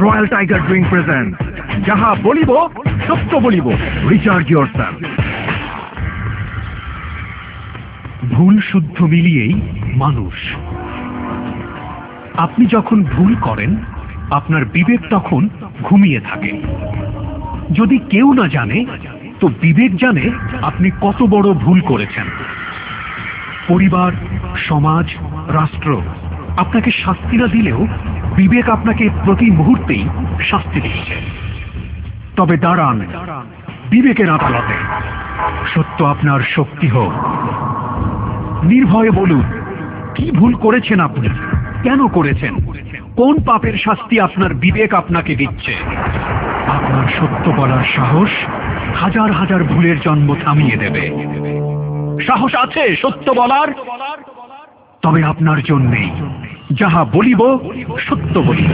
Royal Tiger drink present যাহা বলিব সত্য বলিব, রিচার্জ ইয়োরসেলফ। ভুল শুদ্ধ মিলিয়েই মানুষ। আপনি যখন ভুল করেন আপনার বিবেক তখন ঘুমিয়ে থাকে। যদি কেউ না জানে তো বিবেক জানে আপনি কত বড় ভুল করেছেন। পরিবার, সমাজ, রাষ্ট্র আপনাকে শাস্তি না দিলেও বিবেক আপনাকে প্রতি মুহূর্তেই শাস্তি দিচ্ছে। তবে দাঁড়ান বিবেকের আদালতে, সত্য আপনার শক্তি হোক। নির্ভয়ে বলুন কি ভুল করেছেন আপনি, কেন করেছেন, কোন পাপের শাস্তি আপনার বিবেক আপনাকে দিচ্ছে। আপনার সত্য বলার সাহস হাজার হাজার ভুলের জন্ম থামিয়ে দেবে। সাহস আছে সত্য বলার? তবে আপনার জন্যেই যাহা বলিব সত্য বলিব।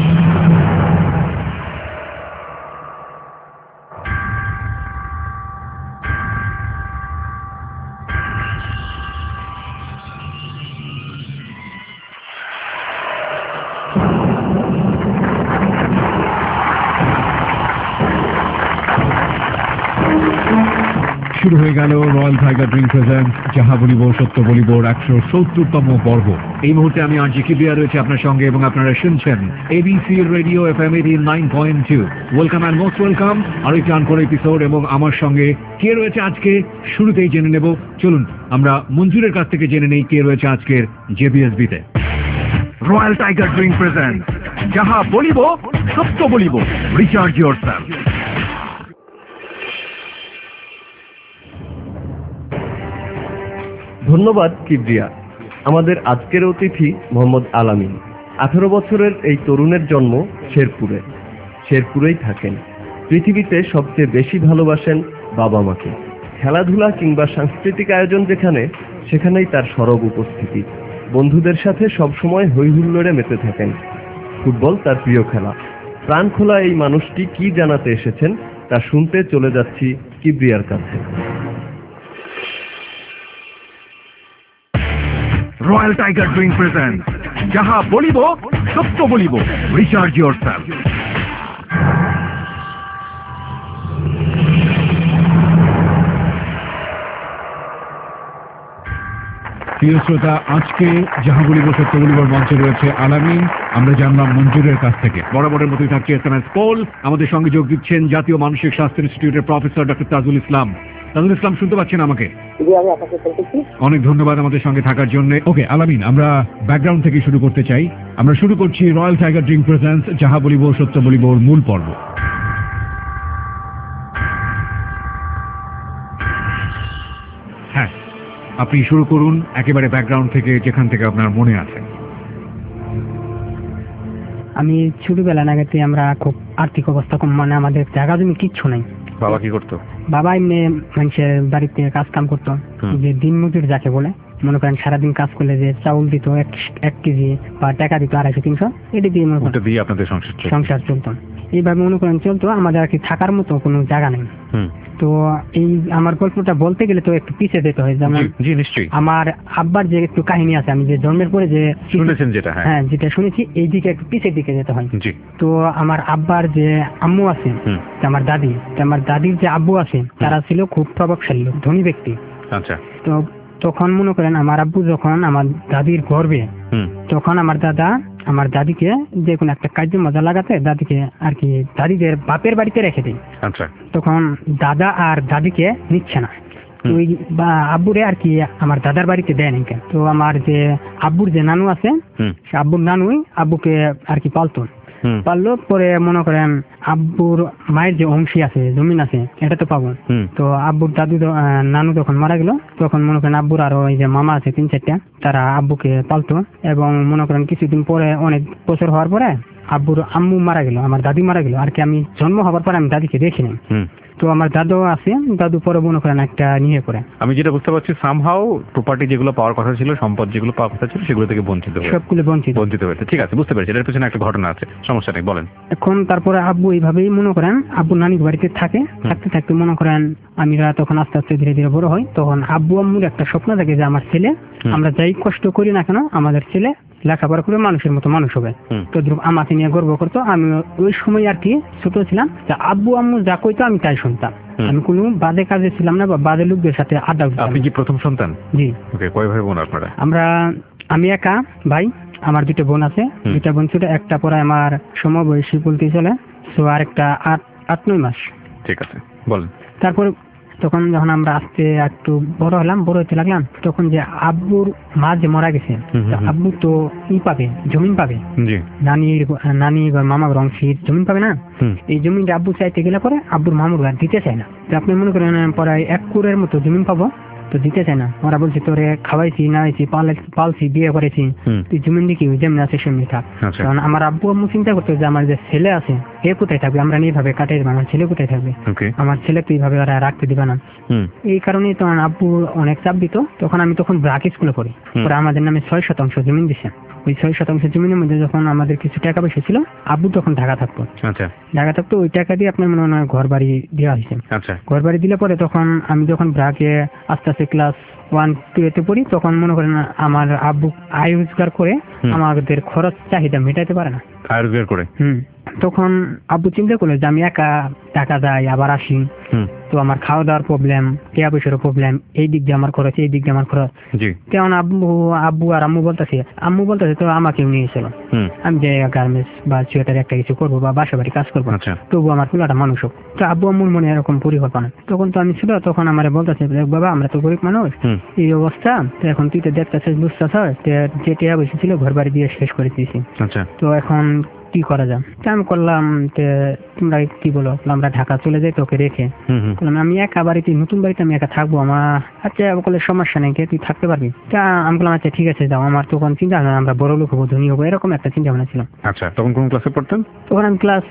শুরু হয়ে গেল রয়্যাল টাইগার ড্রিঙ্ক প্রেজেন্ট যাহা বলিব সত্য বলিব 170তম পর্ব। এই মুহূর্তে আমি আরজি কিবরিয়া রয়েছে আপনার সঙ্গে এবং আপনারা শুনছেন ABC radio FM 89.2। Welcome and most welcome আরেকটি আনকোর এপিসোড। এবং আমার সঙ্গে কে রয়েছে আজকে শুরুতেই জেনে নেব। চলুন আমরা মঞ্জুরের কাছ থেকে জেনে নেই কে রয়েছে আজকের জেবিএসবিতে। রয়্যাল টাইগার ড্রিঙ্ক প্রেজেন্ট যাহা বলিব সত্য বলিব, রিচার্জ ইয়োরসেলফ। ধন্যবাদ কিবরিয়া। আমাদের আজকের অতিথি মোহাম্মদ আলামিন। 18 বছরের এই তরুণের জন্ম শেরপুরে। শেরপুরেই থাকেন। পৃথিবীতে সবচেয়ে বেশি ভালোবাসেন বাবা মাকে। খেলাধুলা কিংবা সাংস্কৃতিক আয়োজন যেখানে, সেখানেই তার সরব উপস্থিতি। বন্ধুদের সাথে সবসময় হইহুল্লোড়ে মেতে থাকেন। ফুটবল তার প্রিয় খেলা। প্রাণ খোলা এই মানুষটি কি জানাতে এসেছেন তা শুনতে চলে যাচ্ছি কিবরিয়ার কাছে। রয়্যাল টাইগার ড্রিঙ্ক প্রেজেন্ট যাহা বলিব সত্য বলিব, রিচার্জ ইয়োরসেলফ। প্রিয় শ্রোতা, আজকে যাহা বলিব সত্য বলিবর মঞ্চে রয়েছে আলামিন। আমরা জানলাম মঞ্জুরের কাছ থেকে। বরাবরের মতোই থাকছে এসএমএস পোল। আমাদের সঙ্গে যোগ দিচ্ছেন জাতীয় মানসিক স্বাস্থ্য ইনস্টিটিউটের প্রফেসর ডক্টর তাজুল ইসলাম। তাজুল ইসলাম শুনতে পাচ্ছেন আমাকে? অনেক ধন্যবাদ আমাদের সঙ্গে থাকার জন্য। ওকে আলামিন, আমরা ব্যাকগ্রাউন্ড থেকে শুরু করতে চাই। আমরা শুরু করছি রয়্যাল টাইগার ড্রিঙ্ক প্রেজেন্টস যাহা বলিব সত্য বলিবর মূল পর্ব। হ্যাঁ, আপনি শুরু করুন একেবারে ব্যাকগ্রাউন্ড থেকে, যেখান থেকে আপনার মনে আছে। আমি ছোটবেলা নাগাতে আমরা খুব আর্থিক অবস্থা কম, মানে আমাদের জায়গা জমি কিচ্ছু নাই। বাবা কি করতো? বাবা এমনি মানুষের বাড়িতে কাজ কাম করতো, যে দিন মজুর যাকে বলে। মনে করেন সারাদিন কাজ করলে যে চাউল দিত 1 কেজি বা টাকা দিত 250-300, এটা দিয়ে মনে করেন আপনাদের সংসার চলতো। এইভাবে মনে করেন চলতো। আমাদের আর কি থাকার মতো কোনো জায়গা নেই। তো এই আমার গল্পটা বলতে গেলে তো একটু পিছিয়ে যেতে হয়। যেমন আমার আব্বার যে একটু কাহিনী আছে, আমি যে জন্মের পরে যে শুনেছেন যেটা, হ্যাঁ যেটা শুনেছি, এই দিকে একটু পিছের দিকে যেতে হয়। তো আমার আব্বার যে আম্মু আছে, আমার দাদি, আমার দাদির যে আব্বু আছে, তারা ছিল খুব প্রভাবশালী ধনী ব্যক্তি। আচ্ছা। তো তখন মনে করেন আমার আব্বু যখন আমার দাদির গর্বে, তখন আমার দাদা আমার দাদিকে যে কোনো একটা কাজে মজা লাগাতে দাদিকে আর কি দাদিদের বাপের বাড়িতে রেখে দিই। আচ্ছা। তখন দাদা আর দাদিকে নিচ্ছে না, ওই আব্বুরে আর কি আমার দাদার বাড়িতে দেয় নাকি। তো আমার যে আব্বুর যে নানু আছে, সে আব্বুর নানুই আব্বুকে আর কি পাললো। পরে মনে করেন আব্বুর মায়ের যে অংশী আছে, জমিন আছে, এটা তো পাবো। তো আব্বুর নানু যখন মারা গেল, তখন মনে করেন আব্বুর আরো এই যে মামা আছে 3-4টা, তারা আব্বুকে পালতো। এবং মনে করেন কিছুদিন পরে, অনেক বছর হওয়ার পরে আব্বুর আম্মু মারা গেল, আমার দাদি মারা গেল আর কি। আমি জন্ম হওয়ার পরে আমি দাদিকে দেখিনি। তো আমার দাদু আছে, দাদু পরে মনে করেন একটা নিয়ে করে। আমি যেটা বুঝতে পারছি সামহাও প্রপার্টি যেগুলো পাওয়ার কথা ছিল, সম্পদ যেগুলো পাওয়ার কথা ছিল সেগুলো থেকে বঞ্চিত হয়েছে। সবগুলো বঞ্চিত হয়েছে। ঠিক আছে, বুঝতে পেরেছি। এর পেছনে একটা ঘটনা আছে, সমস্যা নেই, বলেন। এখন তারপরে আব্বু এইভাবেই মনে করেন আব্বু নানির বাড়িতে থাকতে থাকতে মনে করেন আমিরা তখন আস্তে আস্তে ধীরে ধীরে বড় হয়। তখন আব্বু আম্মুর একটা স্বপ্ন থাকে যে আমার ছেলে, আমরা যাই কষ্ট করি না কেন আমাদের ছেলে লেখাপড়া করে মানুষের মতো মানুষ হবে। তো আমাকে নিয়ে গর্ব করতো। আমি ওই সময় আর কি ছোট ছিলাম, যে আব্বু আম্মু যা কইতো আমি তাই শুনতাম। আমি কোনো বাজে কাজে ছিলাম না বা বাজে লোকদের সাথে আড্ডা দিতাম। আপনি কি প্রথম সন্তান? জি। ওকে, কয় ভাই বোন আপনারা? আমি একা ভাই, আমার 2টা বোন আছে। 2টা বোন ছোট, একটা পরে আমার সমবয়সী বলতে চলে, সো আরেকটা 8-9 মাস। ঠিক আছে, বলেন। তারপর তখন যখন আমরা আস্তে একটু বড় হতে লাগলাম, তখন যে আব্বুর মা যে মারা গেছে, আব্বু তো পাবে, জমিন পাবে, নানি বা মামার অংশীর জমিন পাবে না। এই জমিনটা আব্বু চাইতে গেলে পরে আব্বুর মামুর দিতে চায় না। তো আপনি মনে করেন পরে 1 কুড়ের মতো জমিন পাবো, তো দিতে চায় না। ওরা বলছে তোরে খাওয়াইছি, নাইছি, পালছি, বিয়ে করেছি, তুই জমিন দিকে যেমনি আছে সেমনি থাক। কারণ আমার আব্বু আম্মু চিন্তা করতো যে আমার যে ছেলে আছে এ কোথায় থাকবে, আমরা এইভাবে কাটাই দেবো, আমার ছেলে কোথায় থাকবে, আমার ছেলে তো এইভাবে ওরা রাখতে দিবে না। এই কারণেই তখন আব্বু অনেক চাপ দিত। তখন ব্রাক স্কুলে পড়ি, পরে আমাদের নামে 6% জমিন দিছে। ওই 6% জমিনের মধ্যে যখন আমাদের কিছু টাকা পয়সা ছিল, আব্বু তখন ঢাকা থাকতো। ওই টাকা দিয়ে আপনার মনে হয় ঘর বাড়ি দেওয়া হয়েছে। ঘর বাড়ি দিলে পরে তখন আমি যখন ব্রাকে আস্তে আস্তে ক্লাস 1-2 পড়ি, তখন মনে করেন আমার আব্বু আয় রোজগার করে আমাদের খরচ চাহিদা মেটাতে পারে না। আয় রোজগার করে তখন আব্বু চিন্তা করলো যে আমি একা টাকা যাই আবার আসি, তো আমার খাওয়া দাওয়ার প্রবলেম, টাকা পয়সার প্রবলেম, এই দিক দিয়ে আমার খরচ, এই দিক দিয়ে আমার খরচ। তেমন আব্বু আর আম্মু বলতেছে তো আমাকেও নিয়ে এসেছিল। আমি যে গার্মেন্টস বা সোয়েটার একটা কিছু করবো বা বাসা বাড়ি কাজ করবো, তবু আমার পুলাটা মানুষ হোক। তো আব্বু আম্মুর মনে এরকম পরিকল্পনা। তখন তো আমি ছিল, তখন আমার বলতেছে বাবা আমরা তো গরিব মানুষ, এই অবস্থা, তো এখন তুই তো দেখতেছিস বুঝতেছিস, যে টাকা পয়সা ছিল ঘর বাড়ি দিয়ে শেষ করে দিয়েছি, তো এখন কি করা যায়? আমি করলাম তোমরা কি বলো, আমরা ঢাকা চলে যাই তোকে রেখে। আমি একা বাড়িতে, নতুন বাড়িতে আমি একা থাকবো, আমার আচ্ছা বলে সমস্যা নেই, তুই থাকতে পারবি। আমি বললাম আচ্ছা ঠিক আছে যাও। আমার তখন চিন্তা ভাবনা আমরা বড় লোক হবো, ধনী হবো, এরকম একটা চিন্তা ভাবনা ছিল। আচ্ছা, তখন কোন ক্লাসে পড়তেন? তখন আমি ক্লাস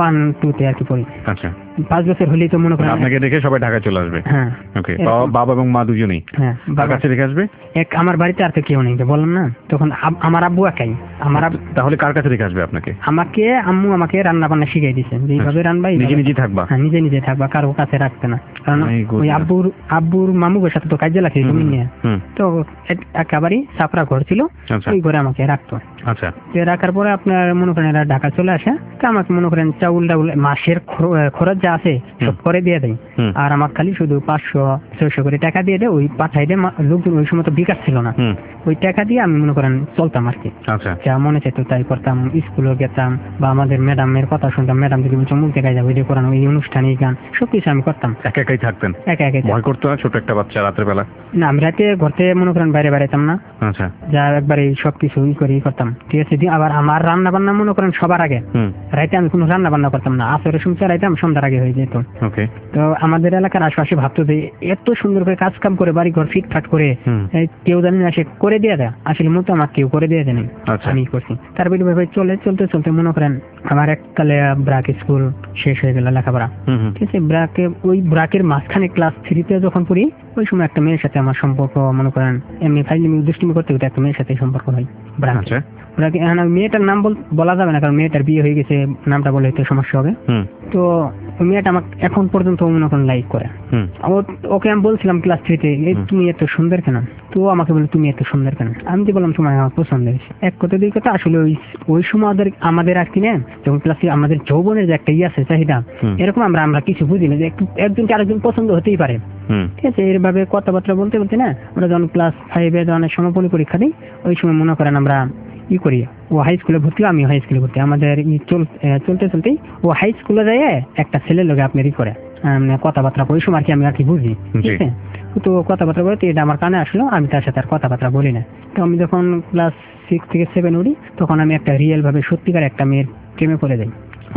1-2 আর কি পড়ি। আচ্ছা, 5 বছর হলেই তো মনে করেন আপনাকে দেখে সবাই ঢাকা চলে আসবে। হ্যাঁ, ওকে। বাবা এবং মা দুজনেই কাছে রেখে আসবে? আমার বাড়িতে আর তো কেউ নেই, বললাম না, তখন আমার আব্বু একাই। তাহলে কার কাছে রেখে আসবে আপনাকে? আম্মু আমাকে রান্না বান্না শিখিয়ে দিয়েছে, যে এইভাবে রান্না, নিজে থাকবা। হ্যাঁ, নিজে থাকবা, কারো কাছে রাখতে না। কারণ ওই আব্বুর মামুর সাথে তো কাজে লাগছে জমি নিয়ে, তো একেবারে সাপড়া ঘর ছিল, ওই ঘরে আমাকে রাখতো। আচ্ছা, রাখার পরে আপনার মনে করেন এরা ঢাকা চলে আসে, তো আমাকে মনে করেন চাউল মাসের খরচ যা আছে সব করে দিয়ে দেয়, আর আমার খালি শুধু 500-600 করে টাকা দিয়ে দেয়, ওই পাঠাই দেয়। লোকজন ওই সময় তো বিকাশ ছিল না, ওই টাকা দিয়ে আমি মনে করেন চলতাম আর কি। যা মনে চাইতো তাই করতাম, স্কুলে গেতাম বা আমাদের ম্যাডামের কথা শুনতাম, ম্যাডাম যদি বলছো মুখ দেখাই যাবো, ওই করানো, এই অনুষ্ঠান, এই গান সবকিছু আমি করতাম। একাই থাকতেন? একাই। ভয় করতো না ছোট একটা বাচ্চা রাতের বেলা? না, আমি রাতে ঘরতে মনে করেন বাইরে বেড়াইতাম না। আচ্ছা, যা একবারে সবকিছু করতাম, ঠিক আছে। আবার আমার রান্না বান্না মনে করেন সবার আগে, রাইতে আমি কোনো রান্না বান্না করতাম না, আসরের সময় রাইতাম, সন্ধ্যার আগে হয়ে যেত। তো আমাদের এলাকার আশপাশে ভাবতো যে এত সুন্দর করে কাজ কাম করে, বাড়ি ঘর ফিটফাট করে, কেউ জানি না সে করে দিয়ে দেয়, আসলে মতো আমার কেউ করে দিয়ে দেয়নি, আমি করছি। তার বিরুদ্ধে চলতে মনে করেন আমার এককালে ব্রাক স্কুল শেষ হয়ে গেল লেখাপড়া, ঠিক আছে। ওই ব্রাকের মাঝখানে ক্লাস 3-তে যখন পড়ি, ওই সময় একটা মেয়ের সাথে আমার সম্পর্ক, মনে করেন এমনি ফাইজলামি দুষ্টুমি করতে করতে একটা মেয়ের সাথে সম্পর্ক হয় ব্রাকে। মেয়েটার নাম বলা যাবে না, কারণ মেয়েটার বিয়ে হয়ে গেছে, নামটা বলে হয়তো সমস্যা হবে। তো মেয়েটা আমাকে এখন পর্যন্ত মনে করেন লাইক করে। ওকে আমি বলছিলাম ক্লাস 3-তে, তুমি এত সুন্দর কেন? তো আমাকে বলে তুমি এত সুন্দর কেন? আমি তো বললাম তোমার আমার পছন্দ হয়েছে। এক কথা দুই কথা, আসলে ওই সময় আমাদের আর কি না, যখন ক্লাস আমাদের যৌবনের যে একটা আছে চাহিদা, এরকম আমরা কিছু বুঝি না যে একজনকে আরেকজন পছন্দ হতেই পারে, ঠিক আছে। এইভাবে কথাবার্তা বলতে না, আমরা যখন ক্লাস 5-এ যখন সমাপনী পরীক্ষা দিই, ওই সময় মনে করেন আমরা করি, ও হাই স্কুলে ভর্তি, আমি হাই স্কুলে ভর্তি। আমাদের চলতেই ও হাই স্কুলে যায় একটা ছেলের লোক আপনার করে কথাবার্তা, ওই সময় আর কি আমি আর কি বুঝি, ঠিক আছে। তো কথাবার্তা বলতে এটা আমার কানে আসলো, আমি তার সাথে আর কথাবার্তা বলি না। তো আমি যখন ক্লাস 6 থেকে 7 উঠি, তখন আমি একটা রিয়েল ভাবে সত্যিকার একটা মেয়ের প্রেমে পড়ে যাই।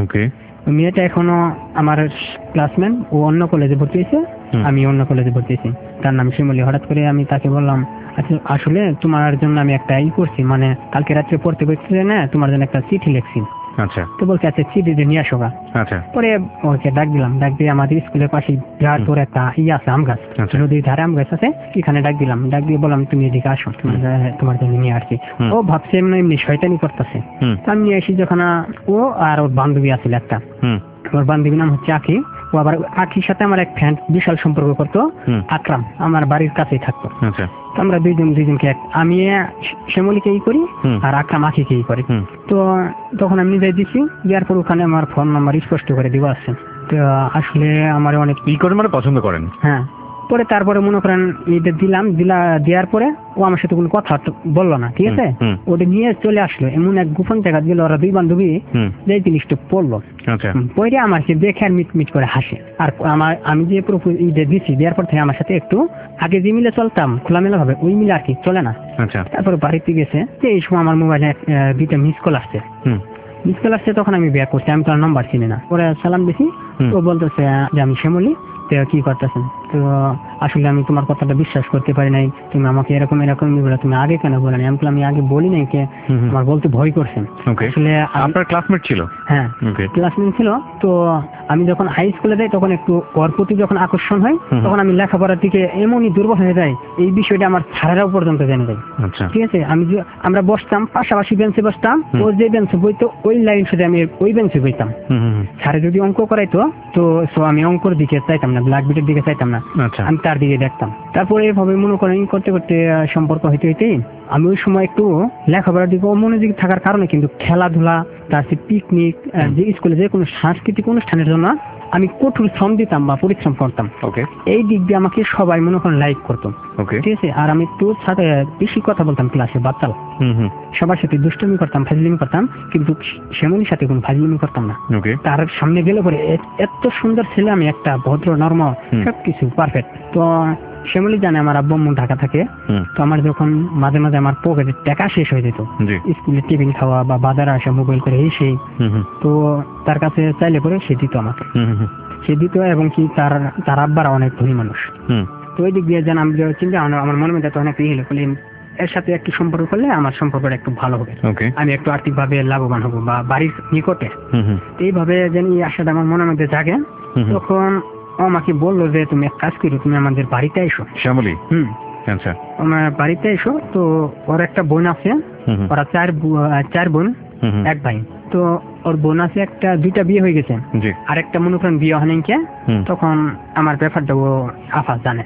ওই মেয়েটা এখনো আমার ক্লাসমেট, ও অন্য কলেজে ভর্তি হয়েছে, আমি অন্য কলেজে ভর্তি হয়েছি, তার নাম শিমুলি। হঠাৎ করে আমি তাকে বললাম, আচ্ছা আসলে তোমার জন্য আমি একটা করছি, মানে কালকে রাত্রে পড়তে বসতে না, তোমার জন্য একটা চিঠি লিখছি, আচ্ছা তো বলছে আচ্ছা চিঠিটা নিয়ে আসো গা। আচ্ছা পরে ওকে ডাক দিলাম, ডাক দিয়ে আমাদের স্কুলের পাশে বিরাট বড় একটা আছে আম গাছ, আচ্ছা। নদীর ধারে আম গাছ আছে, এখানে ডাক দিলাম, ডাক দিয়ে বললাম তুমি এদিকে আসো, তোমার জন্য নিয়ে আসছি। ও ভাবছে এমনি এমনি শয়তানি করতেছে। আমি নিয়ে আসি যখন, ও আর ওর বান্ধবী আছিল একটা, ওর বান্ধবীর নাম হচ্ছে আখি। ও আবার আখির সাথে আমার এক ফ্রেন্ড বিশাল সম্পর্ক করতো, আকরাম, আমার বাড়ির কাছেই থাকতো। আচ্ছা তো আমরা দুইজনকে আমি শ্যামলীকে ই করি আর আকরাম আখিকে ই করি। তো তখন আমি যাই দিচ্ছি, দেওয়ার পর ওখানে আমার ফোন নাম্বার স্পষ্ট করে দিব আসছে। তো আসলে আমার অনেক ই করে মানে পছন্দ করেন। হ্যাঁ, পরে তারপরে মনে করেন এটা দেওয়ার পরে ও আমার সাথে কোনো কথা বললো না, ঠিক আছে। ওটা নিয়ে চলে আসলো এমন এক গোপন জায়গা গেল, ওরা দুই বান্ধবী যে জিনিসটা পড়লো, পরে আমাকে দেখে আর মিট করে হাসে। আর আমি যে দিচ্ছি দেওয়ার পর থেকে আমার সাথে একটু আগে যে মিলে চলতাম খোলামেলা ভাবে, ওই মিলে আর কি চলে না। তারপরে বাড়িতে গেছে, যে এই সময় আমার মোবাইলে 2টা মিস কল আসছে। তখন আমি বিয়ে করছি, আমি তো নাম্বার চিনি না। পরে সালাম দিছি, ও বলতেছে যে আমি শ্যামলী, কি করতেছেন? তো আসলে আমি তোমার কথাটা বিশ্বাস করতে পারি নাই, তুমি আমাকে এরকম বলে তুমি আগে কেন বলে নাই? আমি আগে বলি নাই, কে আমার বলতে ভয় করছেন। আসলে আপনার ক্লাসমেট ছিল? হ্যাঁ, ক্লাসমেট ছিল। তো আমি যখন হাই স্কুলে যাই তখন একটু ওর প্রতি যখন আকর্ষণ হয়, তখন আমি লেখাপড়ার দিকে এমনই দুর্বল হয়ে যাই, এই বিষয়টা আমার স্যারেরাও পর্যন্ত জেনে যায়। ঠিক আছে, আমরা বসতাম পাশাপাশি বেঞ্চে বসতাম, ও যে বেঞ্চে বইতো ওই লাইন সাথে আমি ওই বেঞ্চে বইতাম। স্যারে যদি অঙ্ক করাইতো তো আমি অঙ্কর দিকে চাইতাম না, ব্ল্যাক বিটের দিকে চাইতাম না, আমি তার দিকে দেখতাম। তারপরে এভাবে মনে করেন করতে করতে সম্পর্ক হইতে আমি ওই সময় একটু লেখাপড়ার দিকে অমনোযোগী থাকার কারণে কিন্তু খেলাধুলা, তারপরে পিকনিক, যে স্কুলে যে কোনো সাংস্কৃতিক অনুষ্ঠানের জন্য আমি কঠোর শ্রম দিতাম বা পরিশ্রম করতাম। এই দিক দিয়ে আমাকে সবাই মনে করেন লাইক করতো, ঠিক আছে। আর আমি একটু সাথে বেশি কথা বলতাম ক্লাসে, বাচ্চাল সবার সাথে দুষ্টমি করতাম, ফাজলিমি করতাম, কিন্তু শ্যামলীর সাথে কোনো ফাজলিমি করতাম না। তার সামনে গেলে পরে এত সুন্দর ছেলে, আমি একটা ভদ্র নর্ম, সবকিছু পারফেক্ট। তো শ্যামলী জানে আমার আব্বু আম্মু ঢাকা থাকে, তো আমার যখন মাঝে মাঝে আমার পকেটের টাকা শেষ হয়ে যেত, স্কুলে টিফিন খাওয়া বা বাজারে আসা মোবাইল করে এই সেই, তো তার কাছে চাইলে পরে সে দিত আমাকে, সে দিত। এবং কি তার আব্বারা অনেক ধনী মানুষ। তো ওই দিক দিয়ে যেন আমি চিন্তা আমার মনে মধ্যে তখন একটা হলো, এর সাথে একটু সম্পর্ক করলে আমার সম্পর্কটা একটু ভালো হবে, আমি একটু আর্থিক ভাবে লাভবান হবো বা বাড়ির নিকটে। এইভাবে যেন এই আশাটা আমার মনের মধ্যে জাগে। তখন ও আমাকে বললো যে তুমি এক কাজ করো, তুমি আমাদের বাড়িতে এসো। শ্যামলী? আচ্ছা, আমার বাড়িতে এসো। তো ওর একটা বোন আছে, ওরা 4 বোন 1 ভাই। তো ওর বোন আছে একটা, 2টা বিয়ে হয়ে গেছে, আর একটা মনে করেন বিয়ে হয় নাই। তখন আমার ব্যাপারটা ও আফা জানে,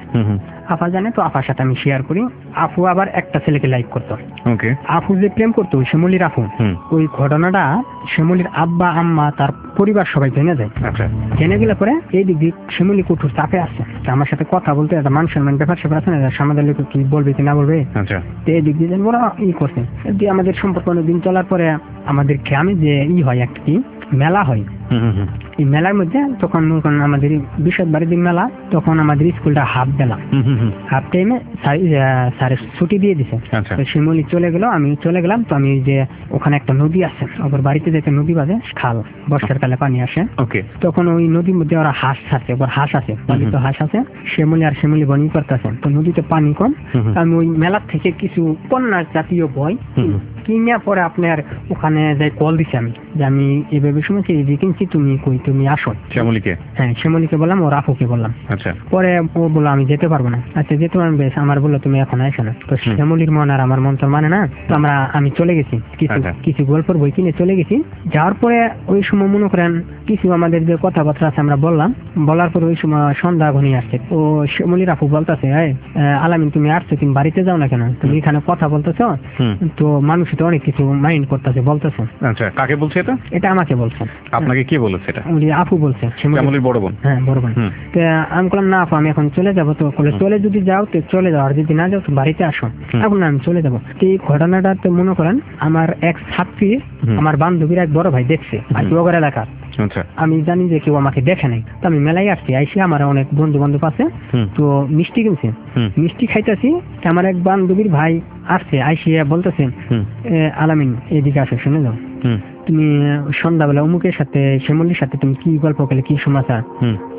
তো আফার সাথে আমি শেয়ার করি। আফু আবার একটা ছেলেকে লাইক করতো। আফু যে প্রেম করতো শ্যামলীর আফু, ওই ঘটনাটা শ্যামলীর আব্বা আম্মা তার পরিবার সবাই জেনে যায়। জেনে গেলে পরে এই দিক দিয়ে শ্যামলী কঠোর চাপে আসছে, আমার সাথে কথা বলতে একটা মান সম্মান ব্যাপার স্যাপার আছে না, সমাজের লোক কি বলবে কি না বলবে, তো এই দিক দিয়ে ওরা করছে। আমাদের সম্পর্ক অনেকদিন চলার পরে আমাদের গ্রামে যে হয় একটা কি মেলা হয়, এই মেলার মধ্যে তখন আমাদের বিশদ বাড়ির দিন মেলা, তখন আমাদের স্কুলটা হাফ টাইমে স্যারের ছুটি দিয়ে দিছে। তো শিমুলি চলে গেল, আমি চলে গেলাম। তো আমি যে ওখানে একটা নদী আছে, ওর বাড়িতে যেতে নদী বাজে খাল, বর্ষার কালে পানি আসে, তখন ওই নদীর মধ্যে ওরা হাঁস ছাড়ছে, ওর হাঁস আছে, পালিত হাঁস আছে। শিমুলি বনি করতেছে, তো নদীতে পানি কম। আমি ওই মেলার থেকে কিছু উপন্যাস জাতীয় বই কিনে পরে আপনার ওখানে যাই কল দিছি আমি, যে আমি এইভাবে শুনেছি এই কিনছি, তুমি আসো। শ্যামলীকে? হ্যাঁ, শ্যামলীকে বললাম, ও রাফুকে বললাম। পরে ও বললো আমি যেতে পারবো না। আচ্ছা যেতে পারবেন, বেশ। আমার বললো তুমি এখন আসো না। তো শ্যামলীর মন আর আমার মন তো মানে না, তো আমি চলে গেছি, কিছু গল্পের বই কিনে চলে গেছি। যাওয়ার পরে ওই সময় মনে করেন কিছু আমাদের যে কথাবার্তা আছে আমরা বলার পরে ওই সময় সন্ধ্যা ঘনিয়ে আসছে। তো শ্যামলীর রাফু বলতেছে, আলামিন তুমি আসছো, তুমি বাড়িতে যাও না কেন, তুমি এখানে কথা বলতেছো, তো মানুষ তো অনেক কিছু মাইন্ড করতেছে বলতেছে। আচ্ছা, কাকে বলছে এটা? এটা আমাকে বলছে। আপনাকে কে বলেছে এটা? আপু বলছে, শ্যামলীর বড় বোন। হ্যাঁ, বড় বোন। তো আমি বললাম না আপু, আমি এখন চলে যাবো। তো চলে যদি যাও তো চলে যাও, আর যদি না যাও তো বাড়িতে আসো। এখন আমি চলে যাবো। তো এই ঘটনাটা তো মনে করেন আমার এক ছাত্রী, আমার বান্ধবীর এক বড় ভাই দেখছে আর কি ওগর এলাকার। আমি জানি যে কেউ আমাকে দেখে নাই। তো আমি মেলায় আসছি, আইসি আমার অনেক বন্ধু বান্ধব আছে, তো মিষ্টি কিনছে, মিষ্টি খাইতেছি। আমার এক বান্ধবীর ভাই আসছে, আইসিয়া বলতেছে, আলামিন এদিকে আসো, শুনে যাও, তুমি সন্ধ্যাবেলা অমুকের সাথে শ্যামলীর সাথে তুমি কি গল্প করলে, কি সমাচার?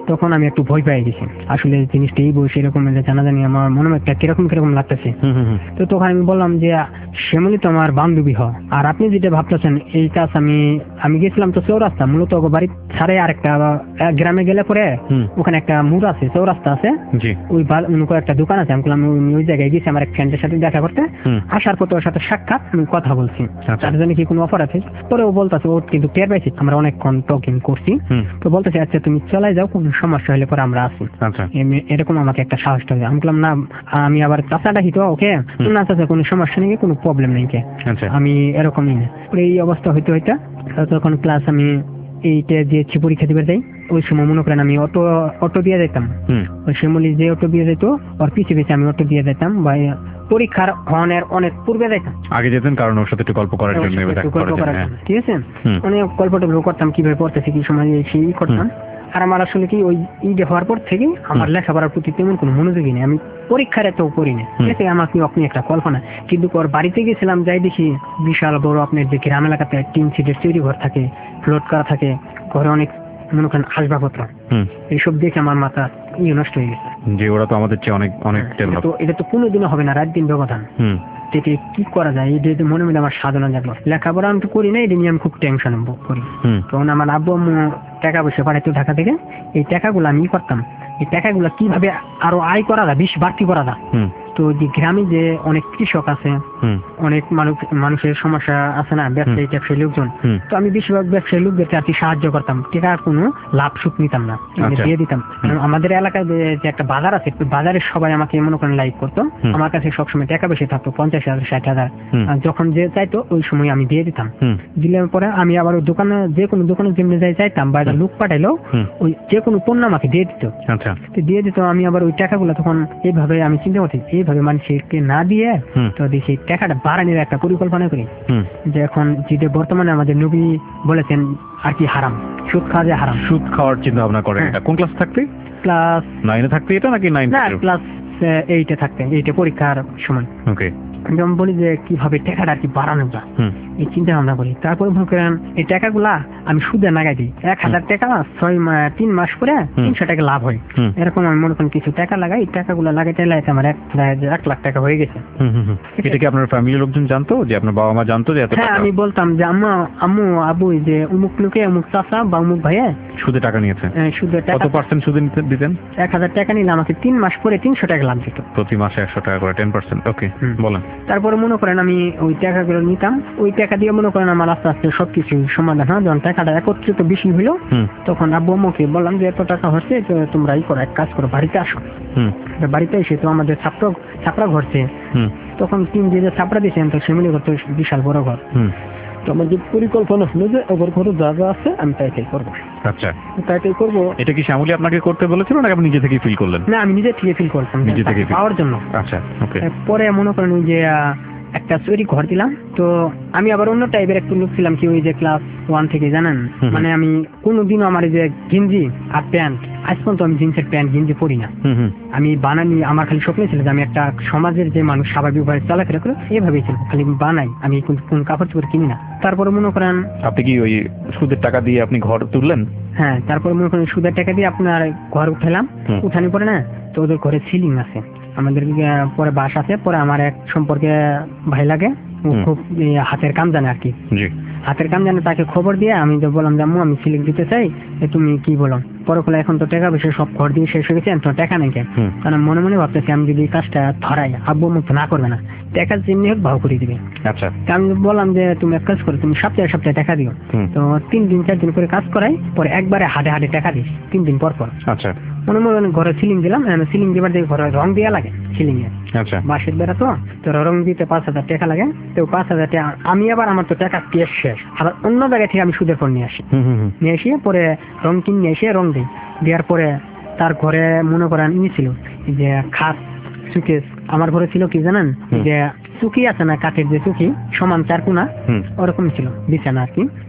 তখন আমি একটু ভয় পেয়ে গেছি, আসলে জিনিসটা এই বয়সে এরকম জানাজানি আমার মনে একটা কিরকম লাগতেছে। তো তখন আমি বললাম যে শ্যামলী তো আমার বান্ধবী হয়, আর আপনি যেটা ভাবতেছেন এই কাজ আমি গেছিলাম তো চৌরাস্তা, মূলত বাড়ির ছাড়ে আরেকটা গ্রামে গেলে পরে ওখানে একটা মোড় আছে, চৌরাস্তা আছে, ওই একটা দোকান আছে। আমি বললাম ওই জায়গায় গেছি আমার এক ফ্রেন্ডের সাথে দেখা করতে, আসার পর ওর সাথে সাক্ষাৎ আমি কথা বলছি, তার জন্য কি কোনো অফার আছে? পরে ও বলতেছে ও কিন্তু টের পাইছি আমরা অনেকক্ষণ টকিং করছি, তো বলতেছে আচ্ছা তুমি চলে যাও, কোনো সমস্যা হলে পরে আমরা আসি। এরকম আমাকে একটা সাহস হবে। আমি বললাম না, আমি আবার চাচাটা হিতো ওকে না চাচা কোনো সমস্যা নেই, কোনো প্রবলেম নেই, আমি এরকমই না। এই অবস্থা হইতে হইতে তখন ক্লাস আমি এইটা দিয়েছি পরীক্ষা দিবে যাই, ওই সময় মনে করেন আমি অটো দিয়ে যেতাম, ওই শ্যামলী যে অটো দিয়ে যেত ওর পিছিয়ে আমি অটো দিয়ে যেতাম, বা পরীক্ষার হনের অনেক পূর্বে যাইতাম, আগে যেতেন কারণ ওর সাথে একটু গল্প করার জন্য, ঠিক আছে, অনেক গল্প টল্প করতাম, কিভাবে পড়তেছি কি সময় সেই করতাম। আর আমার আসলে কি ওই ঈদ হওয়ার পর থেকে আমার লেখাপড়ার প্রতি তেমন কোনো মনোযোগী নেই, আমি পরীক্ষার এত করি না, ঠিক আছে, আমার কি আপনি একটা কল্পনা। কিন্তু ওর বাড়িতে গেছিলাম, যাই দেখি বিশাল বড় আপনার যে গ্রাম এলাকাতে 3 সিটের তৈরি ঘর থাকে, ফ্লোট করা থাকে, ঘরে অনেক মনে করেন আসবাবপত্র, এইসব দেখে আমার মাথা নষ্ট হয়ে গেছে যে ওরা তো আমাদের চেয়ে অনেক এটা তো কোনোদিনও হবে না, রাত দিন ব্যবধান থেকে কি করা যায়, এটা মনে মনে আমার সাধনা জাগলো। লেখাপড়া আমি তো করি না, এটা নিয়ে আমি খুব টেনশন করি, কারণ আমার আব্বু টাকা পয়সা পাঠাইতো ঢাকা থেকে, এই টাকাগুলো আমি করতাম, এই টাকাগুলো কিভাবে আরো আয় করা যায়, বেশি বাড়তি করা যায়। তো যে গ্রামে যে অনেক কৃষক আছে, অনেক মানুষের সমস্যা আছে না, ব্যবসায়ী লোকজন, তো আমি বেশিরভাগ ব্যবসায়ী লোকদেরকে আর কি সাহায্য করতাম, টাকার কোনো লাভ সুখ নিতাম না, দিয়ে দিতাম। আমাদের এলাকায় যে একটা বাজার আছে, বাজারে সবাই আমাকে মনে করেন লাইক করতো, আমার কাছে সবসময় টাকা বেশি থাকতো, 50,000 60,000, যখন যে চাইতো ওই সময় আমি দিয়ে দিতাম। দিলে পরে আমি আবার ওই দোকানে যে কোনো দোকানে যেমনি চাইতাম, বা লোক পাঠাইলেও ওই যে কোনো পণ্য আমাকে দিয়ে দিত, দিয়ে দিত। আমি আবার ওই টাকাগুলো তখন এইভাবে আমি চিন্তা করছি, এইভাবে মানুষকে না দিয়ে তো দেখি টাকাটা বাড়ানোর একটা পরিকল্পনা করি, যে এখন যেটা বর্তমানে আমাদের নবী বলেছেন আর কি হারাম, সুদ খাওয়া যায় হারাম। সুদ খাওয়ার চিন্তা ভাবনা করেন, এটা কোন ক্লাস থাকতে? ক্লাস 9 থাকতে এটা নাকি 9? না, ক্লাস 8 থাকতে, 8 পরীক্ষার সময়। ওকে, আমি বলি যে কিভাবে টাকাটা আর কি বাড়ানো যায়, এই চিন্তা ভাবনা করি। তারপরে মনে করেন এই টাকাগুলা আমি সুদে নাগাই দিই, 1000 টাকা 3 মাস পরে 300 টাকা লাভ হয়, এরকম আমি মনে করেন কিছু টাকা লাগাই, টাকাগুলা লাগাইতে লাগাইতে আমার 1 লাখ টাকা হয়ে গেছে। এটা কি আপনার ফ্যামিলির লোকজন জানতো, যে আপনার বাবা মা জানতো যে এত টাকা? হ্যাঁ, আমি বলতাম যে আম্মু আবু যে অমুক লোকে অমুক চাচা বা অমুক ভাইয়া সুদে টাকা নিয়েছে। সুদে টাকা, কত পার্সেন্ট সুদে দিতেন? 1000 টাকা নিলে আমাকে 3 মাস পরে 300 টাকা লাভ দিত, প্রতি মাসে 100 টাকা করে, 10%। ওকে, বলেন। তারপরে মনে করেন আমি ওই টাকাগুলো নিতাম, ওই টাকা দিয়ে মনে করেন আমার আস্তে আস্তে সবকিছু সমাধান হয়। যখন টাকাটা একত্রিত বেশি হইলো, তখন আব্বু আম্মুকে বললাম যে এত টাকা হচ্ছে, তোমরা এক কাজ করো, বাড়িতে আসো। বাড়িতে এসে তো আমাদের ছাপড়া ঘরছে, তখন 3 যে ছাপড়া দিয়েছেন, তো শ্যামলী ঘর তো বিশাল বড় ঘর, তো আমার যে পরিকল্পনা হলো যে ওর ঘরে যা যা আছে আমি তাই করবো। আচ্ছা, তাই করবো। এটা কি শ্যামলী আপনাকে করতে বলেছিল নাকি আপনি নিজে থেকে ফিল করলেন? না, আমি নিজে থেকে ফিল করতাম, নিজে থেকে পাওয়ার জন্য। আচ্ছা, ওকে। পরে মনে করেন ওই যে একটা তৈরি ঘর দিলাম, তো আমি আবার অন্য টাইপের একটু লোক ছিলাম, কি ওই যে ক্লাস 1 থেকে জানেন, মানে আমি কোনোদিনও আমার যে গেঞ্জি আর প্যান্ট, আজ পর্যন্ত আমি জিন্সের প্যান্ট গেঞ্জি পরি না, আমি বানানি। আমার খালি স্বপ্ন ছিল যে আমি একটা সমাজের যে মানুষ স্বাভাবিকভাবে চলাফেরা করে এইভাবেই ছিল, খালি বানাই, আমি কোন কাপড় চোপড় কিনি না। তারপরে মনে করেন আপনি কি ওই সুদের টাকা দিয়ে আপনি ঘর তুললেন? হ্যাঁ, তারপরে মনে করেন সুদের টাকা দিয়ে আপনার ঘর উঠালাম, উঠানি পরে না, তো ওদের ঘরে সিলিং আছে, আমাদের পরে বাস আছে। পরে আমার এক সম্পর্কে ভাই লাগে, খুব হাতের কাম জানে আর কি, হাতের কাম জানে, তাকে খবর দিয়ে আমি তো বললাম যে আম্মু আমি সিলিং দিতে চাই, তুমি কি বলো? পরে বলে এখন তো টাকা পয়সা সব ঘর দিয়ে শেষ হয়ে গেছে, তো টাকা নেই কেন? কারণ মনে মনে ভাবতেছি আমি যদি এই কাজটা ধরাই, আব্বু মুখ না করবে না, টাকা যেমনি হোক ভাও করে দিবে। আচ্ছা, আমি বললাম যে তুমি এক কাজ করো, তুমি সপ্তাহে সপ্তাহে টাকা দিও। তো 3 দিন 4 দিন করে কাজ করাই, পরে একবারে হাটে হাটে টাকা দিস 3 দিন পর পর। আচ্ছা, মনে মনে ঘরে সিলিং দিলাম, সিলিং দিবার দিয়ে ঘরে রং দেওয়া লাগে সিলিং এ। আচ্ছা, বাঁশের বেড়া তো রং দিতে 5,000 টাকা লাগে, তো 5,000 টাকা আমি আবার আমার তো টাকা কেস শেষ, আবার অন্য জায়গা থেকে আমি সুদের পর নিয়ে আসি, পরে রং কিনে এসে রং দিই, দেওয়ার পরে তার ঘরে মনে করেন ছিল যে খাট সুকেস, আমার ঘরে ছিল কি জানেন, যে চুকি আছে না, কাঠের যে চুকি সমান 4 কোনা, ওরকম ছিল বিছানা আর কি।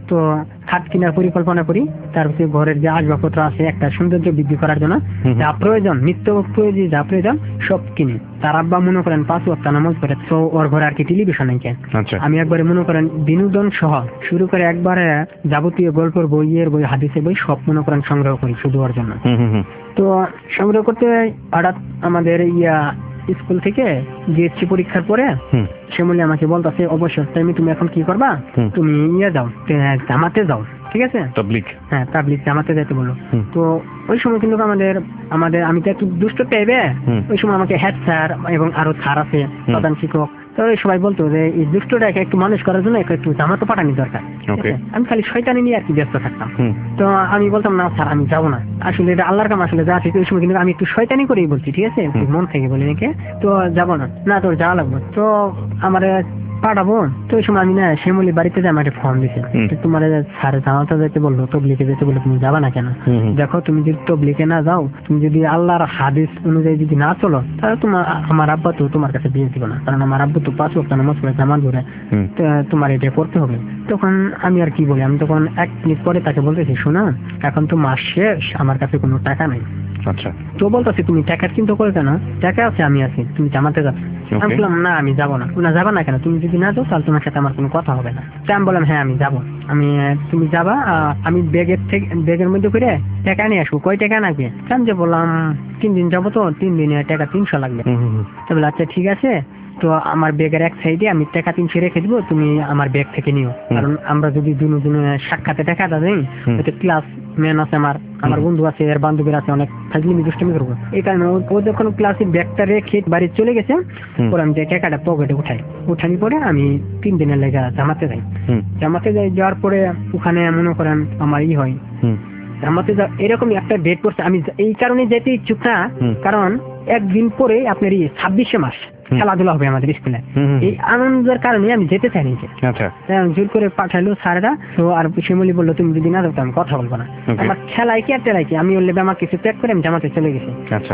তো খাট কেনার পরিকল্পনা করি, তারপরে ঘরের যে আসবাবপত্র আছে একটা সৌন্দর্য বৃদ্ধি করার জন্য যা প্রয়োজন, নিত্য প্রয়োজন যা প্রয়োজন সব কিনি। তার আব্বা মনে করেন 5 ওয়াক্ত নামাজ পড়ে, তো ওর ঘরে আর কি টেলিভিশন নেই। আমি একবারে মনে করেন বিনোদন সহ শুরু করে একবারে যাবতীয় গল্পের বইয়ের বই, হাদিসের বই সব মনে করেন সংগ্রহ করি শুধু ওর জন্য। তো সংগ্রহ করতে হঠাৎ আমাদের স্কুল থেকে জিএসসি পরীক্ষার পরে শ্যামলী আমাকে বলতেছে, অবসর টাইমে তুমি এখন কি করবা, তুমি যাও জামাতে যাও, ঠিক আছে, হ্যাঁ তাবলিগ জামাতে যাইতে বললো। তো ওই সময় কিন্তু আমাদের আমি তো একটু দুষ্ট টাইপে, ওই সময় আমাকে হেড স্যার এবং আরো স্যার আছে প্রধান শিক্ষক, তো সবাই বলতো যে এই দুষ্টটাকে একটু মানুষ করার জন্য একটু জামাতে পাঠানি দরকার। আমি খালি শয়তানি নিয়ে আর কি ব্যস্ত থাকতাম। তো আমি বলতাম না স্যার আমি যাবো না, আসলে এটা আল্লাহর কাম, আসলে যা ঠিক ওই সময় কিন্তু আমি একটু শয়তানি করেই বলছি, ঠিক আছে, মন থেকে বলি নাকি, তো যাবো না তোর যাওয়া লাগবে। তো আমার পাঠাবো, তো ওই সময় আমি না শ্যামলী বাড়িতে যাই, আমাকে ফোন দিছে, তোমার স্যার জামাতে যেতে বললো, তবলিগে যেতে বললো, তুমি যাবা না কেন? দেখো তুমি যদি তবলিগে না যাও, তুমি যদি আল্লাহর হাদিস অনুযায়ী যদি না চলো, তাহলে আমার আব্বা তো তোমার কাছে বিয়ে দিব না, কারণ আমার আব্বু তো 5 ওয়াক্ত নামাজ পড়ে জামাত ধরে, তোমার এটা করতে হবে। তখন আমি আর কি বলি, আমি তখন 1 মিনিট পরে তাকে বলতেছি, শোনা এখন তো মাস শেষ, আমার কাছে কোনো টাকা নেই। আচ্ছা, তো বলতেছি তুমি টাকার চিন্তা করে কেন, টাকা আছে আমি আছি, তুমি জামাতে যাচ্ছ। আমি বললাম না আমি যাবো না। যাবা না কেন? তুমি যদি না যাও তাহলে তোমার সাথে আমার কোনো কথা হবে না। তাই আমি বললাম হ্যাঁ আমি যাবো। তুমি যাবা, আমি ব্যাগের মধ্যে করে টাকা নিয়ে আসবো। কয় টাকা লাগবে? আমি যে বললাম 3 দিন যাবো, তো 3 দিনের টাকা 300 লাগবে। তো বলে আচ্ছা ঠিক আছে, তো আমার ব্যাগের এক সাইডে আমি টাকা 300 রেখে দিবো, তুমি আমার ব্যাগ থেকে নিও। কারণ আমরা যদি দুজনে সাক্ষাতে টাকাটা দিই, ক্লাস ম্যান আছে আমার বন্ধু আছে, এর বান্ধবীর আছে, অনেক ফাজলিমি দুষ্টমি করবো। এই কারণে ও যখন ক্লাসের ব্যাগটা রেখে বাড়ি চলে গেছে, পরে আমি টাকাটা পকেটে উঠানি পরে আমি 3 দিনের লেগে জামাতে যাই। যাওয়ার পরে ওখানে মনে করেন আমার হয় জামাতে এরকমই একটা ডেট পড়ছে। আমি এই কারণে যেতে ইচ্ছুক না, কারণ একদিন পরে আপনার 26শে মাস খেলাধুলা হবে আমাদের স্কুলে। এই আনন্দের কারণে আমি যেতে চাইনি। জোর করে পাঠালো স্যাররা। তো আর শ্যামলী বললো তুমি যদি না যাও আমি কথা বলবো না। আমার খেলায় কি আর টেলাই কি, আমি বললে আমার কিছু ত্যাগ করে আমি জামাতে চলে গেছি।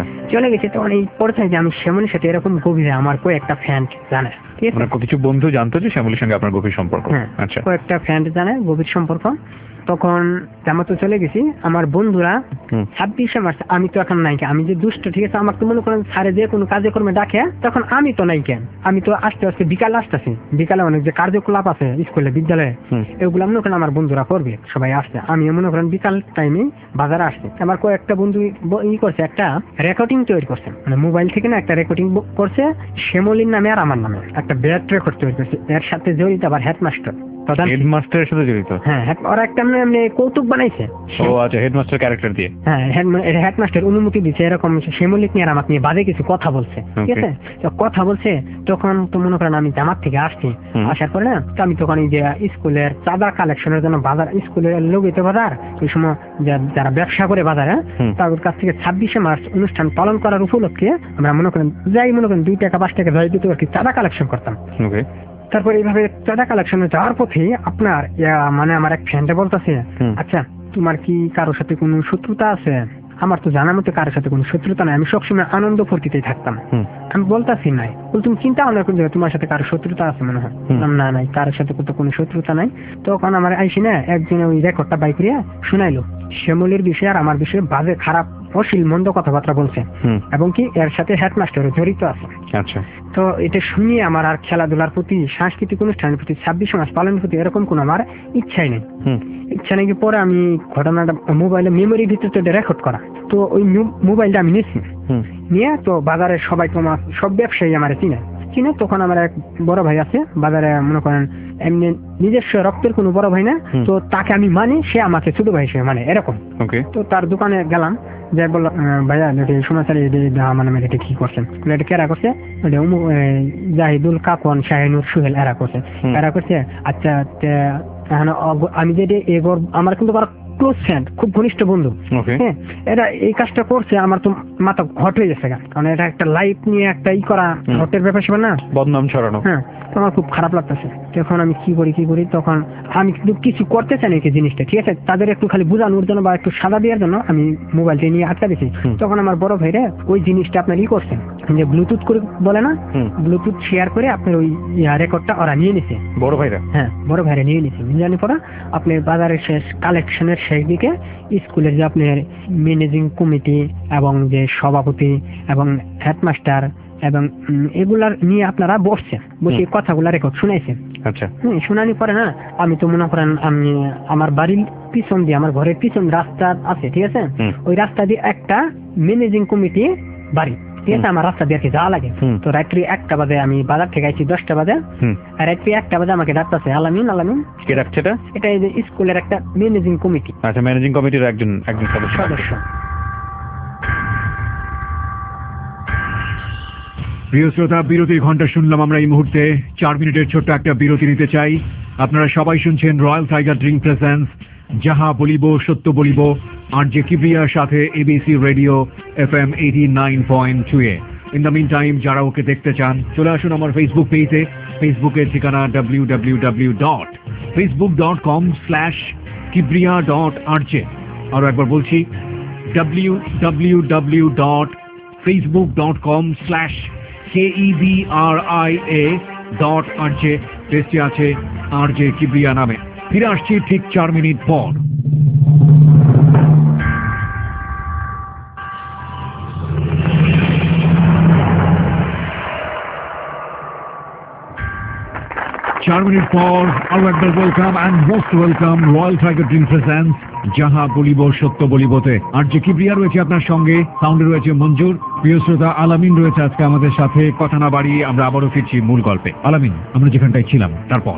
তখন এই পড়ে যে আমি শ্যামলীর সাথে এরকম গভীরে আমার কয়েকটা ফ্যান্ড জানে, ঠিক আছে, কিছু বন্ধু জানতো যে শ্যামলীর সঙ্গে আপনার গভীর সম্পর্ক। আচ্ছা, কয়েকটা ফ্যান্ড জানে গভীর সম্পর্ক। তখন জামাতে চলে গেছি, আমার বন্ধুরা 26শে মার্চ, আমি তো এখন নাই, আমি যে দুষ্ট, ঠিক আছে, আমার তো মনে করেন স্যারে যে কোনো কাজে কর্মে ডাকে, তখন আমি তো নাই কেন, আমি তো আস্তে আস্তে বিকালে আসতেছি। বিকালে অনেক যে কার্যকলাপ আছে স্কুলে বিদ্যালয়ে, এগুলো মনে করেন আমার বন্ধুরা করবে, সবাই আসছে। আমি মনে করেন বিকাল টাইমে বাজারে আসছে। আমার কয়েকটা বন্ধু করছে, একটা রেকর্ডিং তৈরি করছে, মানে মোবাইল থেকে না একটা রেকর্ডিং করছে শ্যামলীর নামে আর আমার নামে, একটা ব্যাড রেকর্ড তৈরি করছে। এর সাথে জড়িত আবার হেডমাস্টার, হেডমাস্টারের সাথে জড়িত। হ্যাঁ, ওরা একটা এমনি কৌতুক বানাইছে। ও আচ্ছা, হেডমাস্টার ক্যারেক্টার দিয়ে। হ্যাঁ, হেডমাস্টার অনুমতি দিচ্ছে, এরকম শ্যামলীক নিয়ে আর আমাকে নিয়ে বাজে কিছু কথা বলছে, ঠিক আছে। তো কথা বলছে, তখন তো মনে করেন আমি জামাত থেকে আসছি, আসার পরে না তো আমি তখন এই যে স্কুলের চাঁদা কালেকশনের জন্য বাজার, স্কুলের লোকিত বাজার, ওই সময় যারা ব্যবসা করে বাজারে, তাদের কাছ থেকে 26শে মার্চ অনুষ্ঠান পালন করার উপলক্ষে আমরা মনে করেন 2 টাকা 5 টাকা যাই দিতে আর কি চাঁদা কালেকশন করতাম। তারপরে এইভাবে চাঁদা কালেকশনে যাওয়ার পথে আপনার আমার এক ফ্রেন্ডে বলতেছে, আচ্ছা তোমার কি কারোর সাথে কোনো শত্রুতা আছে? আমার তো জানার মতো কারোর সাথে কোনো শত্রুতা নাই, আমি সবসময় আনন্দ ফুর্তিতেই থাকতাম। আমি বলতেছি নাই, তুমি চিন্তা ভাবনা করছো তোমার সাথে কারো শত্রুতা আছে মনে হয়? না নাই, কারোর সাথে কোনো শত্রুতা নাই। তখন আমার আইসি না একজনে ওই রেকর্ডটা বাইক নিয়ে শুনাইলো, শ্যামলীর বিষয়ে আর আমার বিষয়ে বাজে খারাপ অশ্লীল মন্দ কথাবার্তা বলছে, এবং কি এর সাথে হেডমাস্টারও জড়িত আছে। আচ্ছা, তো এটা শুনিয়ে আমার আর খেলাধুলার প্রতি, সাংস্কৃতিক অনুষ্ঠানের প্রতি, 26শে মার্চ পালনের প্রতি এরকম কোনো আমার ইচ্ছাই নেই। ইচ্ছা নাকি পরে আমি ঘটনাটা মোবাইলে মেমোরির ভিতরে রেকর্ড করা, তো ওই মোবাইলটা আমি নিয়েছি, নিয়ে তো বাজারে সবাই তোমার সব ব্যবসায়ী আমার চিনে। তখন আমার এক বড় ভাই আছে বাজারে, মনে করেন এমনি নিজস্ব রক্তের কোনো বড় ভাই না, তো তাকে আমি মানি, সে আমাকে ছোট ভাই হিসেবে মানে এরকম। তো তার দোকানে গেলাম, যাই বললাম ভাইয়া সমাচার মানে এটা কি করছেন, এটা কেরা করছে, জাহিদুল, কাকন, শাহিনুর, সুহেল এরা করছে। আচ্ছা আমি যে আমার কিন্তু ক্লোজ ফ্রেন্ড, খুব ঘনিষ্ঠ বন্ধু, হ্যাঁ, এরা এই কাজটা করছে, আমার তো মাথা ঘট হয়ে গেছে, কারণ এটা একটা লাইফ নিয়ে একটা করা ঘটের ব্যাপার সেবা না, বদনাম ছড়ানো। হ্যাঁ, আমার খুব খারাপ লাগতেছে। তখন আমি কি করি, তখন আমি কিন্তু কিছু করতে চাই না এই জিনিসটা, ঠিক আছে, তাদের একটু খালি বোঝানোর জন্য বা একটু সাদা দেওয়ার জন্য আমি মোবাইলটা নিয়ে আটকা দিয়েছি। তখন আমার বড় ভাইরে ওই জিনিসটা আপনার করছেন, যে ব্লুটুথ করে বলে না, ব্লুটুথ শেয়ার করে আপনার ওই রেকর্ডটা ওরা নিয়ে নিছে, বড় ভাইরা। হ্যাঁ বড় ভাইরা নিয়ে নিছে। জানি পরে আপনি বাজারের শেষ কালেকশনের শেষ দিকে স্কুলের যে আপনার ম্যানেজিং কমিটি এবং যে সভাপতি এবং হেডমাস্টার এবং এগুলার নিয়ে আপনারা বসছেন, বসে কথাগুলা রেকর্ড শুনাইছেন। আচ্ছা, শুনানি পরে না আমি তো মনে করেন আমি আমার বাড়ির পিছন দিয়ে, আমার ঘরের পিছন রাস্তা আছে, ঠিক আছে, ওই রাস্তা দিয়ে একটা ম্যানেজিং কমিটি বাড়ি, ঠিক আছে, আমার রাস্তা দিয়ে আর কি যাওয়া লাগে। তো রাত্রি 1টা বাজে আমি বাজার থেকে আইছি 10টা বাজে, আর রাত্রি 1টা বাজে আমাকে ডাকতেছে আলামিন। আলামিন কে ডাকছে? এটা এই যে স্কুলের একটা ম্যানেজিং কমিটি। আচ্ছা, ম্যানেজিং কমিটির একজন সদস্য। প্রিয় শ্রোতা, বিরতির ঘন্টা শুনলাম আমরা এই মুহূর্তে। 4 মিনিটের ছোট্ট একটা বিরতি নিতে চাই। আপনারা সবাই শুনছেন রয়্যাল টাইগার ড্রিঙ্ক প্রেজেন্স যাহা বলিব সত্য বলিব, আর যে কিবরিয়ার সাথে এবিসি রেডিও FM 89.2 এ। ইন দ্য মিন টাইম যারা ওকে দেখতে চান চলে আসুন আমার ফেসবুক পেজে। ফেসবুকের ঠিকানা www.facebook.com/kibriya.rj। আরো একবার বলছি, www.facebook.com/KEBRIA.RJ। পেজটি আছে RJ কিবরিয়া নামে। ফিরে আসছি ঠিক 4 মিনিট পর। চার মিনিট পর আরো একবার welcome and most welcome Royal Tiger drink presents যাহা বলিব সত্য বলিবতে। আর যে কিবরিয়া রয়েছে আপনার সঙ্গে, সাউন্ডে রয়েছে মঞ্জুর, প্রিয় শ্রোতা আলামিন রয়েছে আজকে আমাদের সাথে। কথা না বাড়িয়ে আমরা আবারও ফিরছি মূল গল্পে। আলামিন, আমরা যেখানটায় ছিলাম তারপর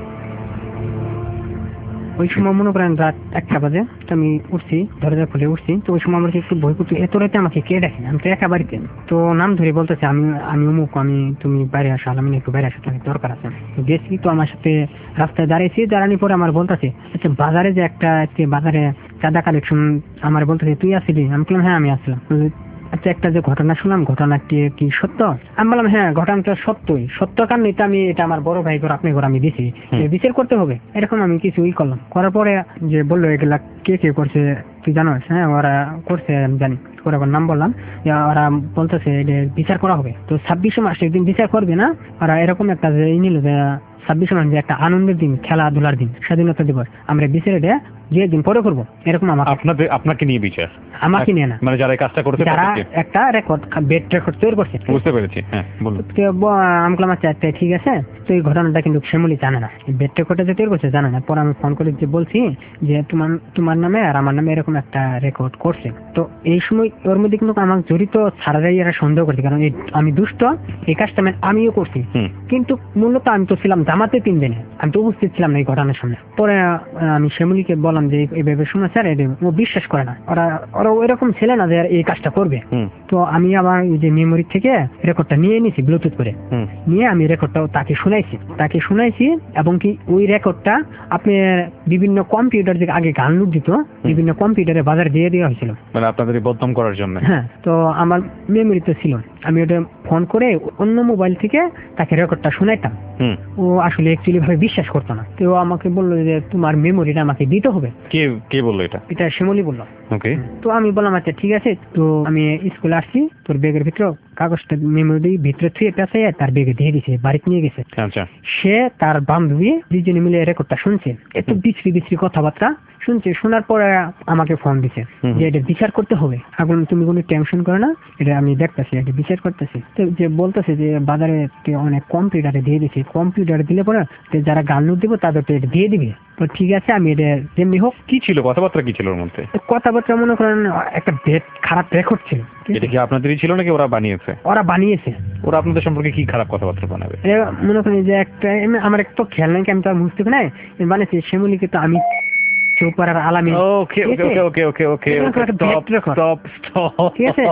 ওই সময় মনে করেন রাত 1টা বাজে, তো আমি উঠছি, দরজা খুলে উঠছি। তো ওই সময় আমার একটু ভয় করছি, এত রাতে আমাকে কে ডাকে, আমি তো একা বাড়িতে। তো নাম ধরে বলতেছে আমি অমুক, তুমি বাইরে আসো, আলামিন একটু বাইরে আসো, তোমার দরকার আছে। তো গেছি, তো আমার সাথে রাস্তায় দাঁড়িয়েছি। দাঁড়ানোর পরে আমার বলতেছে, আচ্ছা বাজারে যে বাজারে চাঁদা কালেকশন, আমার বলতেছে তুই আসিলি? আমি বললাম হ্যাঁ আমি আসলাম। আচ্ছা একটা যে ঘটনা শুনলাম, ঘটনাটি কি সত্য? আমি বললাম হ্যাঁ ঘটনাটা সত্যই, সত্য কারণে তো আমি এটা আমার বড় ভাই ঘর আপনি ঘর আমি দিছি, বিচার করতে হবে, এরকম আমি কিছু করলাম। করার পরে যে বললো এগুলা কে কে করছে তুই জানোস? হ্যাঁ ওরা করছে আমি জানি। ওরা আবার নাম বললাম, ওরা বলতেছে বিচার করা হবে। তো 26 মাস একদিন বিচার করবে না ওরা, এরকম একটা যে নিল যে 26 মাস যে একটা আনন্দের দিন, খেলাধুলার দিন, স্বাধীনতা দিবস, আমরা বিচারে দেয় 2 দিন পরে করবো, এরকম আমার। আপনাকে নিয়ে বিচার? আমাকে নিয়ে না, মানে যারা এই কাজটা করছে, যারা একটা রেকর্ড বেড রেকর্ড তৈরি করছে। বুঝতে পেরেছি, হ্যাঁ বলুন। আমি বললাম আচ্ছা ঠিক আছে। তো এই ঘটনাটা কিন্তু শ্যামলী জানে না, বেড রেকর্ডটা যে তৈরি করছে জানে না। পরে আমি ফোন করে যে বলছি যে তোমার নামে আর আমার নামে এরকম একটা রেকর্ড করছে। তো এই সময় ওর মধ্যে কিন্তু আমার জড়িত ছাড়াই এরা সন্দেহ করছে, কারণ আমি দুষ্ট, এই কাজটা আমিও করছি। কিন্তু মূলত আমি তো ছিলাম জামাতে 3 দিনে, আমি তো উপস্থিত ছিলাম না এই ঘটনার সামনে। পরে আমি শ্যামলীকে বললাম যে এইভাবে শুনে স্যার, ও বিশ্বাস করে না, ওরা এরকম ছেলে না যে এই কাজটা করবে। তো আমি আবার যে মেমোরি থেকে রেকর্ডটা নিয়ে নিয়েছি ব্লুটুথ করে, নিয়ে আমি রেকর্ডটাও তাকে শুনাইছি এবং কি ওই রেকর্ডটা আপনার বিভিন্ন কম্পিউটার যে আগে গান লুট দিত, বিভিন্ন কম্পিউটারে বাজার দিয়ে দেওয়া হয়েছিল, মানে আপনাদের বদনাম করার জন্য। হ্যাঁ, তো আমার মেমোরিতে ছিল, আমি ওটা ফোন করে অন্য মোবাইল থেকে তাকে রেকর্ডটা শুনাইতাম। ও আসলে অ্যাকচুয়ালি ভাবে বিশ্বাস করতো না। তো আমাকে বললো যে তোমার মেমোরিটা আমাকে দিতে হবে। কে বললো এটা? এটা শ্যামলী বললো। ওকে। তো আমি বললাম আচ্ছা ঠিক আছে। তো আমি স্কুলে আসছি, তোর ব্যাগের ভিতরে কাগজটা মেমোরি ভিতরে থুয়ে পেঁচাই তার ব্যাগে দিয়ে দিছে, বাড়িতে নিয়ে গেছে। আচ্ছা। সে তার বান্ধবী 2 জনে মিলে রেকর্ডটা শুনছে, একটু বিশ্রী কথাবার্তা শুনছে। শোনার পরে আমাকে ফোন দিছে যে এটা বিচার করতে হবে। আমি বললাম তুমি কোনো টেনশন করো না, এটা আমি দেখতেছি, এটা বিচার করতেছি। তো যে বলতেছে যে বাজারে অনেক কম্পিউটারে দিয়ে দিছে, কম্পিউটারে দিলে পরে যারা গান লুট দিব তাদেরকে এটা দিয়ে দিবে। তো ঠিক আছে, আমি এটা যেমনি হোক। কি ছিল কথাবার্তা, কি ছিল ওর মধ্যে? কথাবার্তা মনে করেন একটা খারাপ রেকর্ড ছিল। এটা কি আপনাদেরই ছিল নাকি ওরা বানিয়েছে? ওরা বানিয়েছে। ওরা আপনাদের সম্পর্কে কি খারাপ কথাবার্তা বানাবে? মনে করেন যে একটা আমার একটা খেয়াল নাই, আমি তো বুঝতে পারি না বানিয়েছি। শ্যামলীকে তো আমি চৌপাড়ার Alamin. Okay okay okay okay okay stop stop stop. ঠিক আছে,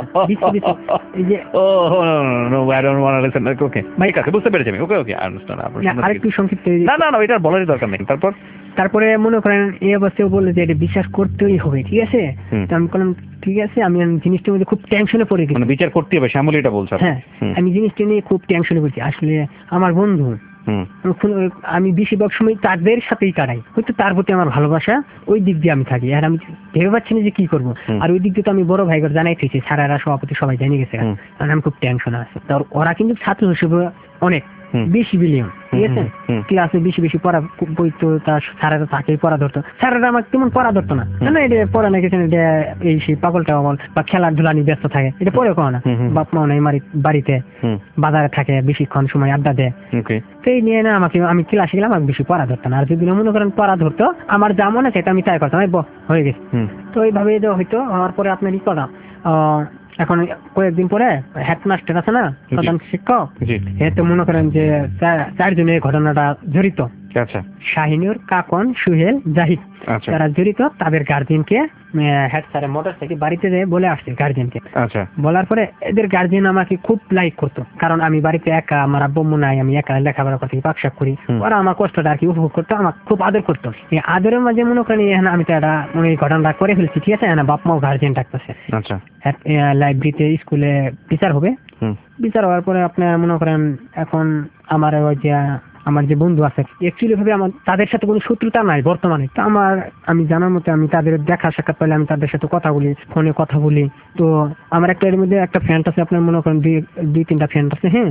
এই যে oh no I don't want to listen. Okay ঠিক আছে, বুঝতে পেরেছি আমি। Okay okay I understand. আরেকটু সংক্ষিপ্ত। না এটা বলারই দরকার নেই। তারপরে মনে করেন এই অবস্থায় বললো যে এটা বিশ্বাস করতেই হবে। ঠিক আছে, তো আমি বললাম ঠিক আছে। আমি জিনিসটার মধ্যে খুব টেনশনে পড়ে গেছি, মানে বিচার করতে হবে, শ্যামলী এটা বলছে। হ্যাঁ, আমি জিনিসটা নিয়ে খুব টেনশনে পড়ছি। আসলে আমার বন্ধু আমি বেশিরভাগ সময় তাদের সাথেই কাটাই, হয়তো তার প্রতি আমার ভালোবাসা ওই দিক দিয়ে আমি থাকি। আর আমি ভেবে পাচ্ছি না যে কি করবো। আর ওই দিক দিয়ে তো আমি বড় ভাইগর জানাইতেছি, স্যারেরা সভাপতি সবাই জানিয়ে গেছে, কারণ আমি খুব টেনশন আছে। তো ওরা কিন্তু ছাত্র হিসেবে অনেক বেশি বিলিয়ন, ঠিক আছে, ক্লাসে বেশি বেশি পড়া বই তো তার স্যারেরা তাকেই পড়া ধরতো, স্যারেরা আমাকে তেমন পড়া ধরতো না, না এটা পড়া নাকি এটা এই সেই পাগলটা বল বা খেলাধুলা নিয়ে ব্যস্ত থাকে, এটা পরে কো না, বাপ মাও নাই বাড়িতে বাজারে থাকে, বেশিক্ষণ সময় আড্ডা দেয়, তো এই নিয়ে না আমাকে, আমি ক্লাসে গেলাম, আমাকে বেশি পড়া ধরতো না। আর যদি মনে করেন পড়া ধরতো, আমার যা মনে আছে আমি তাই করতাম, হয়ে গেছে। তো এইভাবে হয়তো হওয়ার পরে আপনার ই করা, এখন কয়েকদিন পরে হেডমাস্টার আছে না, প্রধান শিক্ষক, তো মনে করেন যে 4 জনের ঘটনাটা জড়িত, শাহিনুর, কাকন, সুহেল, জাহিদ, তারা জড়িত। তাদের গার্জিয়ানকে হেড স্যারের মোটরসাইকেল বাড়িতে যেয়ে বলে আসছে গার্জিয়ানকে। বলার পরে এদের গার্জিয়ান আমাকে খুব লাইক করতো, কারণ আমি বাড়িতে একা, আমার আব্বু নাই, আমি একা লেখাপড়া করতে পাকশাক করি, ওরা আমার কষ্টটা আর কি উপভোগ করতো, আমার খুব আদর করতো। এই আদরের মাঝে মনে করেন আমি তো একটা এই ঘটনাটা করে ফেলছি, ঠিক আছে, বাপ মাও গার্জিয়ান ডাকতেছে, লাইব্রেরিতে স্কুলে বিচার হবে। বিচার হওয়ার পরে আপনার মনে করেন এখন আমার ওই যে আমার যে বন্ধু আছে, অ্যাকচুয়ালি ভাবে আমার তাদের সাথে কোনো শত্রুতা নাই বর্তমানে। তো আমি জানার মতে আমি তাদের দেখা সাক্ষাৎ পাইলে আমি তাদের সাথে কথা বলি, ফোনে কথা বলি। তো আমার এর মধ্যে একটা ফ্রেন্ড আছে, আপনার মনে করেন 2-3টা ফ্রেন্ড আছে, হ্যাঁ,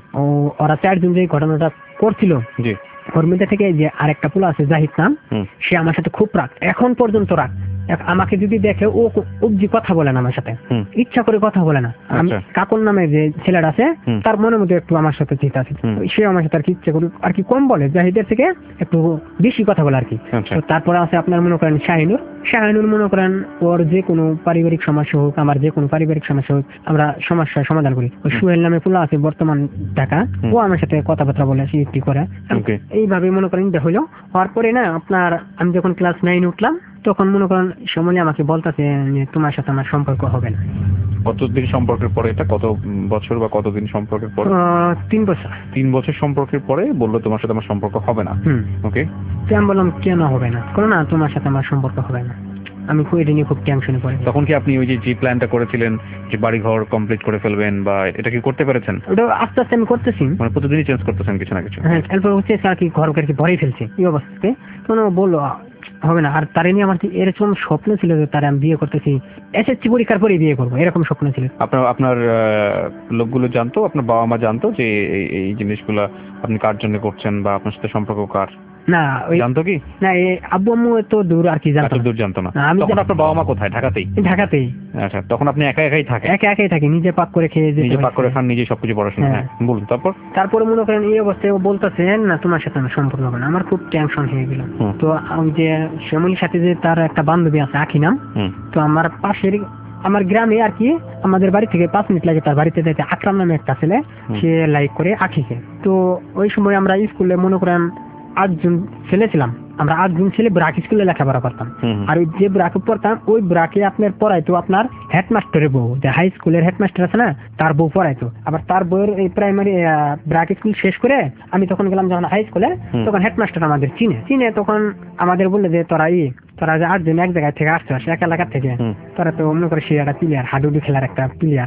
ওরা 4 জন যে ঘটনাটা করছিল, ওর মধ্যে থেকে যে আরেকটা পোলা আছে জাহিদ নাম, সে আমার সাথে খুব রাগ, এখন পর্যন্ত রাগ। আমাকে যদি দেখে ও অবজি কথা বলে না আমার সাথে, ইচ্ছা করে কথা বলে না। কাকুর নামে যে ছেলেটা আছে, তার মনের মধ্যে একটু আমার সাথে চিন্তা আছে, সে আমার সাথে আর কি ইচ্ছা করে আর কি কম বলে, জাহিদের থেকে একটু বেশি কথা বলে আর কি। তো তারপরে আছে আপনার মনে করেন শাহিনুর মনে করেন ওর যে কোনো পারিবারিক সমস্যা হোক, আমার যে কোনো পারিবারিক সমস্যা হোক, আমরা সমস্যার সমাধান করি। ওই সুহেল নামে পোলা আছে বর্তমান ঢাকা, ও আমার সাথে কথাবার্তা বলে, একটি করে। এইভাবে মনে করেন হইলো। হওয়ার পরে না আপনার আমি যখন ক্লাস 9 উঠলাম, তখন মনে করেন সময় আমাকে বলতেছে যে তোমার সাথে আমার সম্পর্ক হবে না। কতদিন সম্পর্কের পরে? এটা কত বছর বা কতদিন সম্পর্কের পরে? 3 বছর। 3 বছর সম্পর্কের পরে বললো তোমার সাথে আমার সম্পর্ক হবে না। ওকে, আমি বললাম কেন হবে না? কোনো না, তোমার সাথে আমার সম্পর্ক হবে না। আমি এটা নিয়ে খুব টেনশনে পড়ে। তখন কি আপনি ওই যে প্ল্যানটা করেছিলেন যে বাড়ি ঘর কমপ্লিট করে ফেলবেন, বা এটা কি করতে পেরেছেন? ওটা আস্তে আস্তে আমি করতেছি, মানে প্রতিদিনই চেঞ্জ করতেছেন কিছু না কিছু? হ্যাঁ, এরপর হচ্ছে আর কি ঘর কি ভরেই ফেলছে এই অবস্থাতে। কোনো বললো হবে না। আর তার নিয়ে আমার এরকম স্বপ্ন ছিল যে তারা আমি বিয়ে করতেছি, এসএসসি পরীক্ষার পরে বিয়ে করবো, এরকম স্বপ্ন ছিল। আপনার লোকগুলো জানতো, আপনার বাবা মা জানতো যে এই জিনিসগুলো আপনি কার জন্য করছেন, বা আপনার সাথে সম্পর্ক কার? না, জানতো কি না, আব্বু আম্মু তো দূর আর কি জানতো, দূর জানতো না। তখন আপনার বাবা মা কোথায়? ঢাকাতেই। আচ্ছা, তখন আপনি একাই থাকি, নিজে পাক করে খেয়ে, নিজে পাক করে খান, নিজে সবকিছু পড়াশোনা। হ্যাঁ, বলুন। তারপরে মনে করেন এই অবস্থায় ও বলতেছে না তোমার সাথে আমার সম্পর্ক হবে না। আমার খুব টেনশন হয়ে গেল। তো আমি যে শ্যামলীর সাথে যে তার একটা বান্ধবী আছে আখি নাম, তো আমার পাশের আমার গ্রামে আর কি, আমাদের বাড়ি থেকে 5 মিনিট লাগে তার বাড়িতে যাইতে। আকরাম নামে একটা ছেলে, সে লাইক করে আখিকে। তো ওই সময় আমরা স্কুলে মনে করেন 8 জন ছেলে ছিলাম, আমরা 8 জন ছেলে ব্রাক স্কুলে লেখাপড়া করতাম। আর ওই যে ব্রাকে পড়তাম, ওই ব্রাকে আপনার পড়াইতো আপনার হেডমাস্টারের বউ, যে হাই স্কুলের হেডমাস্টার আছে না, তার বউ পড়াইতো। আবার তার বউয়ের এই প্রাইমারি ব্রাক স্কুল শেষ করে আমি তখন গেলাম যখন হাই স্কুলে, তখন হেডমাস্টার আমাদের চিনে তখন আমাদের বললে যে তোরা যে 8 জন এক জায়গায় থেকে আসছে, এক এলাকার থেকে, তোরা তো মনে করে সে একটা প্লেয়ার, হাডুডু খেলার একটা প্লেয়ার,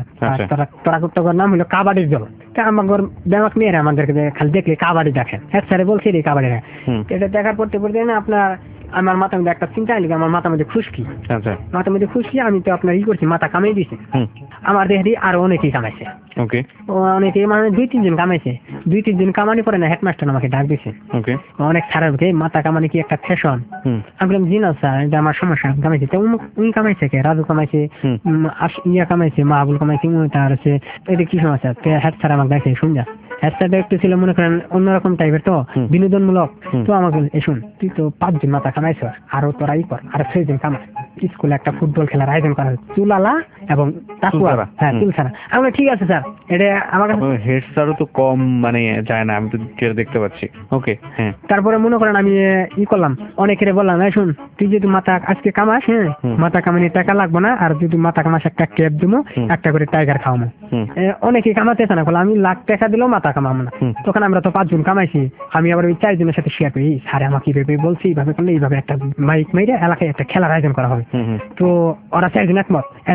তোরা নাম হলো কাবাডির দল। আমার ব্যামাক মেয়েরা আমাদেরকে খালি দেখলে কাবাডি দেখেন, হেড স্যারে বলছে রে কাবাডি দেখেন। এটা দেখার পড়তে না আপনার আমার মাথার মধ্যে একটা চিন্তা এলো, আমার মাথার মধ্যে খুশকি, আমি তো আপনার করছি, মাথা কামাই দিয়েছি। আমার দেহ দিয়ে আরো অনেকেই কামাইছে, অনেকে মানে 2-3 জন কামাইছে। 2-3 জন কামানি পরে না হেডমাস্টার আমাকে ডাক দিছে, অনেক সারা মাথা কামানি কি একটা ফ্যাশন। আমি বললাম জি না স্যার, এটা আমার সমস্যা, কামাইছে। তো উনি কামাইছে কে? রাজু কামাইছে, ইয়া কামাইছে, মাহবুল কামাইছে, তার হচ্ছে এটা কি সমস্যা? হেড স্যার আমাকে দেখে শুনজা। হেড স্যারটা একটু ছিল মনে করেন অন্যরকম টাইপের, তো বিনোদনমূলক। তো আমাকে শুন, তুই তো 5 জন মাথা কামাইছ, আরো তোরা কর, আর 6 জন কামাই। স্কুলে একটা ফুটবল খেলার আয়োজন করা হয়েছে, চুলালা এবং তাকুয়ারা, হ্যাঁ চুল ছাড়া। আমি ঠিক আছে স্যার, এটা আমার কাছে হেড স্যারও তো কম মানে যায় না, আমি তো দেখতে পাচ্ছি। ওকে, হ্যাঁ। তারপরে মনে করেন আমি করলাম, অনেকের বললাম শুন, তুই যদি মাথা আজকে কামাস, হ্যাঁ মাথা কামানি টাকা লাগবে না, আর যদি মাথা কামাস একটা ক্যাপ দিবো, একটা করে টাইগার খাওয়াবো। অনেকে কামাতেছে না, বলে আমি লাখ টাকা দিলেও মাথা কামাবো না। তখন আমরা তো 5 জন কামাইছি, আমি আবার ওই 4 জনের সাথে শেয়ার করি, স্যার আমাকে এইভাবে বলছি, এইভাবে করলে এইভাবে একটা মাইক মেরে এলাকায় একটা খেলার আয়োজন করা হবে। তো ওরা 4 জন একমত, তো ক্লিয়ার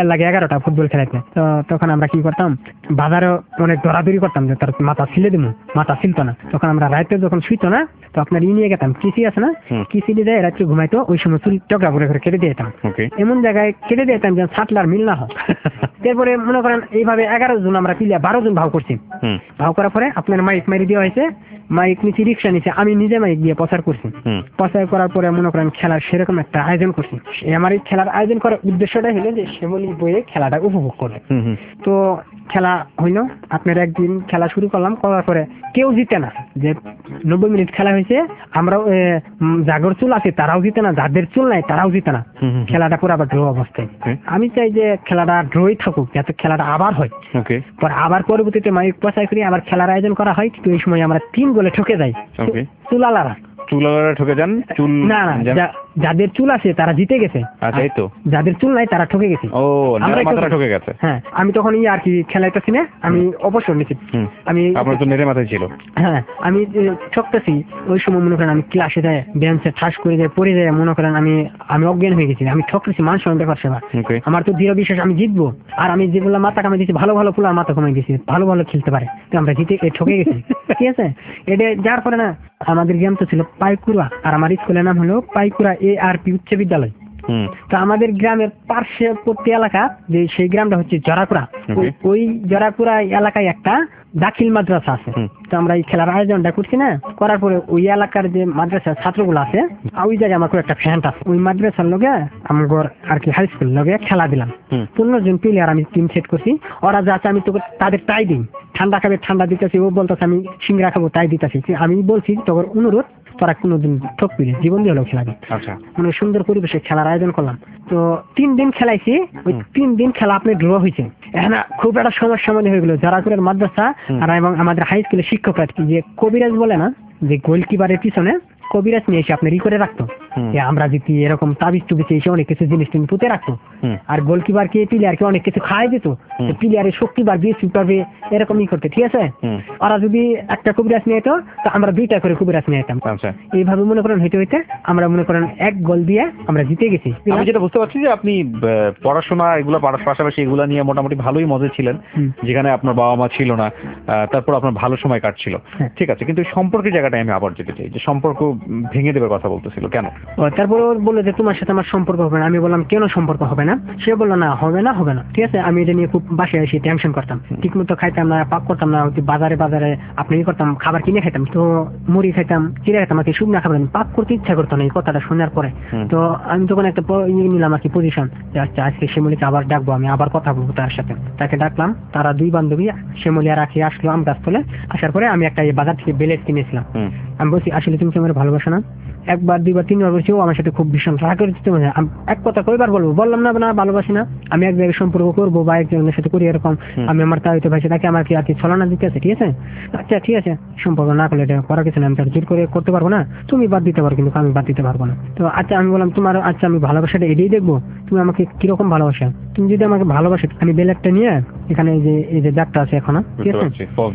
প্লেয়ার লাগে 11টা ফুটবল খেলাইতে। তো তখন আমরা কি করতাম, বাজারে অনেক দৌড়াদৌড়ি করতাম যে তার মাথা ছিলে দিব, মাথা ছিলতো না। তখন আমরা রাতে যখন শুইতো না, তো আপনার নিয়ে গেতাম কিসি আছে না, কিসি দিয়ে রাত্রে ঘুমাইতো, ওই সময় চুল টকরা করে করে কেটে দিয়ে যেতাম, এমন জায়গায় কেটে দিয়ে যেতাম যেন ছাটলার মিল না হয়। তারপরে মনে করেন এইভাবে 11 জন আমরা প্লেয়ার 12 জন ভাও করছি। ভাও করার পরে আপনার মাইক মারি দেওয়া হয়েছে, মাইক নিচে রিক্সা নিচে, আমি নিজে মাইক দিয়ে প্রচার করছি। প্রচার করার পরে মনে করেন খেলার সেরকম একটা আয়োজন করছি। আমার এই খেলার আয়োজন করার উদ্দেশ্যটা হলো যে শ্যামলী বইয়ে খেলাটা উপভোগ করবে। তো খেলা হইলো, আপনার একদিন খেলা শুরু করলাম, করার পরে কেউ জিতে না। যে 90 মিনিট খেলা হয়েছে, আমরাও জাগর চুল আছে তারাও জিতে না, যাদের চুল নাই তারাও জিতে না, খেলাটা পুরো আবার ড্র অবস্থায়। আমি চাই যে খেলাটা ড্রই থাকুক, যাতে খেলাটা আবার হয়। পরে আবার পরবর্তীতে মাইক প্রচার করি, আবার খেলার আয়োজন করা হয়। কিন্তু এই সময় আমরা 3 গোলে ঠকে যাই। চুলালারা ঠকে যান, চুল না না, যাদের চুল আছে তারা জিতে গেছে, যাদের চুল নাই তারা ঠকে গেছে। মাথাটা ঠকে গেছে। হ্যাঁ, আমি তখন আর কি খেলাইতেছি না, আমি অবসর নিচ্ছি। আমি আপনার তো নেড়ে মাথায় ছিল। হ্যাঁ, আমি ঠকতেছি। ওই সময় মনে করেন আমি ক্লাসে যায় বেঞ্চে ঠাস করে যায়, পড়ে যায়, মনে করেন আমি অজ্ঞান হয়ে গেছি। আমি ঠকতেছি, মানুষ ব্যাপার সেবা। আমার তো দৃঢ় বিশ্বাস আমি জিতবো। আর আমি যেগুলো মাথা কামাই দিচ্ছি, ভালো ভালো ফুলার মাথা কমাই দিচ্ছি, ভালো ভালো খেলতে পারে, তো আমরা জিতে ঠকে গেছি। ঠিক আছে, এটা যার পরে না আমাদের গ্রাম তো ছিল পাইকুড়া, আর আমার স্কুলের নাম হলো পাইকুড়া ARP উচ্চ বিদ্যালয়। তো আমাদের গ্রামের পার্শ্ববর্তী এলাকা যে সেই গ্রামটা হচ্ছে জরাকুড়া। ওই জরাকুড়া এলাকায় একটা দাখিল মাদ্রাসা আছে। তো আমরা এই খেলার আয়োজনটা করছি না, করার পরে ওই এলাকার যে মাদ্রাসার ছাত্রগুলো আছে, ওই জায়গায় আমার একটা ফ্যান্ট আছে, ওই মাদ্রাসার লগে আমার আর কি হাই স্কুল লগে খেলা দিলাম। 15 জন প্লেয়ার আমি টিম সেট করছি। ওরা যাচ্ছে, আমি তোকে তাদের তাই দিই, ঠান্ডা খাবে ঠান্ডা দিতেছি, ও বলতেছে আমি সিংড়া খাবো তাই দিতেছি। আমি বলছি তোর অনুরোধ, তোরা কোনোদিন ঠকবি না, জীবন দিয়ে হলেও খেলাবি। মানে সুন্দর পরিবেশে খেলার আয়োজন করলাম। তো 3 দিন খেলাইছি। ওই 3 দিন খেলা আপনার ড্র হয়েছে। এখন খুব একটা সমস্যা মনে হয়ে গেল জারাকুরের মাদ্রাসা আর এবং আমাদের হাই স্কুলের শিক্ষকরা, যে কবিরাজ বলে না, যে গোলকিপারের পিছনে কবিরাজ নিয়ে এসে আপনার করে রাখতো, আমরা যদি এরকম তাবিজ টুবিজ এসে অনেক কিছু জিনিস তুমি পুঁতে রাখতো। আর গোলকিপার কে প্লেয়ারকে অনেক কিছু খাওয়াই দিত, প্লেয়ারের শক্তি বাড়বে, পারবে, এরকমই করতে। ঠিক আছে, ওরা যদি একটা কবিরাজ নিয়ে যেত, তো আমরা 2টা করে কবিরাজ নিয়ে যেতাম। এইভাবে মনে করেন হইতে হইতে আমরা মনে করেন 1 গোল দিয়ে আমরা জিতে গেছি। আমি যেটা বুঝতে পারছি যে আপনি পড়াশোনা এগুলো পাশাপাশি এগুলা নিয়ে মোটামুটি ভালোই মজা ছিলেন, যেখানে আপনার বাবা মা ছিল না, তারপর আপনার ভালো সময় কাটছিল। ঠিক আছে, কিন্তু সম্পর্কের জায়গাটায় আমি আবার যেতে চাই, যে সম্পর্ক ভেঙে দেবার কথা বলতেছিল কেন? তারপর ওর বললো যে তোমার সাথে আমার সম্পর্ক হবে না। আমি বললাম কেন সম্পর্ক হবে না? সে বললো না হবে না, হবে না। ঠিক আছে, আমি এটা নিয়ে খুব বাসায় এসে টেনশন করতাম, ঠিক মতো খাইতাম না, পাক করতাম না, বাজারে আপনি করতাম, খাবার কিনে খাইতাম, তো মুড়ি খাইতাম, চিড়ে খাইতাম, আর কি শুকনা খাবার পাক করতে ইচ্ছা করতো না। এই কথাটা শোনার পরে তো আমি তখন একটা নিলাম আর কি পজিশন, যে আচ্ছা আজকে শ্যামলীকে আবার ডাকবো, আমি আবার কথা বলবো তার সাথে। তাকে ডাকলাম, তারা 2 বান্ধবী শ্যামলী আর রাখি আসলো আম গাছতলে। আসার পরে আমি একটা বাজার থেকে বেলেট কিনেছিলাম। আমি বলছি আসলে তুমি কি আমার ভালোবাসো না? 1 বার 2 বার 3 বার বলছি, ও আমার সাথে খুব ভীষণ রাগ করে দিতে। এক কথা কয়বার বলবো, বললাম না না ভালোবাসি না, আমি এক জায়গায় সম্পর্ক করবো বা একজনের সাথে করি এরকম, আমি আমার তাইতে ভাই তাকে আমার কি আর কি ছলনা দিতে আছে। ঠিক আছে, আচ্ছা ঠিক আছে, সম্পর্ক না করলে এটা করার কিছু না, আমি তার জোর করে করতে পারবো না, তুমি বাদ দিতে পারো কিন্তু আমি বাদ দিতে পারবো না। তো আচ্ছা আমি বললাম তোমার, আচ্ছা আমি ভালোবাসাটা এটাই দেখবো, তুমি আমাকে কিরকম ভালোবাসা। তুমি যদি আমাকে ভালোবাসো, আমি বেলেটটা নিয়ে এখানে এই যে ডাক্তার আছে এখন, ঠিক আছে,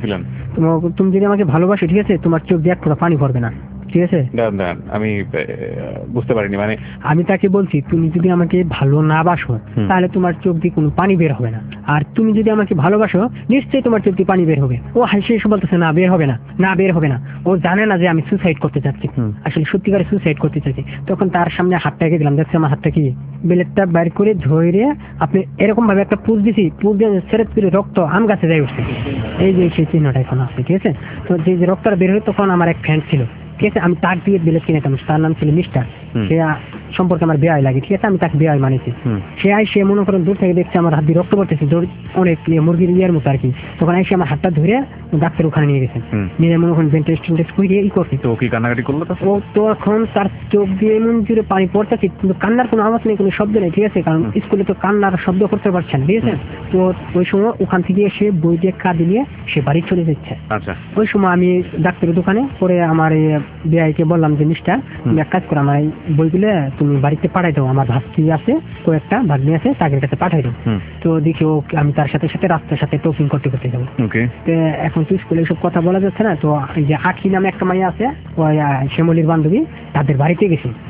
তুমি যদি আমাকে ভালোবাসো, ঠিক আছে, তোমার চোখ দিয়ে এক ফোঁটা পানি পড়বে না। ঠিক আছে, আমি বুঝতে পারিনি। মানে আমি তাকে বলছি তুমি যদি আমাকে ভালো না বাসো, তাহলে তোমার চোখ দিয়ে কোনো পানি বের হবে না, আর তুমি যদি আমাকে ভালোবাসো নিশ্চয়ই তোমার চোখ দিয়ে পানি বের হবে। ও হাসি এসে বলতেছে না বের হবে না, না বের হবে না। ও জানে না যে আমি সুসাইড করতে চাচ্ছি, আসলে সত্যিকারে সুসাইড করতে চাচ্ছি। তখন তার সামনে হাতটাকে দিলাম, দেখছি আমার হাতটা কি, বেলেটটা বাইর করে ধরে আপনি এরকম ভাবে একটা পুষ দিছি, পুষ দিয়ে সেরে রক্ত আম গাছে যাই উঠছে। এই যে সেই চিহ্নটা এখন আছে। ঠিক আছে, তো যে রক্তটা বের হয়, তখন আমার এক ফ্রেন্ড ছিল, ঠিক আছে, আমি তার দিয়ে বেলেট কিনেতাম, তার নাম ছিল মিস্টার। সে সম্পর্কে আমার বেয়াই লাগে। ঠিক আছে, আমি তাকে বেয়াই মানেছি। সে মনে করেন দূর থেকে দেখছে আমার হাত দিয়ে রক্ত পড়তেছে, অনেক মুরগির ইয়ের মতো আর কি। তখন এসে আমার হাতটা ধরে ডাক্তার ওখানে নিয়ে গেছে, নিয়ে মনে করেন টেস্ট করে ই করছে। তো কি কান্নাকাটি করলো? ও তখন তার চোখ দিয়ে এমন জুড়ে পানি পড়তেছে, কিন্তু কান্নার কোনো আওয়াজ নেই, কোনো শব্দ নেই। ঠিক আছে, কারণ স্কুলে তো কান্নার শব্দ করতে পারছে না। ঠিক আছে, তো ওই সময় ওখান থেকে এসে বই দিয়ে কাঁদি নিয়ে সে বাড়ি চলে যাচ্ছে। আচ্ছা, ওই সময় আমি ডাক্তারের দোকানে পরে আমার বিআইকে বললাম যে মিস্টার তুমি এক কাজ করো, আমার এই বইগুলো তুমি বাড়িতে পাঠাই দাও, আমার ভাস্তি আছে, কয়েকটা ভাগ্নি আছে, তাদের কাছে পাঠাই দাও। তো দেখি ও আমি তার সাথে সাথে রাস্তার সাথে টকিং করতে যাবো। তো এখন তো স্কুলে সব কথা বলা যাচ্ছে না, তো এই যে আখি নামে একটা মাইয়া আছে, ওই শ্যামলীর বান্ধবী, তাদের বাড়িতে গেছি।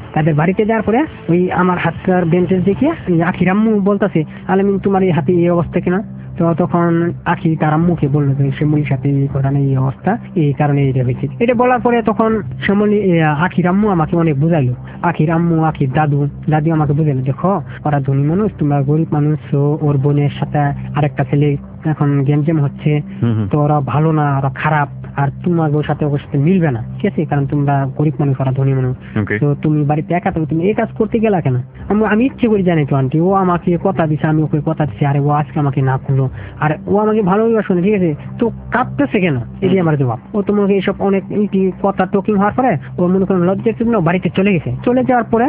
তাদের বাড়িতে যাওয়ার পরে ওই আমার হাতটার বেঞ্চের দিকে আখির আম্মু বলতেছে, আলামিন তোমার এই হাতে এই অবস্থা কিনা? তো তখন আখি তার আম্মুকে বললো যে শ্যামলির সাথে এই ঘটনা, এই অবস্থা, এই কারণে এটা হয়েছে। এটা বলার পরে তখন আখির আম্মু আমাকে অনেক বুঝাইলো। আখির আম্মু, আখির দাদু আমাকে বুঝাইলো, দেখো ওরা ধনী মানুষ, তোমরা গরিব মানুষ, ওর বোনের সাথে আরেকটা ছেলে এখন গেমজেম হচ্ছে, তো ওরা ভালো না, ওরা খারাপ, আর তোমার ওর সাথে মিলবে না, ঠিক আছে, কারণ তোমরা গরিব মানুষ, ওরা ধনী মানুষ। তো তুমি বাড়িতে একা থাকো, তুমি এই কাজ করতে গেলা কেন? আমি ইচ্ছে করি জানি তো আন্টি, ও আমাকে কথা দিছে, আমি ওকে কথা দিচ্ছি, আরে ও আজকে আমাকে না করলো, আর ও আমাকে ভালোবাসে, ঠিক আছে, তো কাঁদতেছে কেন? এই আমার জবাব। ও তোমাকে এইসব অনেক কথা টকিং হওয়ার পরে ও মনে করেন লজ্জার জন্য বাড়িতে চলে গেছে। চলে যাওয়ার পরে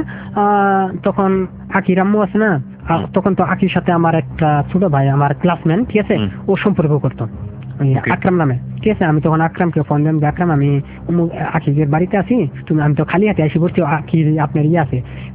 তখন আখির আম্মু আছে না, তখন তো আখির সাথে আমার একটা ছোট ভাই, আমার ক্লাসমেট, ঠিক আছে, ও সম্পর্ক করতো আকরাম নামে, ঠিক আছে। আমি তখন আকরামকে ফোন দিলাম, আকরাম আমি আখির বাড়িতে আছি, তুমি, আমি তো খালি হাতে আসি পড়ছি, আখির আপনার আছে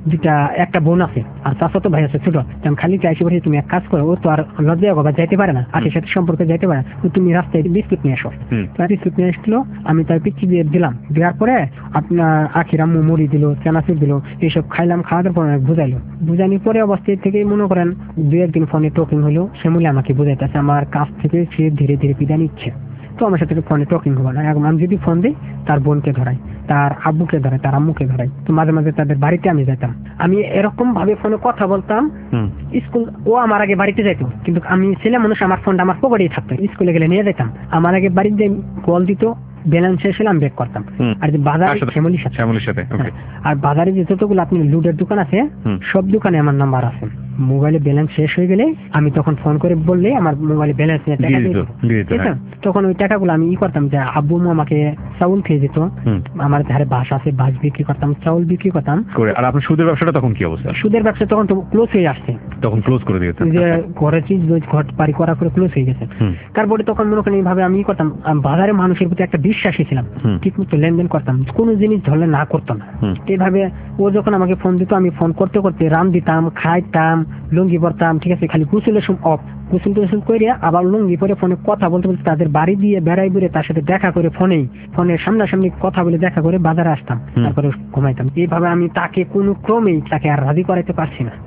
একটা বোন আছে আর চাচাতো ভাই আছে ছোট, আমি খালি হাতে আসি পড়ছি, তুমি এক কাজ করো, ও তো আর লজ্জা গবা যাইতে পারে না, আখির সাথে সম্পর্কে যাইতে পারে না, তুমি রাস্তায় বিস্কুট নিয়ে আসো। বিস্কুট নিয়ে আসলো, আমি তার পিচ্ছি দিয়ে দিলাম, দেওয়ার পরে আপনার আখির আম্মু মুড়ি দিল, চানাচুর দিল, এইসব খাইলাম, খাওয়ার পর বুঝাইলো। বুঝানির পরে অবস্থায় থেকে মনে করেন 2-1 দিন ফোনে টকিং হলো, শ্যামলি আমাকে বুঝাইতেছে আমার কাছ থেকে সে ধীরে ধীরে বিদায় নিচ্ছে। তো আমার সাথে ফোনে টকিং হবে না, আমি যদি ফোন দিই তার বোনকে ধরাই, তার আব্বুকে ধরাই, তার আম্মুকে ধরাই, তো মাঝে মাঝে তাদের বাড়িতে আমি যেতাম, আমি এরকম ভাবে ফোনে কথা বলতাম। স্কুল ও আমার আগে বাড়িতে যাইতো, কিন্তু আমি ছেলে মানুষ, আমার ফোনটা আমার পকেটেই থাকতো, স্কুলে গেলে নিয়ে যেতাম, আমার আগে বাড়িতে কল দিত, ব্যালেন্স শেষ হলে আমি ব্যাক করতাম। আর যে বাজারে শ্যামলির সাথে আর বাজারে যে যতগুলো আপনি লুডের দোকান আছে, সব দোকানে আমার নাম্বার আছে। মোবাইলে ব্যালেন্স শেষ হয়ে গেলে আমি তখন ফোন করে বললে আমার মোবাইলে ব্যালেন্স নিয়ে টাকা দিয়ে, তখন ওই টাকাগুলো আমি করতাম যে আব্বু আমাকে চাউল খেয়ে যেত, আমার ধারে বাস আছে, বাস বিক্রি করতাম, চাউল বিক্রি করতাম। আর আপনার সুদের ব্যবসাটা তখন কি অবস্থা? সুদের ব্যবসা তখন তো ক্লোজ হয়ে আসছে, তখন ক্লোজ করে দিয়েছে, যে ঘরে চিজ ঘর বাড়ি করা করে ক্লোজ হয়ে গেছে। তারপরে তখন মনে করেন এইভাবে আমি করতাম, বাজারে মানুষের প্রতি একটা বিশ্বাসী ছিলাম, ঠিক মতো লেনদেন করতাম, কোনো জিনিস ধরলে না করতাম না। এইভাবে ও যখন আমাকে ফোন দিত, আমি ফোন করতে করতে রাম দিতাম, খাইতাম, লুঙ্গি পরতাম, ঠিক আছে, খালি গোসলের সময় গোসল টোসল করে আবার লুঙ্গি পরে ফোনে কথা বলতে বলতে তাদের বাড়ি দিয়ে বেড়াই বেড়ে তার সাথে দেখা করে, ফোনের সামনাসামনি কথা বলে দেখা করে বাজারে আসতাম, তারপরে ঘুমাইতাম। এইভাবে আমি তাকে কোনো ক্রমেই তাকে আর রাজি করাইতে পারছি না।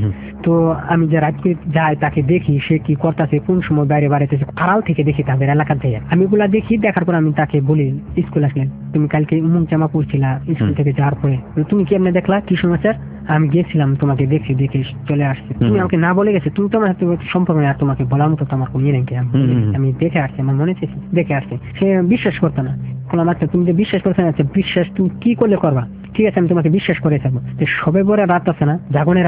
তো আমি যে রাত্রে যাই তাকে দেখি সে কি করতেছে, কোন সময় বাইরে বাড়াইতেছে, আড়াল থেকে দেখি তাদের এলাকার থেকে, আমি এগুলা দেখি। দেখার পর আমি তাকে বলি, স্কুল আসলেন তুমি কালকে মুখ জামা পড়ছিলা স্কুল থেকে যাওয়ার পরে, তুমি কি এমনি দেখলা, কি সমাচার? আমি গেছিলাম, তোমাকে দেখে চলে আসছি, তুমি আমাকে না বলে গেছে, তুমি তো আমার সাথে সম্পর্ক নেই, আর তোমাকে বলার মতো তোমার কোনো ইয়ে নেই, আমি দেখে আসছি, আমার মনে চেয়েছি দেখে আসছি। সে বিশ্বাস করতো না, বললাম আচ্ছা তুমি যে বিশ্বাস করছো না, আচ্ছা বিশ্বাস তুমি কি করলে করবা, ঠিক আছে আমি তোমাকে বিশ্বাস করে থাকবো। যে সবে বড় রাত আছে না,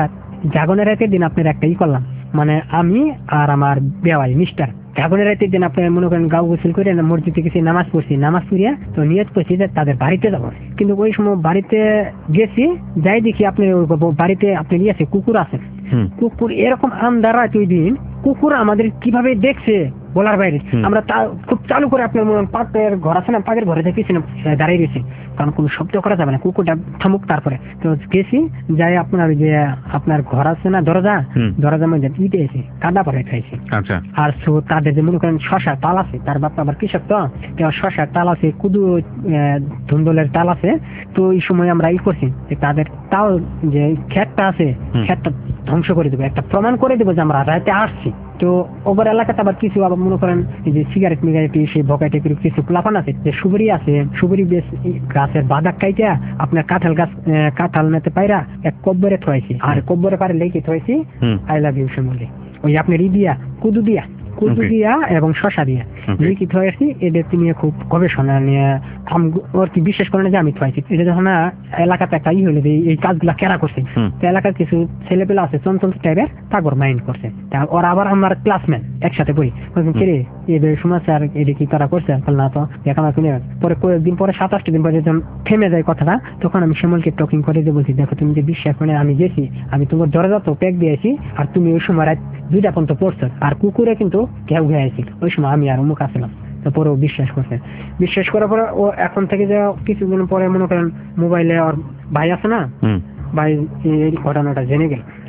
জাগনের রাতের দিন আপনার একটা করলাম, মানে আমি আর আমার বেওয়াই মিস্টার জাগনের রাতের দিন আপনার মনে করেন গাও গোসল করে মসজিদে গেছি, নামাজ পড়িয়া তো নিয়ত করছি যে তাদের বাড়িতে যাবো। কিন্তু ওই সময় বাড়িতে গেছি, যাই দেখি আপনার বাড়িতে আপনার আছে কুকুর আছে, কুকুর এরকম আন্ধার রাত ওই দিন, কুকুর আমাদের কিভাবে দেখছে বলার বাইরে। আমরা খুব চালু করে আপনার পাকের ঘর আছে না, পাকের ঘরে দেখেছি না দাঁড়িয়ে গেছি, কারণ কোনো শব্দ করা যাবে না, কুকুরটা থামুক। তারপরে তো গেছি, যাই আপনার যে আপনার ঘর আছে না দরজা মধ্যে ইটে এসে কাদা পরে খাইছি। আর তাদের যে মনে করেন শশার তাল আছে, তার বাপ আবার কৃষক, তো শশার তাল আছে, কুদু ধুন্দলের তাল আছে। তো এই সময় আমরা করছি যে তাদের তাল যে ক্ষেতটা আছে, ক্ষেতটা ধ্বংস করে দেবো, একটা প্রমাণ করে দেবো যে আমরা রাতে আসছি। তো ওপর এলাকাতে আবার কিছু আবার মনে করেন যে সিগারেট মিগারেট সেই ভকাই টাইপের কিছু প্লাফান আছে, যে সুবরি আছে, সুবরি বেশ গাছের বাদাক কাইটা আপনার কাঁঠাল নেতে পাইরা এক কব্বরে থয়েছি, আর কব্বরে পারে লেগে থয়েছি আই লাভ ইউ শ্যামলি, ওই আপনার কুদু দিয়া এবং শশা দিয়া লিখিত হয়েছি। এদের নিয়ে খুব গবেষণা নিয়ে ওর কি বিশ্বাস করে না যে আমি থয়েছি। এটা যখন এলাকাতে একটা হইলো যে এই কাজগুলা কেরা করছে, তো এলাকার কিছু ছেলেপেলা আছে চঞ্চল টাইপের, তারপর মাইন্ড করছে। ওরা আবার আমার ক্লাসমেট, একসাথে পড়ি, কিরে এদের সমাচার এটা কি তারা করছে, না তো দেখা না শুনে। পরে কয়েকদিন পরে 7-8 দিন পরে যখন থেমে যায় কথাটা, তখন আমি শ্যামলকে টকিং করে দিয়ে বলছি, দেখো তুমি যে বিশ্বাস করে আমি গেছি, আমি তোমার দরজা তো প্যাক দিয়েছি, আর তুমি ওই সময় রাত 2টা পর্যন্ত পড়ছো, আর কুকুরে কিন্তু ঘেউ ঘেয়েছিল, ওই সময় আমি আর অমুক আসলাম। তারপরে ও বিশ্বাস করছে। বিশ্বাস করার পরে ও এখন থেকে যে কিছুদিন পরে মনে করেন মোবাইলে ওর ভাই আছে না, ভাই এই ঘটনাটা জেনে গেল।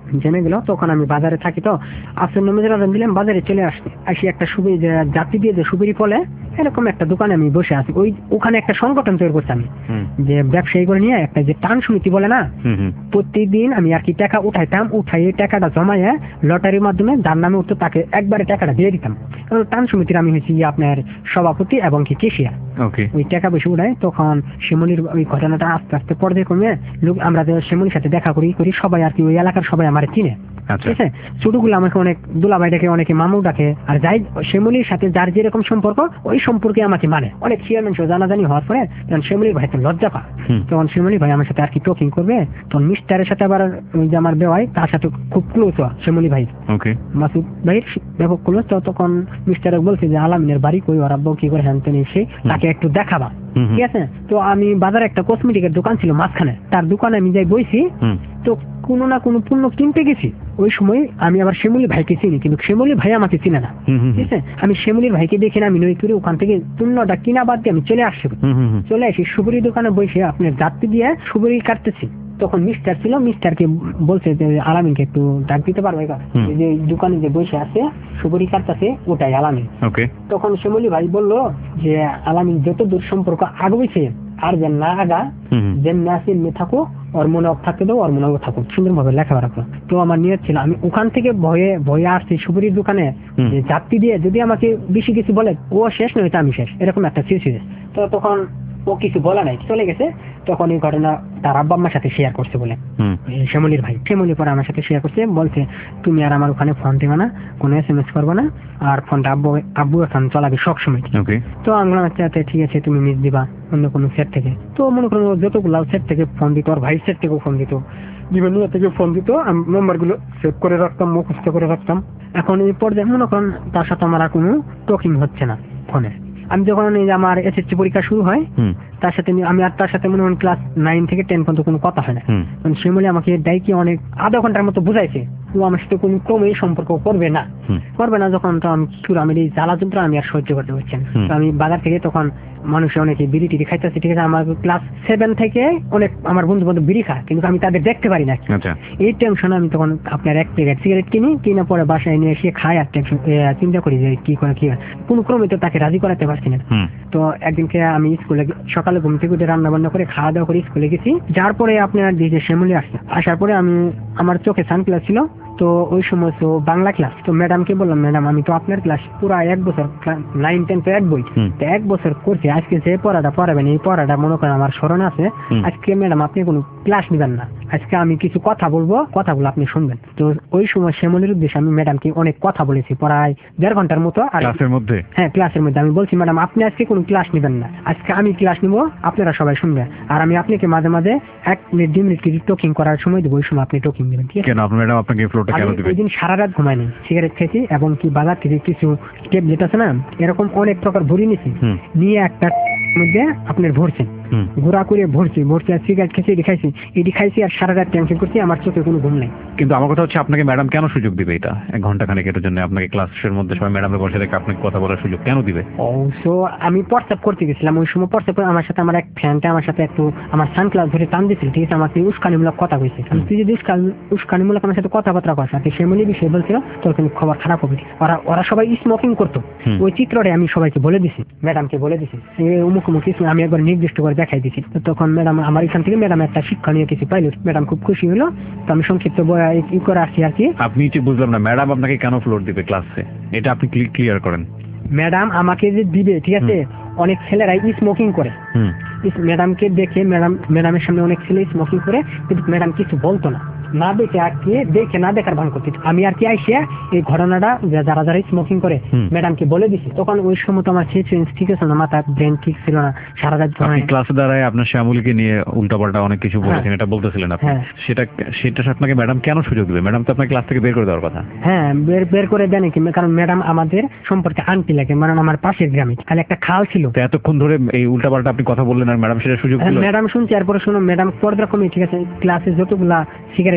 জেনে গেল। তখন আমি বাজারে থাকি, তো আসর নামাজের আজান দিলাম, বাজারে চলে আসি একটা সুবিধা যে যাত্রী দিয়ে যে সুবিধি ফলে এরকম একটা দোকানে আমি বসে আছি। ওখানে একটা সংগঠন তৈরি করছি আমি, যে ব্যবসায়ী করে নিয়ে একটা যে টান সমিতি বলে না, প্রতিদিন আমি আর কি টাকা উঠাইতাম, উঠাই টাকাটা জমাইয়ে লটারির মাধ্যমে যার নামে উঠতো তাকে একবারে টাকাটা দিয়ে দিতাম। টান সমিতির আমি হয়েছি আপনার সভাপতি এবং কি কেশিয়ার। ওই টাকা বেশি উঠায়। তখন শিমুলির ওই ঘটনাটা আস্তে আস্তে পর্যায়ক্রমে লোক, আমরা শিমুলির সাথে দেখা করি সবাই আর কি, ওই এলাকার সবাই আমার চিনে। ঠিক আছে, ছোটগুলো আমাকে অনেক দুলাভাই ডাকে, অনেকে মামু ডাকে, আর যাই শিমুলির সাথে যার যেরকম সম্পর্ক ওই সম্পর্কে আমাকে মানে। অনেক চেয়ারম্যান সহ জানাজানি হওয়ার পরে তখন শিমুলির ভাই তো লজ্জা পা, তখন শিমুলি ভাই আমার সাথে আর কি টকিং করবে। তখন মিস্টারের সাথে আবার ওই যে আমার বেওয়াই তার সাথে খুব ক্লোজ শিমুলি ভাই, মাসুদ ভাইয়ের ব্যাপক ক্লোজ। তো তখন মিস্টার বলছে যে আলামিনের বাড়ি কই, ওর আব্বু কি করে হ্যান এসে তাকে একটু দেখাবা। ঠিক আছে, তো আমি বাজারে একটা কসমেটিকের দোকান ছিল মাঝখানে, তার দোকানে আমি যাই বইছি। তো কোনো না কোনো পণ্য কিনতে গেছি, ওই সময় আমি আবার শিমুলি ভাইকে চিনি, কিন্তু শিমুলি ভাই আমাকে চিনে না। ঠিক আছে, আমি শিমুলির ভাইকে দেখে না, আমি নই করে ওখান থেকে পণ্যটা কিনা বাদ দিয়ে আমি চলে আসছি। চলে আসি সুপুরি দোকানে বসে আপনার যাত্রী দিয়ে সুপুরি কাটতেছি। তখন মিস্টার ছিল, মিস্টারকে বলছে যে আলামিনকে একটু ডাক দিতে পারবে, যে দোকানে যে বসে আছে সুপুরি কাটতেছে ওটাই আলামিন। তখন শিমুলি ভাই বললো যে আলামিন যত দূর সম্পর্ক আগবেছে আর যেন না আগা, যেমনি আসি এমনি থাকো, ওর মনে থাকতে দাও, ওর মনে থাকো, সুন্দরভাবে লেখাপড়া রাখো। তো আমার নিয়ত ছিল আমি ওখান থেকে ভয়ে আসছি সুপুরির দোকানে, যাত্রী দিয়ে যদি আমাকে বেশি কিছু বলে ও শেষ নয় আমি শেষ, এরকম একটা সিচুয়েশন। তো তখন ও কিছু বলা নাই, চলে গেছে। তখন এই ঘটনা তার আব্বা আম্মার সাথে শেয়ার করছে বলে শ্যামলির ভাই, শ্যামলি পরে আমার সাথে শেয়ার করছে, বলছে তুমি আর আমার ওখানে ফোন দিবে না, কোনো SMS করবো না, আর ফোনটা আব্বু এখন চলাবে সবসময়। তো আমি বললাম আচ্ছা ঠিক আছে, তুমি মিস দিবা অন্য কোনো সেট থেকে। তো মনে করো যতগুলো সেট থেকে ফোন দিত, আর ভাই সেট থেকেও ফোন দিত, বিভিন্ন থেকে ফোন দিত, আমি নম্বর গুলো সেভ করে রাখতাম, মুখস্থ করে রাখতাম। এখন এই পর্যায়ে মনে করেন তার সাথে আমার আর কোনো টকিং হচ্ছে না ফোনে। আমি যখন আমার SSC পরীক্ষা শুরু হয় তার সাথে আমি আর তার সাথে মনে হয় ক্লাস 9 থেকে 10 পর্যন্ত কোনো কথা হয় না। শিমুলি আমাকে ডাইকি অনেক আধা ঘন্টার মতো বুঝাইছে ও আমার সাথে কোনো ক্রমেই সম্পর্ক করবে না। যখন তো আমি এই জ্বালা যন্ত্র আমি আর সহ্য করতে পারছি না। তো আমি বাজার থেকে তখন মানুষে অনেকে বিড়ি টিড়ি খাইতেছে, ঠিক আছে, আমার ক্লাস 7 থেকে অনেক আমার বন্ধু বান্ধব বিড়ি খায়, কিন্তু আমি তাদের দেখতে পারি না। এই টেনশনে আমি তখন আপনার এক প্যাকেট সিগারেট কিনা পরে বাসায় নিয়ে এসে খাই, আর টেনশন চিন্তা করি যে কি করে কি কোন ক্রমে তো তাকে রাজি করাতে পারছি না। তো একদিনকে আমি স্কুলে সকালে ঘুম থেকে উঠে রান্না বান্না করে খাওয়া দাওয়া করে স্কুলে গেছি। যার পরে আপনার দিদি শ্যামলি আসার পরে আমি আমার চোখে সানগ্লাস ছিল, তো ওই সময় তো বাংলা ক্লাস, তো ম্যাডামকে বললাম ম্যাডাম আমি তো আপনার ক্লাস পুরো 1 বছর 9, 10 তো এক বই, তো 1 বছর করছি, আজকে যে পড়াটা পড়াবেন এই পড়াটা মনে করেন আমার স্মরণ আছে, আজকে ম্যাডাম আপনি কোনো ক্লাস নিবেন না, আজকে আমি কিছু কথা বলবো, কথাগুলো আপনি শুনবেন। তো ওই সময় শ্যামলির উদ্দেশ্যে আমি ম্যাডামকে অনেক কথা বলেছি, প্রায় 1.5 ঘন্টার মতো। ক্লাসের মধ্যে? হ্যাঁ, ক্লাসের মধ্যে আমি বলছি ম্যাডাম আপনি আজকে কোনো ক্লাস নিবেন না, আজকে আমি ক্লাস নিবো, আপনারা সবাই শুনবেন, আর আমি আপনাকে মাঝে মাঝে 1 মিনিট 2 মিনিট কিছু টকিং করার সময় দেবো, ওই সময় আপনি টকিং দেবেন। ঠিক আছে? কেন ম্যাডাম আপনাকে ফ্লোটা কেন দিবেন? ওই দিন সারা রাত ঘুমাইনি, সিগারেট খেয়েছি এবং কি বাজার থেকে কিছু ট্যাবলেট আছে না, এরকম অনেক প্রকার ভরি নিছি, নিয়ে একটা মধ্যে আপনার ভরছি, ঘোরা করে ভরছি, আর সিগারেট খেয়েছি, এটি খাইছি, আর সারা রাত টেনশন করছি, আমার চোখে কোনো ঘুম নাই। কিন্তু আমার কথা হচ্ছে আপনাকে ম্যাডাম কেন সুযোগ দিবে এটা 1 ঘন্টা খানেক এর জন্য? আপনাকে ক্লাসের মধ্যে সবাই ম্যাডামে বসে রেখে আপনাকে কথা বলার সুযোগ কেন দিবে? সো আমি প্রস্তাব করতে গেছিলাম, ওই সময় প্রস্তাব করে আমার সাথে আমার এক ফ্রেন্ডটা আমার সাথে একটু আমার সানগ্লাস ধরে টান দিয়েছিল, ঠিক আছে, আমাকে উস্কানিমূলক কথা কইছে। তুই যদি উস্কানিমূলক আমার সাথে কথাবার্তা কস, আর সেমনি বিষয় বলছিল তোর কিন্তু খবর খারাপ হবে। ওরা সবাই স্মোকিং করতো, ওই চিত্রটা আমি সবাইকে বলে দিছি, ম্যাডামকে বলে দিছি, অমুক অমুক কিছু আমি একবার নির্দিষ্ট করে দেখাই দিছি। তখন ম্যাডাম আমার এখান থেকে ম্যাডাম একটা শিক্ষণীয় কিছু পাইল, ম্যাডাম খুব খুশি হলো। তো আমি সংক্ষিপ্ত ই করে আসছি আর কি। আপনি বুঝলাম না ম্যাডাম আপনাকে কেন ফ্লোর দিবে ক্লাসে, এটা আপনি ক্লিয়ার করেন। ম্যাডাম আমাকে যে দিবে, ঠিক আছে, অনেক ছেলেরাই স্মোকিং করে, ম্যাডামকে দেখে ম্যাডামের সামনে অনেক ছেলে স্মোকিং করে, কিন্তু ম্যাডাম কিছু বলতো না, না দেখে আর কি দেখে না দেখার ভান করতে। আমি আর কি আইসিয়া এই ঘটনাটা যারা যারা স্মোকিং করে ম্যাডামকে বলে দিছি। তখন ওই সময় তো আমার সিচুয়েশন ঠিক আছে না, মাথা ব্রেন ঠিক ছিল না, সারা রাত ক্লাসে দাঁড়ায় আপনার শ্যামলীকে নিয়ে উল্টাপাল্টা অনেক কিছু বলেছেন, এটা বলতেছিলেন আপনি। সেটা আপনাকে ম্যাডাম কেন সুযোগ দিবে? ম্যাডাম তো আপনাকে ক্লাস থেকে বের করে দেওয়ার কথা। হ্যাঁ, বের করে দেন কি, কারণ ম্যাডাম আমাদের সম্পর্কে আন্টি লাগে, মানে আমার পাশের গ্রামে খালি একটা খাল ছিল। এতক্ষণ ধরে এই উল্টাপাল্টা আপনি কথা বললেন আর ম্যাডাম সেটা সুযোগ দিল? ম্যাডাম শুনছি, এরপরে শুনো ম্যাডাম পর্দা কমে, ঠিক আছে, ক্লাসে যতগুলা সিগারেট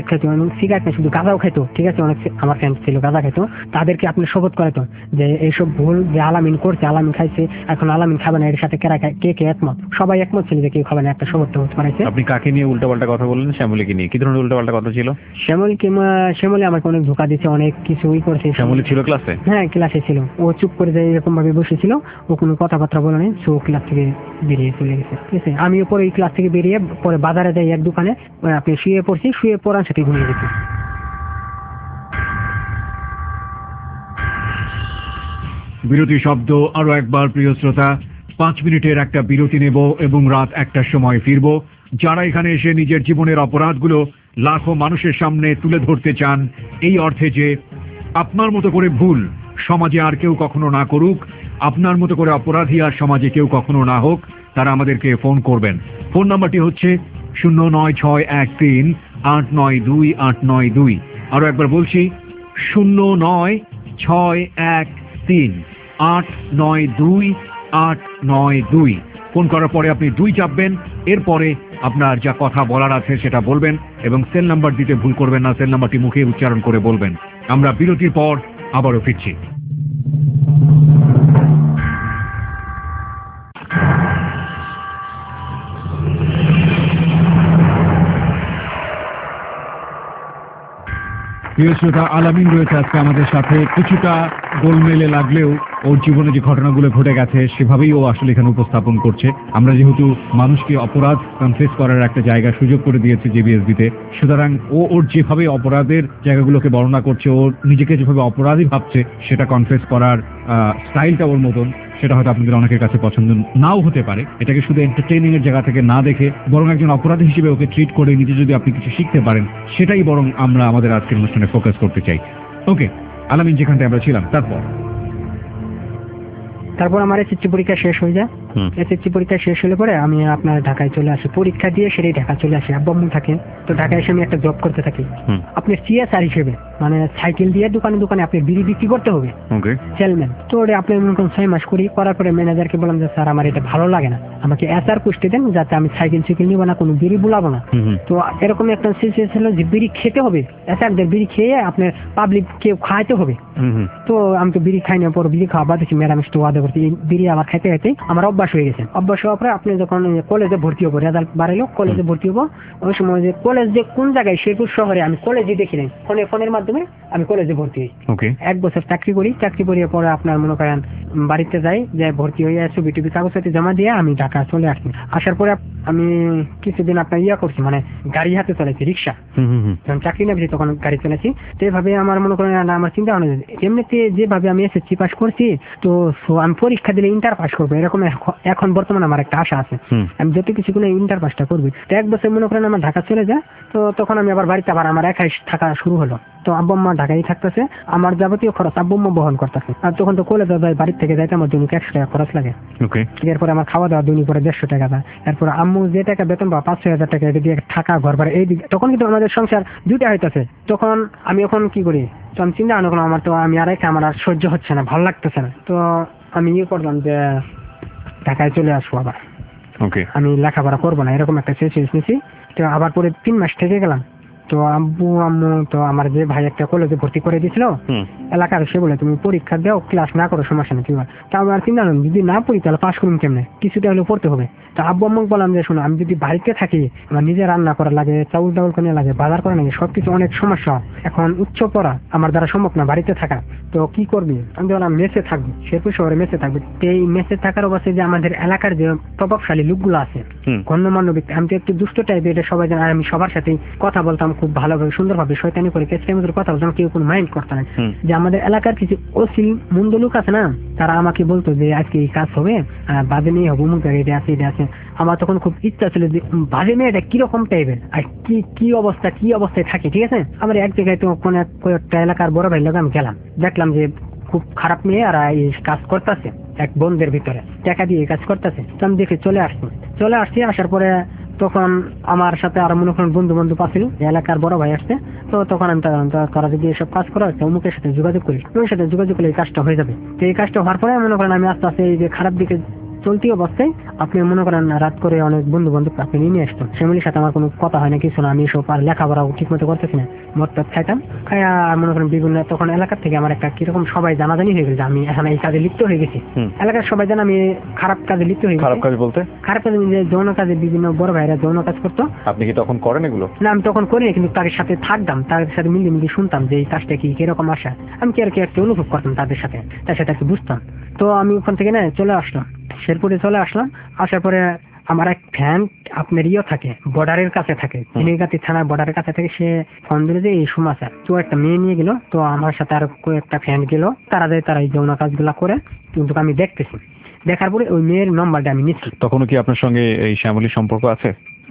খাইতো, সিগারেট না শুধু গাঁজাও খাইতো, ঠিক আছে, অনেক আমার ফ্রেন্ড ছিল গাঁজা খাইতো, তাদেরকে আপনি শপথ করাতো যে এইসব ভুল যে আলামিন করছে, আলামিন খাইছে, এখন আলামিন খাবে না, এর সাথে কে কে একমত, সবাই একমত ছিল যে কেউ খাবে না, একটা শপথ হতে পারছে। আপনি কাকে নিয়ে উল্টাপাল্টা কথা বললেন? শ্যামলীকে নিয়ে। কি ধরনের উল্টাপাল্টা কথা ছিল? শ্যামলী আমাকে অনেক ধোকা দিচ্ছে, অনেক কিছুই করছে। শ্যামলী ছিল ক্লাসে? হ্যাঁ, ক্লাসে ছিল। ও চুপ করে যায় এরকম ভাবে বসেছিল, ও কোনো কথাবার্তা বলে নাই, সো ক্লাস থেকে বেরিয়ে চলে গেছে, ঠিক আছে। আমিও পরে এই ক্লাস থেকে বেরিয়ে পরে বাজারে যাই এক দোকানে, আপনি শুয়ে পড়ছি, শুয়ে পড়ার সাথে ঘুমিয়ে গেছি। বিরতি শব্দ আরো একবার প্রিয় শ্রোতা, 5 মিনিটের একটা বিরতি নেব এবং রাত 1টার সময় ফিরব। যারা এখানে এসে নিজের জীবনের অপরাধগুলো লাখো মানুষের সামনে তুলে ধরতে চান, এই অর্থে যে আপনার মতো করে ভুল সমাজে আর কেউ কখনো না করুক, আপনার মতো করে অপরাধী আর সমাজে কেউ কখনো না হোক, তারা আমাদেরকে ফোন করবেন। ফোন নাম্বারটি হচ্ছে 09613892892। আরো একবার বলছি 09613892892। ফোন করার পরে আপনি 2 চাপবেন, এরপরে আপনার যা কথা বলার আছে সেটা বলবেন এবং সেল নাম্বার দিতে ভুল করবেন না, সেল নাম্বারটি মুখে উচ্চারণ করে বলবেন। আমরা বিরতির পর আবারও ফিরছি। প্রিয় শ্রোতা, আলামিন রয়েছে আজকে আমাদের সাথে। কিছুটা গোলমেলে লাগলেও ওর জীবনে যে ঘটনাগুলো ঘটে গেছে সেভাবেই ও আসলে এখানে উপস্থাপন করছে। আমরা যেহেতু মানুষকে অপরাধ কনফেস করার একটা জায়গা সুযোগ করে দিয়েছে জেবিএসবিতে, সুতরাং ও ওর যেভাবে অপরাধের জায়গাগুলোকে বর্ণনা করছে, ও নিজেকে যেভাবে অপরাধী ভাবছে সেটা কনফেস করার স্টাইলটা ওর মতন, সেটা হয়তো আপনাদের অনেকের কাছে পছন্দ নাও হতে পারে। এটাকে শুধু এন্টারটেইনিং এর জায়গা থেকে না দেখে বরং একজন অপরাধী হিসেবে ওকে ট্রিট করে নিজে যদি আপনি কিছু শিখতে পারেন, সেটাই বরং আমরা আমাদের আজকের অনুষ্ঠানে ফোকাস করতে চাই। ওকে আলামিন, যেখানটায় আমরা ছিলাম, তারপর আমার এসএসসি পরীক্ষা শেষ হয়ে যায়। এসএসসি পরীক্ষা শেষ হলে পরে আমি আপনার ঢাকায় চলে আসি, পরীক্ষা দিয়ে সেটাই ঢাকা চলে আসি। আব্বু আম্মু থাকে, তো ঢাকায় এসে আমি একটা জব করতে থাকি আপনি সিএসআর হিসেবে, মানে সাইকেল দিয়ে দোকানে দোকানে আপনি বিড়ি বিক্রি করতে হবে, সেলম্যান। তো ওটা আপনি মনে করুন 6 মাস করি, করার পরে ম্যানেজারকে বললাম যে স্যার আমার এটা ভালো লাগে না, আমাকে এসআর পুষ্টি দেন যাতে আমি সাইকেল নিবো না, কোনো বিড়ি বুলাবো না। তো এরকম একটা সিচুয়েশন ছিল যে বিড়ি খেতে হবে, এসআরদের বিড়ি খেয়ে আপনার পাবলিক কেউ খাইতে হবে। তো আমি তো বিড়ি খাই না, পর বিড়ি খাওয়া বাদ দিচ্ছি, ম্যাডাম একটু ওয়াদা করছি। বিড়ি আমার খাইতে খাইতে আমার অভ্যাস হয়ে গেছে। অভ্যাস হওয়ার পরে আপনি যখন কলেজে ভর্তি হবো, রেজাল্ট বাড়াইলো, কলেজে ভর্তি হবো, ওই সময় যে কলেজ যে কোন জায়গায়, শেরপুর শহরে, আমি কলেজে দেখি নাই, ফোনের মাধ্যমে আমি কলেজে ভর্তি হই। 1 বছর চাকরি করি, চাকরি করিয়ে পরে আপনার মনে করেন বাড়িতে যাই, যে ভর্তি হয়ে ছবি টবি কাগজপাতি জমা দিয়ে আমি ঢাকা চলে আসি। আসার পরে আমি কিছুদিন আপনার করছি, মানে গাড়ি হাতে চলেছি, রিক্সা। যখন চাকরি নেবেছি তখন গাড়ি চলেছি। তো এইভাবে আমার মনে করেন আমার চিন্তা ভাবনা, এমনিতে যেভাবে আমি এসএসসি পাস করছি, তো আমি পরীক্ষা দিলে ইন্টার পাস করবো, এরকম এখন বর্তমানে আমার একটা আশা আছে, আমি যত কিছু করে ইন্টার পাসটা করবি। তো 1 বছর মনে করেন আমার ঢাকা চলে যায়। তো তখন আমি আবার বাড়িতে আবার আমার একাই থাকা শুরু হলো। তো আব্বু আম্মা ঢাকায় থাকতেছে, আমার যাবতীয় খরচ আব্বু আম্মা বহন করতেছে। আর তখন তো কলেজে যাই, বাড়ির থেকে যাইতে আমার দৈনিক 100 টাকা খরচ লাগে। এরপরে আমার খাওয়া দাওয়া দৈনিক পরে 150 টাকা দেয়। এরপর আম্মু যে টাকা বেতন পাওয়া 5-6 হাজার টাকা, এটা দিয়ে থাকা ঘর ভাড়া এইদিকে, তখন কিন্তু আমাদের সংসার 2টা হইতেছে। তখন আমি এখন কি করি, তো আমি চিন্তা ভাবনা করলাম আমার তো আমি আর আমার আর সহ্য হচ্ছে না, ভালো লাগতেছে না। তো আমি করলাম যে ঢাকায় চলে আসবো, আবার আমি লেখাপড়া করবো না, এরকম একটা সিচুয়েশন নিয়েছি। তো আবার পরে 3 মাস থেকে গেলাম। তো আব্বু আম্মু, তো আমার যে ভাই একটা কলেজে ভর্তি করে দিয়েছিল এলাকার, সে বলে তুমি পরীক্ষা দাও, ক্লাস না করো, সমস্যা নেই। তা আমার চিন্তা করলাম যদি না পড়ি তাহলে পাস করুন কেমনে, কিছুটা হলেও পড়তে হবে। তো আব্বু আম্মু বললাম যে শোনো, আমি যদি বাড়িতে থাকি, আমার নিজে রান্না করা লাগে, চাউল টাউল কিনে লাগে, বাজার করা লাগে, সবকিছু অনেক সমস্যা। এখন উচ্চ পড়া আমার দ্বারা সম্ভব না, বাড়িতে থাকা। তো কি করবি? আমি বললাম মেসে থাকবি, শেরপুর শহরে মেসে থাকবি। এই মেসে থাকার অবস্থায় যে আমাদের এলাকার যে প্রভাবশালী লোকগুলো আছে, গণ্যমান্য ব্যক্তি, আমি তো একটু দুষ্ট টাইপের, এটা সবাই জানে। আর আমি সবার সাথে কথা বলতাম খুব ভালোভাবে, সুন্দরভাবে, শয়তানি করে কেসের কথা বলতাম, কেউ কোনো মাইন্ড করতে না। যে আমাদের এলাকার কিছু অশ্লীল মন্দ লোক আছে না, তারা আমাকে বলতো যে আজকে এই কাজ হবে, বাজে মেয়ে হবে, অমুক জায়গায় এটা আছে, এটা আছে। আমার তখন খুব ইচ্ছা ছিল যে বাজে মেয়েটা কিরকম টাইপের আর কি অবস্থায় থাকে, ঠিক আছে। আমার এক জায়গায় তো কোনো কয়েকটা এলাকার বড় ভাই লোক আমি গেলাম, দেখলাম যে খুব খারাপ মেয়ে আর এই কাজ করতেছে, এক বন্ধের ভিতরে টাকা দিয়ে কাজ করতেছে। তো আমি দেখে চলে আসছি। আসার পরে তখন আমার সাথে আরো মনে করেন বন্ধু বান্ধব আছিল, এলাকার বড় ভাই আসছে। তো তখন আমি তারা যদি এসব কাজ করা হচ্ছে, অমুকের সাথে যোগাযোগ করি, ওই সাথে যোগাযোগ করলে এই কাজটা হয়ে যাবে। তো এই কাজটা হওয়ার পরে মনে করেন আমি আস্তে আস্তে এই যে খারাপ দিকে চলতি অবস্থায় আপনি মনে করেন রাত করে অনেক বন্ধু বান্ধব আপনি নিয়ে আসতেন, ফ্যামিলির সাথে আমার কোনো কথা হয় না, কিছু না, আমি সব আর লেখাপড়াও ঠিক মতো করতেছি না, মদ টদ খাইতাম, খাইয়া মনে করেন বিভিন্ন তখন এলাকার থেকে আমার একটা কিরকম সবাই জানাজানি হয়ে গেছে আমি এখন এই কাজে লিপ্ত হয়ে গেছি। এলাকার সবাই জানে আমি খারাপ কাজে লিপ্ত হয়ে গেছি। খারাপ কাজ বলতে? খারাপ কাজে, যে যৌন কাজে বিভিন্ন বড় ভাইরা যৌন কাজ করতো। আপনি কি তখন করেন এগুলো? না, আমি তখন করিনি, কিন্তু তাদের সাথে থাকতাম, তাদের সাথে মিলিয়ে শুনতাম যে এই কাজটা কি কিরকম আসা, আমি কি আর কি একটা অনুভব করতাম তাদের সাথে, তার সাথে আর কি বুঝতাম। তো আমি ওখান থেকে না চলে আসলাম, শেরপুরে চলে আসলাম। আসার পরে আমার এক ফ্যান আপনার থাকে বর্ডারের কাছে থাকে, চিনিগাতি থানার বর্ডারের কাছে থেকে, সে ফোন দিল যে এই সমাচার তো একটা মেয়ে নিয়ে গেল। তো আমার সাথে আর একটা ফ্যান গেল, তারা এই যৌন কাজগুলা করে, কিন্তু আমি দেখতেছি। দেখার পরে ওই মেয়ের নাম্বারটা আমি নিচ্ছি। তখনও কি আপনার সঙ্গে এই শ্যামলীর সম্পর্ক আছে?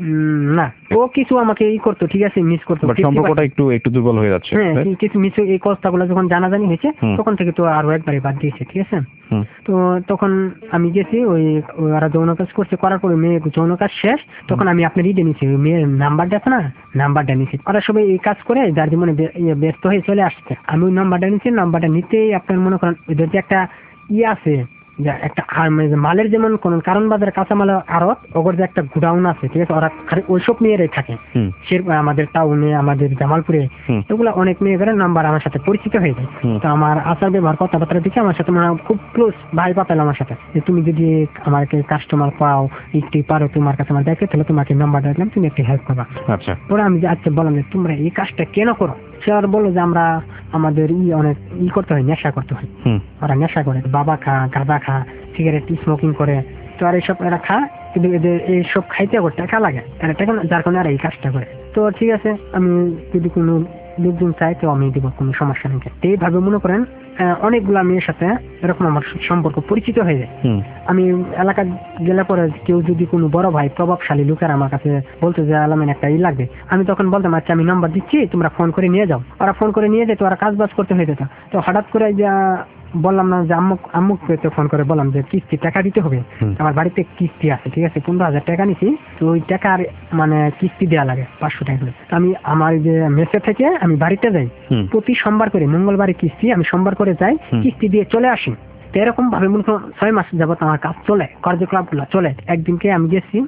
না, ও কিছু আমাকে করতো, ঠিক আছে, মিস করতো, সম্পর্কটা একটু দুর্বল হয়ে যাচ্ছে। হ্যাঁ, কিছু মিস, এই কথাগুলো যখন জানাজানি হয়েছে তখন থেকে তো আরো একবারে বাদ দিয়েছে, ঠিক আছে। তো তখন আমি গেছি, ওরা যৌন কাজ করছে, করার পরে মেয়ে যৌন কাজ শেষ, তখন আমি আপনার নিয়েছি, ওই মেয়ের নাম্বারটা আছে না, নাম্বারটা নিয়েছি। ওরা সবাই এই কাজ করে যার জীবনে ব্যস্ত হয়ে চলে আসছে, আমি ওই নাম্বারটা নিচ্ছি। নাম্বারটা নিতেই আপনার মনে করেন ওদের যে একটা আছে, একটা মালের যেমন কোন কারণ বাজারে কাঁচামাল আড়ত, ওগর যে একটা গুডাউন আছে, ঠিক আছে, ওরা ওইসব মেয়েরাই থাকে আমাদের টাউনে, আমাদের জামালপুরে, এগুলা অনেক মেয়েদের নাম্বার আমার সাথে পরিচিত হয়ে যায়। তো আমার আচার ব্যবহার কথাবার্তা দেখে আমার সাথে মানে খুব ক্লোজ ভাই পাতাল আমার সাথে, যে তুমি যদি আমাকে কাস্টমার পাও, একটু পারো, তোমার কাছে আমার দেখে, তাহলে তোমাকে নাম্বারটা দিলাম, তুমি একটু হেল্প করবা। আচ্ছা, পরে আমি আচ্ছা বললাম যে তোমরা এই কাজটা কেন করো? সে আর বললো যে আমরা আমাদের অনেক করতে হয়, নেশা করতে হয়। ওরা নেশা করে, বাবা খা, গাঁজা খা, সিগারেট স্মোকিং করে, তো আর এইসব এরা খা, কিন্তু এদের এইসব খাইতে করে টাকা লাগে, যার কারণে আর এই কাজটা করে। তো ঠিক আছে, আমি যদি কোনো লোকজন চাই তো আমি দিব, কোনো সমস্যা নেই। এইভাবে মনে করেন অনেকগুলা মেয়ের সাথে এরকম আমার সম্পর্ক পরিচিত হয়ে যায়। আমি এলাকা গেলে পরে কেউ যদি কোনো বড় ভাই প্রভাবশালী লোকের আমার কাছে বলতো যে আলামিন একটা লাগবে, আমি তখন বলতাম আচ্ছা আমি নাম্বার দিচ্ছি, তোমরা ফোন করে নিয়ে যাও। ওরা ফোন করে নিয়ে যেত, ওরা কাজ বাজ করতে হয়ে যেত। তো হঠাৎ করে যে বললাম না যে আম্মুকে ফোন করে বললাম যে কিস্তি টাকা দিতে হবে, আমার বাড়িতে কিস্তি আছে, ঠিক আছে, 15,000 টাকা নিছি, তো ওই টাকার মানে কিস্তি দেওয়া লাগে 500 টাকা করে। আমি আমার যে মেসে থেকে আমি বাড়িতে যাই, প্রতি সোমবার করে, মঙ্গলবারে কিস্তি, আমি সোমবার করে যাই, কিস্তি দিয়ে চলে আসি। তো এরকম ভাবে মনে করুন 6 মাস যাবত আমার কাজ চলে, কার্যকলাপ গুলা চলে। একদিনকে আমি গেছি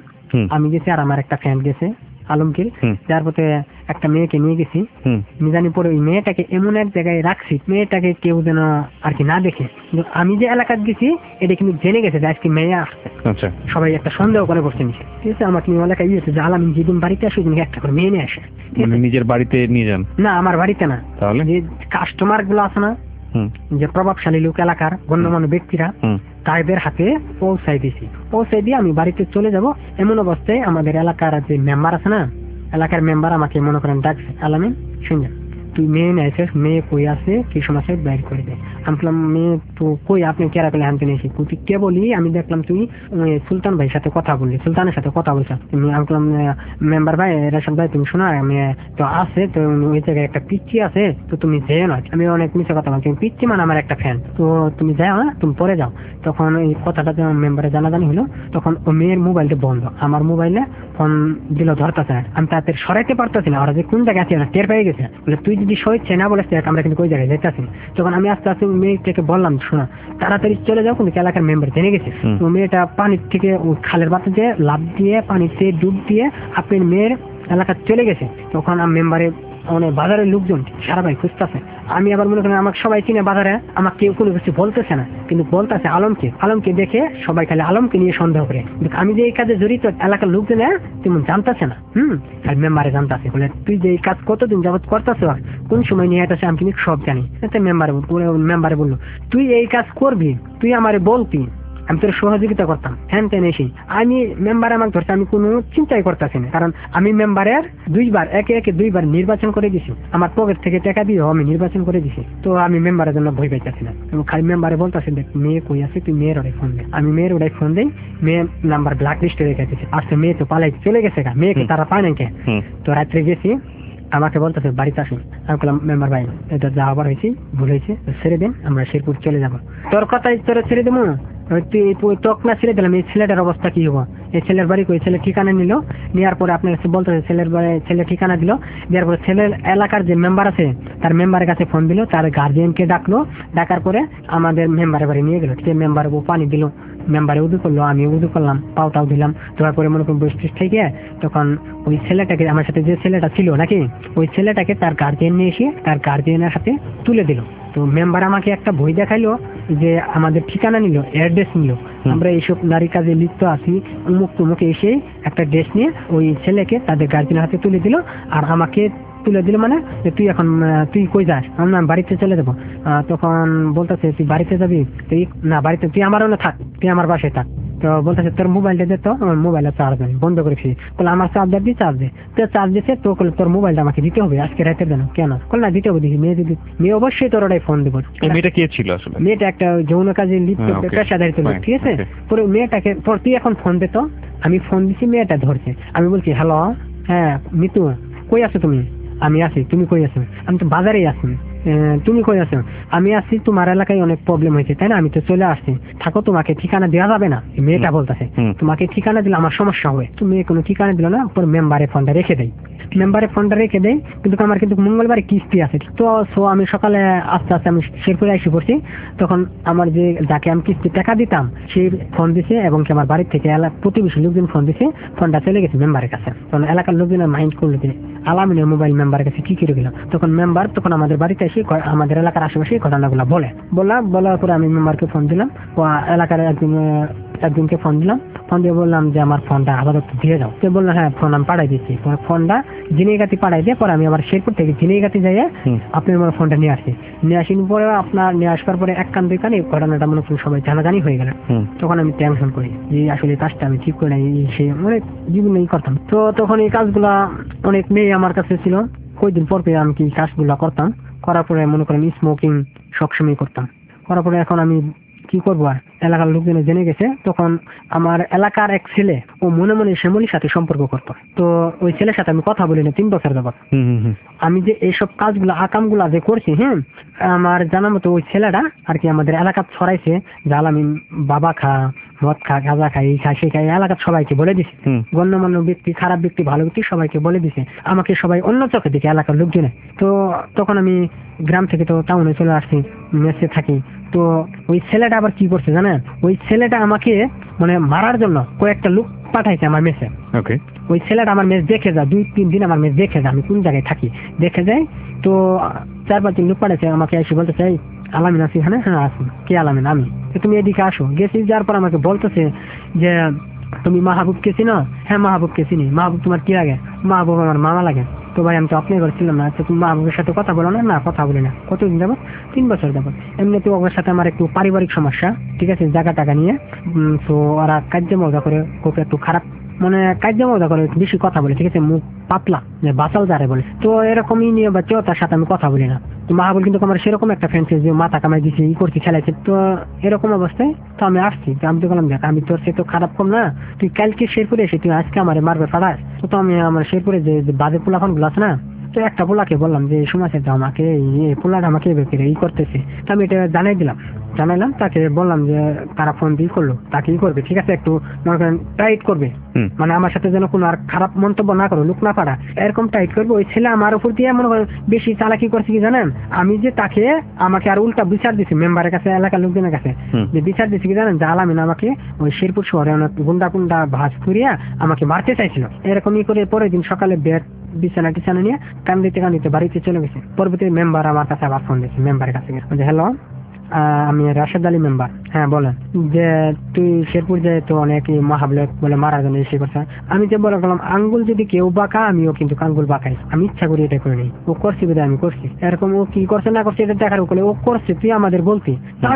আর আমার একটা ফ্রেন্ড গেছে আলমগীর, যার পথে একটা মেয়েকে নিয়ে গেছি, নিজানি পরে ওই মেয়েটাকে এমন এক জায়গায় রাখছি, মেয়েটাকে কেউ যেন আর কি না দেখে। আমি যে এলাকায় গেছি এটা কিন্তু জেনে গেছে যে আজকে মেয়ে আসছে, সবাই একটা সন্দেহ করে বসে নিছে, ঠিক আছে। আমাকে নিয়ে এলাকায় গিয়েছে যে আলামিন যেদিন বাড়িতে আসে ওইদিন একটা করে মেয়ে নিয়ে আসে। নিজের বাড়িতে নিয়ে যান? না, আমার বাড়িতে না, যে কাস্টমার গুলো আছে না, যে প্রভাবশালী লোক এলাকার গণ্যমান্য ব্যক্তিরা, তাদের হাতে পৌঁছাই দিয়ে আমি বাড়িতে চলে যাব। এমন অবস্থায় আমাদের এলাকার যে মেম্বার আছে না, এলাকার মেম্বার আমাকে মনে করেন ডাকছে, আলামিন শুনছেন, তুই মেয়ে নিয়েছিস, মেয়ে কই আছে, কি সমস্যা বাইর করে দে। আমি বললাম মেয়ে তো কই, আপনি কেরা পেলে আনতে নিয়েছি? তুই কে বলি? আমি দেখলাম তুই সুলতান ভাইয়ের সাথে কথা বললি, সুলতানের সাথে কথা বলছ। আমি বললাম মেম্বার ভাই, রাশাদ ভাই তুমি শোনো, আমি তো আছে, তো ওই জায়গায় একটা পিচ্ছি আছে, তো তুমি যেও না। আমি অনেক মিশে কথা বলছি, পিচ্ছি মানে আমার একটা ফ্যান, তো তুমি যাও না, তুমি পরে যাও। তখন এই কথাটা যখন মেম্বারে জানাজানি হলো, তখন ও মেয়ের মোবাইলটা বন্ধ, আমার মোবাইলে ফোন দিল ধরতেছে না, আমি তাদের সরাইতে পারতেছি না। ওরা যে কোন জায়গায় আছে না টের পেয়ে গেছে, বলে তুই যদি সইছে না বলে আমরা কিন্তু ওই জায়গায় যেতেছি। তখন আমি আস্তে আস্তে মেয়েটাকে বললাম শোনা, তাড়াতাড়ি চলে যাও, কিন্তু এলাকার মেম্বার জেনে গেছে। তো মেয়েটা পানির থেকে খালের বাতাসে লাফ দিয়ে পানিতে ডুব দিয়ে আপনার মেয়ের এলাকা চলে গেছে। তখন আমি মেম্বারে অনেক বাজারের লোকজন সারা ভাই খুঁজতেছে। আমি আবার মনে করেন আমাকে সবাই চিনে বাজারে, আমাকে কেউ কোনো কিছু বলতেছে না, কিন্তু বলতেছে আলমকে দেখে সবাই খালি আলমকে নিয়ে সন্দেহ করে। কিন্তু আমি যে এই কাজে জড়িত এলাকার লোকজন তেমন জানতেছে না, খালি মেম্বারে জানতেছে। বলে তুই যে এই কাজ কতদিন যাবত করতেছ, কোন সময় নিয়ে আসে, আমি কিন্তু সব জানি। মেম্বারে বললো তুই এই কাজ করবি, তুই আমারে বলতি, আমি তোর সহযোগিতা করতাম, হ্যান তেন এসে। আমি মেম্বার আমাকে ধরছে, আমি কোনো চিন্তাই করতেছি না, কারণ আমি মেম্বারের একে দুইবার নির্বাচন করে দিছি, আমার পকেট থেকে টাকা দিয়ে আমি নির্বাচন করে দিছি। তো আমি মেম্বারের জন্য ভয় পাইতেছি না, খালি মেম্বারে বলতেছি দেখ মেয়ে কই আছে, তুই মেয়ের ওটাই ফোন দে। আমি মেয়ের ওটাই ফোন দিই, মেয়ের নাম্বার ব্ল্যাক লিস্টে রেখে দিচ্ছি। আসছে মেয়ে তো পালাই চলে গেছে, মেয়েকে তারা পায় না কে। তো রাত্রে গেছি, আমাকে বলতেছে বাড়িতে আসুন। আমি বললাম মেম্বার ভাই এটা যা আবার হয়েছি, ভুল হয়েছে, ছেড়ে দেন, আমরা শেরপুর চলে যাবো। তোর কথাই তোরা ছেড়ে দেবো, তোক না ছেড়ে দিলাম। এই ছেলেটার অবস্থা কি হবো? এই ছেলের বাড়ি কই, ছেলে ঠিকানা নিল, নেওয়ার পরে আপনার বলতেছে ছেলে ঠিকানা দিল, দেওয়ার পরে ছেলের এলাকার যে মেম্বার আছে তার মেম্বারের কাছে ফোন দিল, তার গার্জিয়ানকে ডাকলো, ডাকার পরে আমাদের মেম্বারের বাড়ি নিয়ে গেল। সে মেম্বার পানি দিল, মেম্বারে উদু করলো, আমি উদু করলাম, পাওটাও দিলাম, দেওয়ার পরে মনে করুন বৃষ্টি থেকে তখন ওই ছেলেটাকে, আমার সাথে যে ছেলেটা ছিল নাকি, ওই ছেলেটাকে তার গার্জিয়ান নিয়ে এসে তার গার্জিয়ানের হাতে তুলে দিল। তো মেম্বার আমাকে একটা বই দেখাইলো যে আমাদের ঠিকানা নিল, অ্যাড্রেস নিল, আমরা এইসব নারী কাজে লিপ্ত আছি, উমুক তুমুক এসে একটা ড্রেস নিয়ে ওই ছেলেকে তাদের গার্জিয়ানের হাতে তুলে দিল। আর আমাকে তুলে দিল মানে যে তুই এখন তুই কই যাস? আমি বাড়িতে চলে যাবো। তখন বলতেছে তুই বাড়িতে যাবি? তুই না, বাড়িতে তুই আমার না থাক, তুই আমার বাসায় থাক। তো বলতেছে তোর মোবাইলটা দে, তো আমার মোবাইলে চার্জ নেই, বন্ধ করেছি। বলে আমার চার্জার দিয়ে চার্জ দে। তো চার্জ দিচ্ছে, তো তোর মোবাইলটা আমাকে দিতে হবে আজকে রাতের জন্য। কেন? বল না দিতে হবে, দিদি মেয়ে দিদি, মেয়ে অবশ্যই তোর ওটাই ফোন দিব। মেয়েটা কে ছিল আসলে? মেয়েটা একটা যৌন কাজে লিপ্ত পেশাদারিত লোক, ঠিক আছে। পরে মেয়েটাকে তোর তুই এখন ফোন দে তো। আমি ফোন দিছি, মেয়েটা ধরছে। আমি বলছি হ্যালো, হ্যাঁ মিতু কই আছো তুমি? আমি আছি। তুমি কই আছো? আমি তো বাজারেই আছি। তুমি কই আছো? আমি আছি, তোমার এলাকায় অনেক প্রবলেম হয়েছে তাই না, আমি তো চলে আসছি। থাকো, তোমাকে ঠিকানা দেওয়া যাবে না। মেয়েটা বলতেছে তোমাকে ঠিকানা দিলে আমার সমস্যা হবে। তুমি কোনো ঠিকানা দিল না, পর মেম্বারে ফোনটা রেখে দেয়। মেম্বারে ফোনটা রেখে দেয়, কিন্তু আমার কিন্তু মঙ্গলবারে কিস্তি আছে। তো আমি সকালে আস্তে আস্তে আমি শেরপুরে এসে পড়ছি। তখন আমার যে যাকে আমি কিস্তি টাকা দিতাম সে ফোন দিছে, এবং আমার বাড়ির থেকে প্রতিবেশী লোকজন ফোন দিছে। ফোনটা চলে গেছে মেম্বারের কাছে। তখন এলাকার লোকজনের মাইন্ড করলো যে আলামিনের মোবাইল মেম্বারের কাছে কি করে গেল। তখন মেম্বার তখন আমাদের বাড়িতে এসে আমাদের এলাকার আশেপাশে ঘটনাগুলো বলার পরে আমি মেম্বারকে ফোন দিলাম, ও এলাকার একজনকে ফোন দিলাম। ফোন দিয়ে বললাম যে আমার ফোনটা আপাতত দিয়ে যাও। সে বললো হ্যাঁ ফোন আমি পাঠাই দিচ্ছি। ফোনটা জিনিগাতি পাঠাই দিয়ে পরে আমি আবার শেরপুর থেকে জিনিগাতি যাইয়ে আপনি আমার ফোনটা নিয়ে আসি। নিয়ে আসির পরে আপনার নিয়ে আসবার পরে এক কান দুই কান এই ঘটনাটা মনে করুন সবাই জানাজানি হয়ে গেল। তখন আমি টেনশন করি যে আসলে কাজটা আমি ঠিক করে নাই, সে অনেক জীবনেই করতাম। তো তখন এই কাজগুলা অনেক মেয়ে আমার কাছে ছিল, কয়েকদিন পর পেয়ে আমি কি কাজগুলা করতাম। করার পরে মনে করেন স্মোকিং সবসময় করতাম। করার পরে এখন আমি কি করবো, আর এলাকার লোকজনে জেনে গেছে। তখন আমার এলাকার এক ছেলে ও মনে মনে শ্যামলির সাথে সম্পর্ক করতো। তো ওই ছেলের সাথে আমি কথা বলি না 3 বছর যাবত। আমি যে এইসব কাজগুলো আকামগুলা যে করছি, আমার জানার মতো ওই ছেলেটা আর কি আমাদের এলাকা ছড়াইছে যে আলামিন বাবা খা, মদ খা, গাঁজা খাই, এই খা সেই খাই, এলাকার সবাইকে বলে দিছে। গণ্যমান্য ব্যক্তি, খারাপ ব্যক্তি, ভালো ব্যক্তি সবাইকে বলে দিছে। আমাকে সবাই অন্য চোখে দিকে এলাকার লোকজনে। তো তখন আমি গ্রাম থেকে তো টাউনে চলে আসছি, মেসে থাকি। তো ওই ছেলেটা আবার কি করছে জানেন, ওই ছেলেটা আমাকে মানে মারার জন্য কয়েকটা লোক পাঠাইছে আমার মেসে। ওই ছেলেটা আমার মেস দেখে যায়, 2-3 দিন আমার মেস দেখে যায়, আমি কোন জায়গায় থাকি দেখে যায়। তো 4-5 দিন লোক পাঠাইছে আমাকে, এসে বলতে চাই আলামিন আছি এখানে? হ্যাঁ আছি। কে আলামিন? আমি। তুমি এদিকে আসো। গেছি, যার পর আমাকে বলতেছে যে তুমি মাহবুবকে চিনো? হ্যাঁ মাহবুবকে চিনি। মাহবুব তোমার কি লাগে? মাহবুব আমার মামা লাগে। তো ভাই আমি তো আপনি করছিলাম না। তো তুমি মাহবুবের সাথে কথা বলো না? না কথা বলি না। কতদিন যাবো? 3 বছর যাবো। এমনিতে ওর সাথে আমার একটু পারিবারিক সমস্যা, ঠিক আছে, জায়গা টাকা নিয়ে। তো ওরা কার্য মজা করে, খুব একটু খারাপ মানে কার্য মজা করে, বেশি কথা বলে, ঠিক আছে, মুখ পাতলা, যে বাসাল যারে বলে। তো এরকমই নিয়ে বাচ্চা, তার সাথে আমি কথা বলি না। তো মাহবুব কিন্তু আমার সেরকম একটা ফ্রেন্ড যে মাথা কামাই দিচ্ছে, ই করছি, খেলাইছে। তো এরকম অবস্থায় তো আমি আসছি। তো আমি তো বললাম দেখ আমি তোর সে তো খারাপ কম না, তুই কালকে শেরপুরে এসে তুই আজকে আমার মারবে পাঠাস। তো আমি আমার শেরপুরে যে বাজে পোলাফান গুলো আছে না, তো একটা পোলাকে বললাম যে সময় তো আমাকে পোলাটা আমাকে ই করতেছে। তো আমি এটা জানাইলাম তাকে, বললাম যে তারা ফোন দিয়ে করলো, তাকে করবে, ঠিক আছে, একটু মনে করেন টাইট করবে, মানে আমার সাথে যেন কোনো আর খারাপ মন্তব্য না করো, লোক না পাড়া, এরকম টাইট করবে। ওই ছেলে আমার উপর দিয়ে মনে করেন বেশি চালাকি করছে কি জানেন, আমি যে তাকে আমাকে আর উল্টা বিচার দিছি মেম্বারের কাছে, এলাকার লোকজনের কাছে, যে বিচার দিছি কি জানেন, যে আলামিন আমাকে ওই শেরপুর শহরে অনেক গুন্ডা ভাঁজ করিয়া আমাকে মারতে চাইছিল। এরকমই করে পরের দিন সকালে বেড বিছানা টিছানা নিয়ে কান্দিতে বাড়িতে চলে গেছে। পরবর্তী মেম্বার আমার কাছে আবার ফোন দিয়েছে, মেম্বারের কাছে হ্যালো আমি রাশেদ আলী মেম্বার। হ্যাঁ বলেন, যে তুই শেরপুর যায় তো অনেক মহাবলে বলে মারার জন্য এসে করছে। আমি যে বলে গেলাম আঙ্গুল যদি কেউ বাঁকা আমিও কিন্তু আঙ্গুল বাঁকাই, আমি ইচ্ছা করি এটা করে নিই। ও করছি বোধ আমি করছি, এরকম ও কি করছে না করছে এটা দেখার উপরে ও করছে, তুই আমাদের বলতি।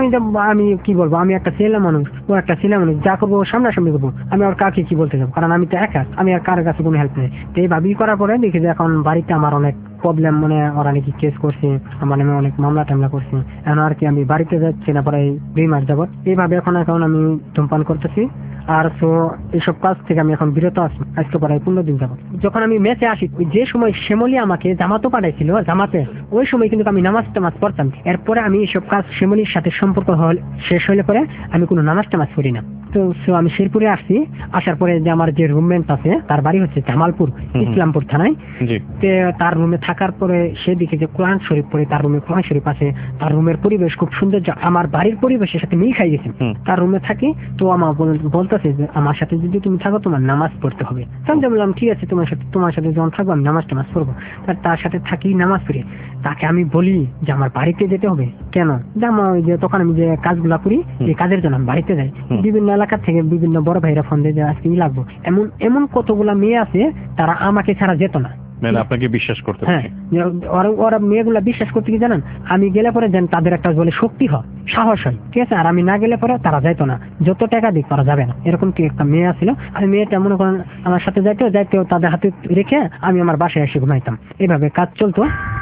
আমি কি বলবো, আমি একটা ছেলে মানুষ, ও একটা ছেলে মানুষ, যা করবো ও সামনাসামনি করবো, আমি আর কাকে কি বলতে যাবো, কারণ আমি তো একা, আমি আর কার কাছে কোনো হেল্প নেই। তো এইভাবেই করার পরে দেখি যে এখন বাড়িতে আমার অনেক প্রবলেম, মানে ওরা নাকি কেস করছে আমার নামে, অনেক মামলা টামলা করছে। এখন আর কি আমি বাড়িতে যাচ্ছি না প্রায় 2 মাস যাবত। এইভাবে এখন আমি ধূমপান করতেছি। আর তো এইসব কাজ থেকে আমি এখন বিরত আছি আজকে প্রায় 15 দিন যাবত। যখন আমি মেসে আসি, যে সময় শ্যামলী আমাকে জামাতো পাঠাইছিল জামাতে, ওই সময় কিন্তু আমি নামাজ টামাজ পড়তাম। এরপরে আমি এইসব কাজ শ্যামলীর সাথে সম্পর্ক শেষ হলে পরে আমি কোনো নামাজ টামাজ করি না। তো আমি শেরপুরে আসছি, আসার পরে যে আমার যে রুমমেট আছে তার বাড়ি হচ্ছে জামালপুর ইসলামপুর থানায়। তার রুমে থাকার পরে সেদিকে যে কোরআন শরীফ পড়ে, তার রুমে কোরআন শরীফ আছে, তার রুমের পরিবেশ খুব সুন্দর, আমার বাড়ির পরিবেশের সাথে মিল খাই গেছে। তার রুমে থাকি, তো আমার বলতেছে যে আমার সাথে যদি তুমি থাকো তোমার নামাজ পড়তে হবে। আমি বললাম ঠিক আছে, তোমার সাথে যখন থাকবো আমি নামাজ পড়বো। তার সাথে থাকি, নামাজ পড়ি। তাকে আমি বলি যে আমার বাড়িতে যেতে হবে। কেন? যে আমার ওই যে তখন আমি যে কাজগুলা করি এই কাজের জন্য আমি বাড়িতে যাই। বিভিন্ন এলাকা থেকে বিভিন্ন বড় ভাইরা ফোন দিয়ে আজকে লাগবো। এমন কতগুলা মেয়ে আছে তারা আমাকে ছাড়া যেত না। আপনাকে বিশ্বাস করতে? হ্যাঁ, ওরা মেয়েগুলা বিশ্বাস করতে কি জানেন, আমি গেলে পরে যেন তাদের একটা বলে শক্তি হয়, সাহস হয়, ঠিক আছে। আর আমি না গেলে পরে তারা যাইতো না, যত টাকা দিক তারা যাবে না। এরকম কি একটা মেয়ে ছিল, আমি মেয়েটা মনে করেন আমার সাথে যাইতেও তাদের হাতে রেখে আমি আমার বাসায় এসে ঘুমাইতাম। এভাবে কাজ চলতো।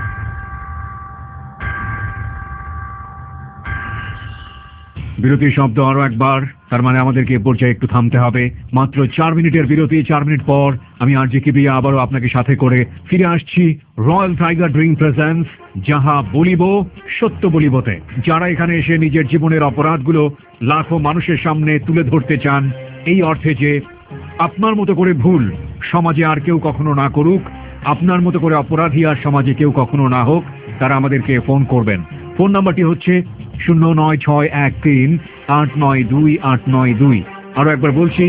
বিরতির শব্দ আরো একবার, তার মানে আমাদেরকে এ পর্যায়ে একটু থামতে হবে। মাত্র 4 মিনিটের বিরতি। 4 মিনিট পর আমি আরজে কিবরিয়া আবারও আপনাকে সাথে করে ফিরে আসছি রয়্যাল টাইগার ড্রিঙ্ক প্রেজেন্স যাহা বলিব সত্য বলিবতে। যারা এখানে এসে নিজের জীবনের অপরাধগুলো লাখো মানুষের সামনে তুলে ধরতে চান, এই অর্থে যে আপনার মতো করে ভুল সমাজে আর কেউ কখনো না করুক, আপনার মতো করে অপরাধী আর সমাজে কেউ কখনো না হোক, তারা আমাদেরকে ফোন করবেন। ফোন নাম্বারটি হচ্ছে 09613892892। আরো একবার বলছি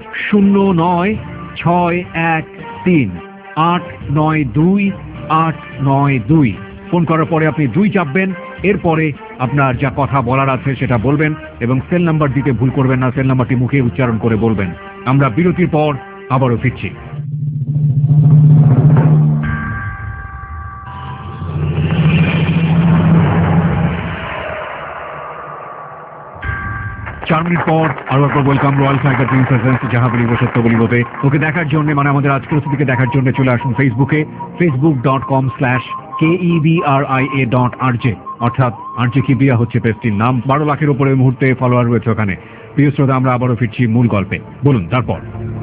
09613892892। ফোন করার পরে আপনি 2 চাপবেন, এরপরে আপনার যা কথা বলার আছে সেটা বলবেন এবং সেল নাম্বার দিতে ভুল করবেন না, সেল নাম্বারটি মুখে উচ্চারণ করে বলবেন। আমরা বিরতির পর আবারও ফিরছি। 4 মিনিট পর আরো একবার welcome Royal Tiger drink presents যাহা বলিব সত্য বলিবতে। ওকে দেখার জন্য, মানে আমাদের আজকের অতিথিকে দেখার জন্য চলে আসুন ফেসবুকে, facebook.com/KEBRIA.RJ, অর্থাৎ আরজে কিবরিয়া হচ্ছে পেজটির নাম। 12 লাখের উপরে এই মুহূর্তে ফলোয়ার রয়েছে ওখানে। প্রিয় শ্রোতা, আমরা আবারও ফিরছি মূল গল্পে। বলুন তারপর।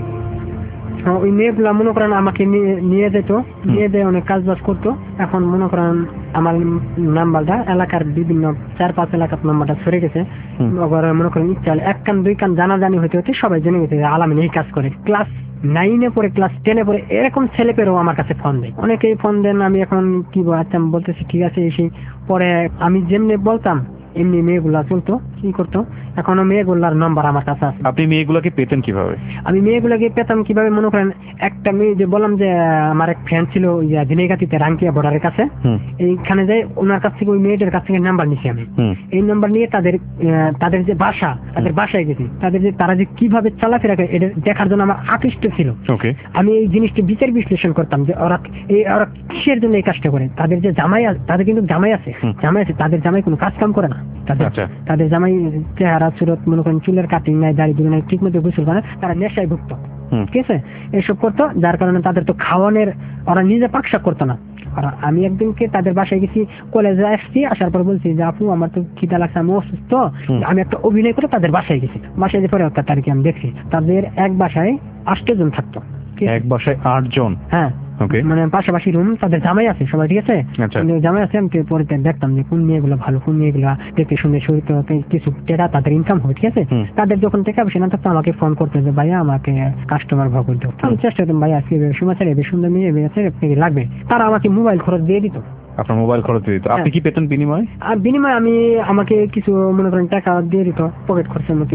ওই মেয়েগুলা মনে করেন আমাকে নিয়ে যেত, নিয়ে যেয়ে অনেক কাজ বাজ করতো। এখন মনে করেন আমার নাম্বারটা এলাকার বিভিন্ন 4-5 এলাকার নাম্বারটা সরে গেছে। মনে করেন ইচ্ছা 1 কান 2 কান জানাজানি হইতে হতে সবাই জেনে গেছে আলামিন এই কাজ করে। ক্লাস 9-এ পরে, ক্লাস 10-এ পরে এরকম ছেলেপেলেও আমার কাছে ফোন দেয়, অনেকেই ফোন দেন। আমি এখন কি বলতেছি ঠিক আছে এসে পরে আমি যেমনি বলতাম এমনি মেয়েগুলা চলতো, কি করতো। এখনো মেয়েগুলার নাম্বার আমার কাছে আছে। আপনি মেয়েগুলাকে পেতেন কিভাবে? আমি মেয়েগুলাকে পেতাম কিভাবে, মনে করেন একটা মেয়ে যে বললাম যে আমার এক ফ্রেন্ড ছিল দিনেগাতিতে রাঙ্কিয়া বর্ডারের কাছে, এইখানে যাই ওনার কাছ থেকে ওই মেয়েদের কাছ থেকে নাম্বার নিছি আমি। এই নাম্বার নিয়ে তাদের যে বাসা, তাদের বাসায় গেছি। তারা যে কিভাবে চলাফেরা করে এটা দেখার জন্য আমার আকৃষ্ট ছিল। আমি এই জিনিসটা বিচার বিশ্লেষণ করতাম যে ওরা কিসের জন্য এই কাজটা করে। তাদের যে জামাই, তাদের কিন্তু জামাই আছে, তাদের জামাই কোনো কাজ কাম করে না। তাদের জামাই চেহারা সুরত মনে করেন চুলের কাটিং নাই, দাড়ি দুটো নাই, ঠিক মতো গোসল করে, তারা নেশায় ভুগত, ঠিক আছে, এসব করতো। যার কারণে তাদের তো খাওয়ানোর ওরা নিজে পাকশাক করতো না। আর আমি একদিনকে তাদের বাসায় গেছি, কলেজে আসছি, আসার পর বলছি যে আপু আমার তো খিদা লাগছে, আমি অসুস্থ। আমি একটা অভিনয় করে তাদের বাসায় গেছি। বাসায় যে পরে তাদেরকে আমি দেখছি তাদের এক বাসায় 8 জন থাকতো। এক বাসায় 8 জন? হ্যাঁ, মানে পাশাপাশি রুম, তাদের জামাই আছে সবাই, ঠিক আছে, জামাই আছে। আমি পরে দেখতাম যে কোন মেয়েগুলো ভালো, কোন মেয়েগুলা দেখতে শুনে শরীর কিছু টাকা তাদের ইনকাম হয়, ঠিক আছে। তাদের যখন টাকা বেশি না থাকতো আমাকে ফোন করতে যে ভাইয়া আমাকে কাস্টমার ভাগ করতে। আমি চেষ্টা করতাম ভাইয়া আজকে সময় ছেড়ে সুন্দর মেয়ে আছে লাগবে, তারা আমাকে মোবাইল খরচ দিয়ে দিত। আপনার মোবাইল খরচ দিয়ে দিত? আপনি কি পেতেন বিনিময়ে? আর বিনিময়ে আমাকে কিছু মনে করেন টাকা দিয়ে দিত, পকেট খরচের মতো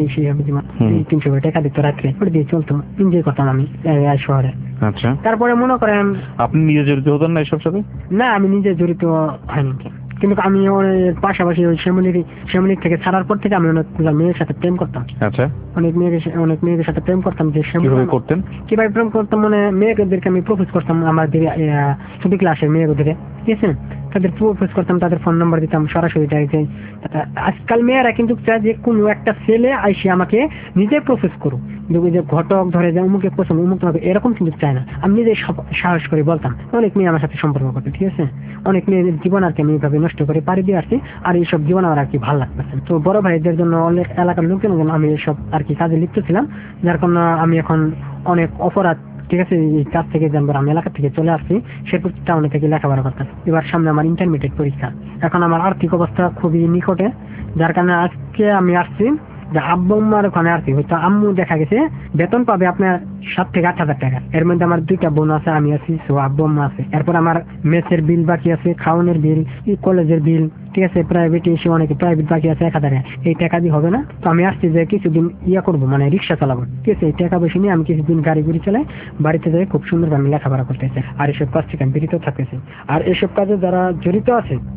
300 টাকা দিত রাত্রে, ওটা দিয়ে চলতো, এনজয় করতাম আমি শহরে। আচ্ছা, তারপরে মনে করেন আপনি নিজে জড়িত হতেন না এসব সাথে? না, আমি নিজে জড়িত হয়নি, কিন্তু আমি পাশাপাশি ওই শ্যামলিক থেকে ছাড়ার পর থেকে আমি অনেক মেয়ের সাথে প্রেম করতাম। আচ্ছা, অনেক মেয়েদের সাথে প্রেম করতাম। যে কিভাবে করতেন? কিভাবে প্রেম করতাম মানে মেয়েদেরকে আমি প্রপোজ করতাম, আমাদের ছোট ক্লাসের মেয়েদেরকে, ঠিক আছে, তাদের প্রপোজ করতাম, তাদের ফোন নাম্বার দিতাম সরাসরি ডাইরেক্ট। আজকাল মেয়েরা কিন্তু চায় যে কোনো একটা ছেলে আইসে আমাকে নিজে প্রপোজ করুক, যে ঘটক ধরে যে অমুকে পছন্দ অমুক হবে, এরকম কিন্তু চায় না। আমি নিজে সাহস করে বলতাম। অনেক মেয়ে আমার সাথে সম্পর্ক করতে, ঠিক আছে, অনেক মেয়েদের জীবন আর কি আমি এইভাবে নষ্ট করে পাড়ি দিয়ে আসছি। আর এইসব জীবন আমার আর কি ভালো লাগতেছে। তো বড় ভাইদের জন্য, অনেক এলাকার লোকজনের জন্য আমি এসব আর কি কাজে লিপ্ত ছিলাম, যার কারণে আমি এখন অনেক অপরাধ, ঠিক আছে, এই কাজ থেকে জানবো। আমি এলাকা থেকে চলে আসছি, শেরপুর টাউনে থেকে লেখাপড়া করতাম। এবার সামনে আমার ইন্টারমিডিয়েট পরীক্ষা। এখন আমার আর্থিক অবস্থা খুবই নিকটে, যার কারণে আজকে আমি আসছি যে আব্বু আম্মার ওখানে আসছি, হয়তো আম্মু দেখা গেছে বেতন পাবে আপনার 7 থেকে 8 হাজার টাকা, এর মধ্যে আমার 2টা বোন আছে, আমি আছি, সো আব্বু আম্মা আছে, এরপর আমার মেসের বিল বাকি আছে, খাওয়ানোর বিল, কলেজের বিল, ঠিক আছে, প্রাইভেটে এসে অনেকে প্রাইভেট বাকি আছে 1,000 টাকা, এই টাকা দিয়ে হবে না। তো আমি আসছি যে কিছুদিন করবো, মানে রিক্সা চালাবো, ঠিক আছে, এই টাকা পয়সা নিয়ে আমি কিছুদিন গাড়ি গুড়ি চালাই, বাড়িতে যাই খুব সুন্দর আমি লেখাপড়া করতেছি, আর এসব কাজ থেকে আমি বিরত থাকতেছি। আর এসব কাজে যারা জড়িত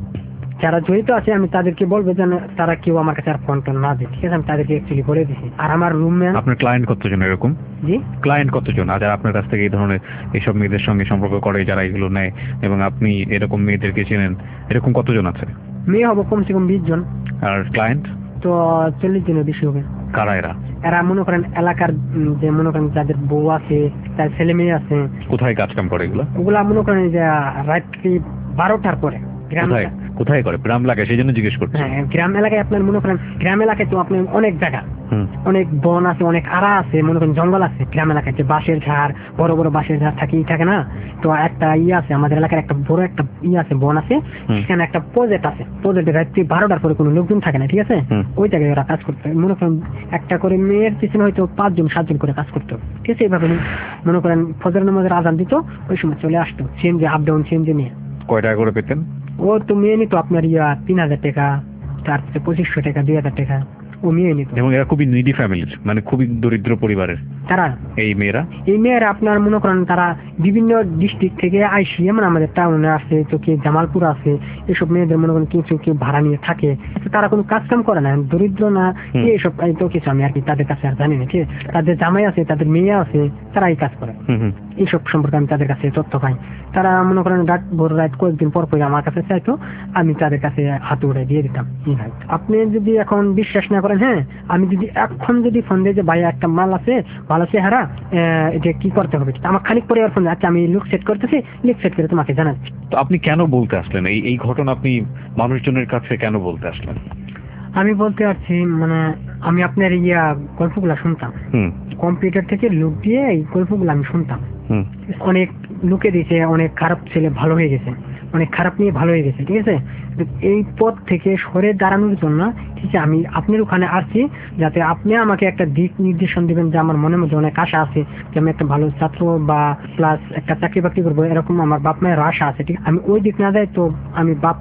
আছে আমি তাদেরকে বলবো যেন তারা কেউ আমার কাছে আর ফোন টোন না দেয়, ঠিক আছে, আমি তাদেরকে অ্যাকচুয়ালি বলে দিচ্ছি। আর আমার রুমমেট, আপনার ক্লায়েন্ট কতজন এরকম? জি, ক্লায়েন্ট কতজন আর যারা আপনার কাছ থেকে এই ধরনের এইসব মেয়েদের সঙ্গে সম্পর্ক করে, যারা এগুলো নেয় এবং আপনি এরকম মেয়েদেরকে চেনেন, এরকম কতজন আছে? মেয়ে হবো কমসে কম 20 জন। আর ক্লায়েন্ট? তো 40 জনের বেশি হবে। কারা এরা? এরা মনে করেন এলাকার যে মনে করেন যাদের বউ আছে, তার ছেলে মেয়ে আছে। কোথায় কাজ কাম করে এগুলো? ওগুলা মনে করেন যে রাত্রি 12টার পরে কোথায় করে? গ্রাম এলাকায়, সেই জন্য জিজ্ঞেস করছি। হ্যাঁ, গ্রাম এলাকায় আপনার মনে করেন, গ্রাম এলাকায় তো আপনার অনেক জায়গা, অনেক বন আছে, অনেক আড়া আছে, মনে করেন জঙ্গল আছে গ্রাম এলাকায়, যে বাঁশের ঝাড়, বড় বড় বাঁশের ঝাড় থাকে না। তো একটা আছে আমাদের এলাকার, একটা বড় একটা আছে, বন আছে, সেখানে একটা প্রজেক্ট আছে, প্রজেক্টে রাত্রি 12টার পরে কোনো লোকজন থাকে না, ঠিক আছে, ওই জায়গায় ওরা কাজ করতে, মনে করেন একটা করে মেয়ের পিছনে হয়তো 5 জন 7 জন করে কাজ করতো, ঠিক আছে। এইভাবে মনে করেন ফজর নামাজের আজান দিত, ওই সময় চলে আসতো সিএনজি, আপ ডাউন সিএনজি নিয়ে। কয় টাকা করে পেতেন? ও তো মেয়ে নিত আপনার 3,000 টাকা, তারপরে 2500 টাকা, 2,000 টাকা ও মেয়ে নিত। এবং এরা খুবই নিডি ফ্যামিলির, মানে খুবই দরিদ্র পরিবারের তারা। এই মেয়েরা আপনার মনে করেন তারা বিভিন্ন ডিস্ট্রিক্ট থেকে আইসি, মানে আমাদের টাউনে আছে, তো কি জামালপুর আছে, এসব মেয়েদের মনে করেন কেউ ভাড়া নিয়ে থাকে, তারা কোনো কাজ কাম করে না, দরিদ্র না, এইসব তো কিছু আমি আর কি তাদের কাছে আর জানি না, ঠিক আছে। তাদের জামাই আছে, তাদের মেয়ে আছে, তারা এই কাজ করে, এইসব সম্পর্কে আমি তাদের কাছে তথ্য পাই। তারা মনে করেন রাত কয়েকদিন পর আমার কাছে চাইতো, আমি তাদের কাছে হাতে উড়ে দিয়ে দিতাম। আপনি যদি এখন বিশ্বাস না করেন, হ্যাঁ, আমি যদি এখন ফোন দিয়ে যে ভাই একটা মাল আছে, ভালো চেহারা, এটা কি করতে হবে, আমার খানিক পরে ফোন, আচ্ছা আমি লুক সেট করতেছি, লিক সেট করে তোমাকে জানাচ্ছি। তো আপনি কেন বলতে আসলেন এই ঘটনা, আপনি মানুষজনের কাছে কেন বলতে আসলেন? আমি বলতে পারছি, মানে আমি আপনার গল্পগুলা শুনতাম, কম্পিউটার থেকে লুক দিয়ে এই গল্পগুলো আমি শুনতাম, অনেক লুকে দিয়েছে, অনেক খারাপ ছেলে ভালো হয়ে গেছে, অনেক খারাপ নিয়ে ভালো হয়ে গেছে, ঠিক আছে। এই পথ থেকে সরে দাঁড়ানোর জন্য, ঠিক আছে, আমি আপনার ওখানে আসছি, যাতে আপনি আমাকে একটা দিক নির্দেশন দিবেন, যে আমার মনের মধ্যে অনেক আশা আছে যে আমি একটা ভালো ছাত্র বা প্লাস একটা চাকরি বাকরি করবো, এরকম আমার বাপ মায়ের আশা আছে, ঠিক, আমি ওই দিক না যাই। তো আমি বাপ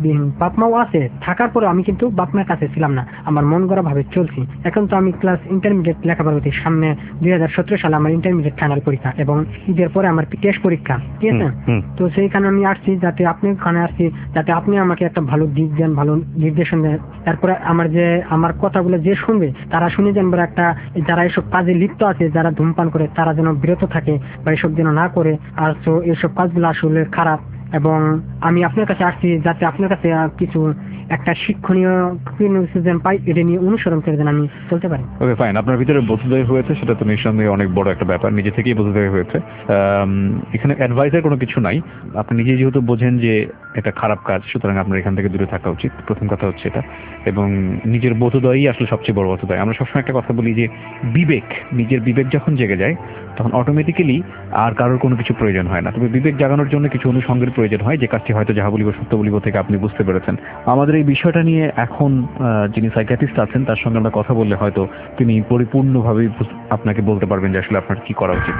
মাও আছে থাকার পরে আমি কিন্তু বাপ মায়ের কাছে ছিলাম না, আমার মন গড়া ভাবে চলছি। এখন তো আমি ক্লাস ইন্টারমিডিয়েট লেখাপড়া করছি, সামনে 2017 সালে আমার ইন্টারমিডিয়েট ফাইনাল পরীক্ষা, এবং ঈদের পরে আমার টেস্ট পরীক্ষা, ঠিক আছে। তো সেইখানে আমি আসছি, যাতে আপনি ওখানে আসছি, যাতে আপনি আমাকে একটা ভালো দিক দেন, ভালো নির্দেশন দেন। তারপরে আমার কথাগুলো যে শুনবে, তারা শুনে জানবে একটা, যারা এসব কাজে লিপ্ত আছে, যারা ধূমপান করে, তারা যেন বিরত থাকে বা এসব যেন না করে। আর তো এসব কাজগুলো আসলে খারাপ, এবং আমি আপনার কাছে আসছি যাতে আপনার কাছে কিছু একটা শিক্ষণীয় পাই, এটা নিয়ে অনুসরণ করে দেন, আমি চলতে পারি। Okay, fine. আপনার ভিতরে বোধোদয় হয়েছে, সেটা তো নিঃসন্দেহে অনেক বড় একটা ব্যাপার, নিজে থেকেই বোধোদয় হয়েছে। এখানে অ্যাডভাইসের কোনো কিছু নাই, আপনি নিজে যেহেতু বোঝেন যে এটা খারাপ কাজ, সুতরাং আপনার এখান থেকে দূরে থাকা উচিত, প্রথম কথা হচ্ছে এটা। এবং নিজের বোধোদয়ই আসলে সবচেয়ে বড় বোধোদয়। আমরা সবসময় একটা কথা বলি যে নিজের বিবেক যখন জেগে যায়, তখন অটোমেটিক্যালি আর কারোর কোনো কিছু প্রয়োজন হয় না। তবে বিবেক জাগানোর জন্য কিছু অনুষঙ্গের প্রয়োজন হয়, যে কাজটি হয়তো যাহা বলিব সত্য বলিব থেকে আপনি বুঝতে পেরেছেন। আমাদের এই বিষয়টা নিয়ে এখন যিনি সাইকিয়াট্রিস্ট আছেন, তার সঙ্গে আমরা কথা বললে হয়তো তিনি পরিপূর্ণভাবে আপনাকে বলতে পারবেন যে আসলে আপনার কি করা উচিত।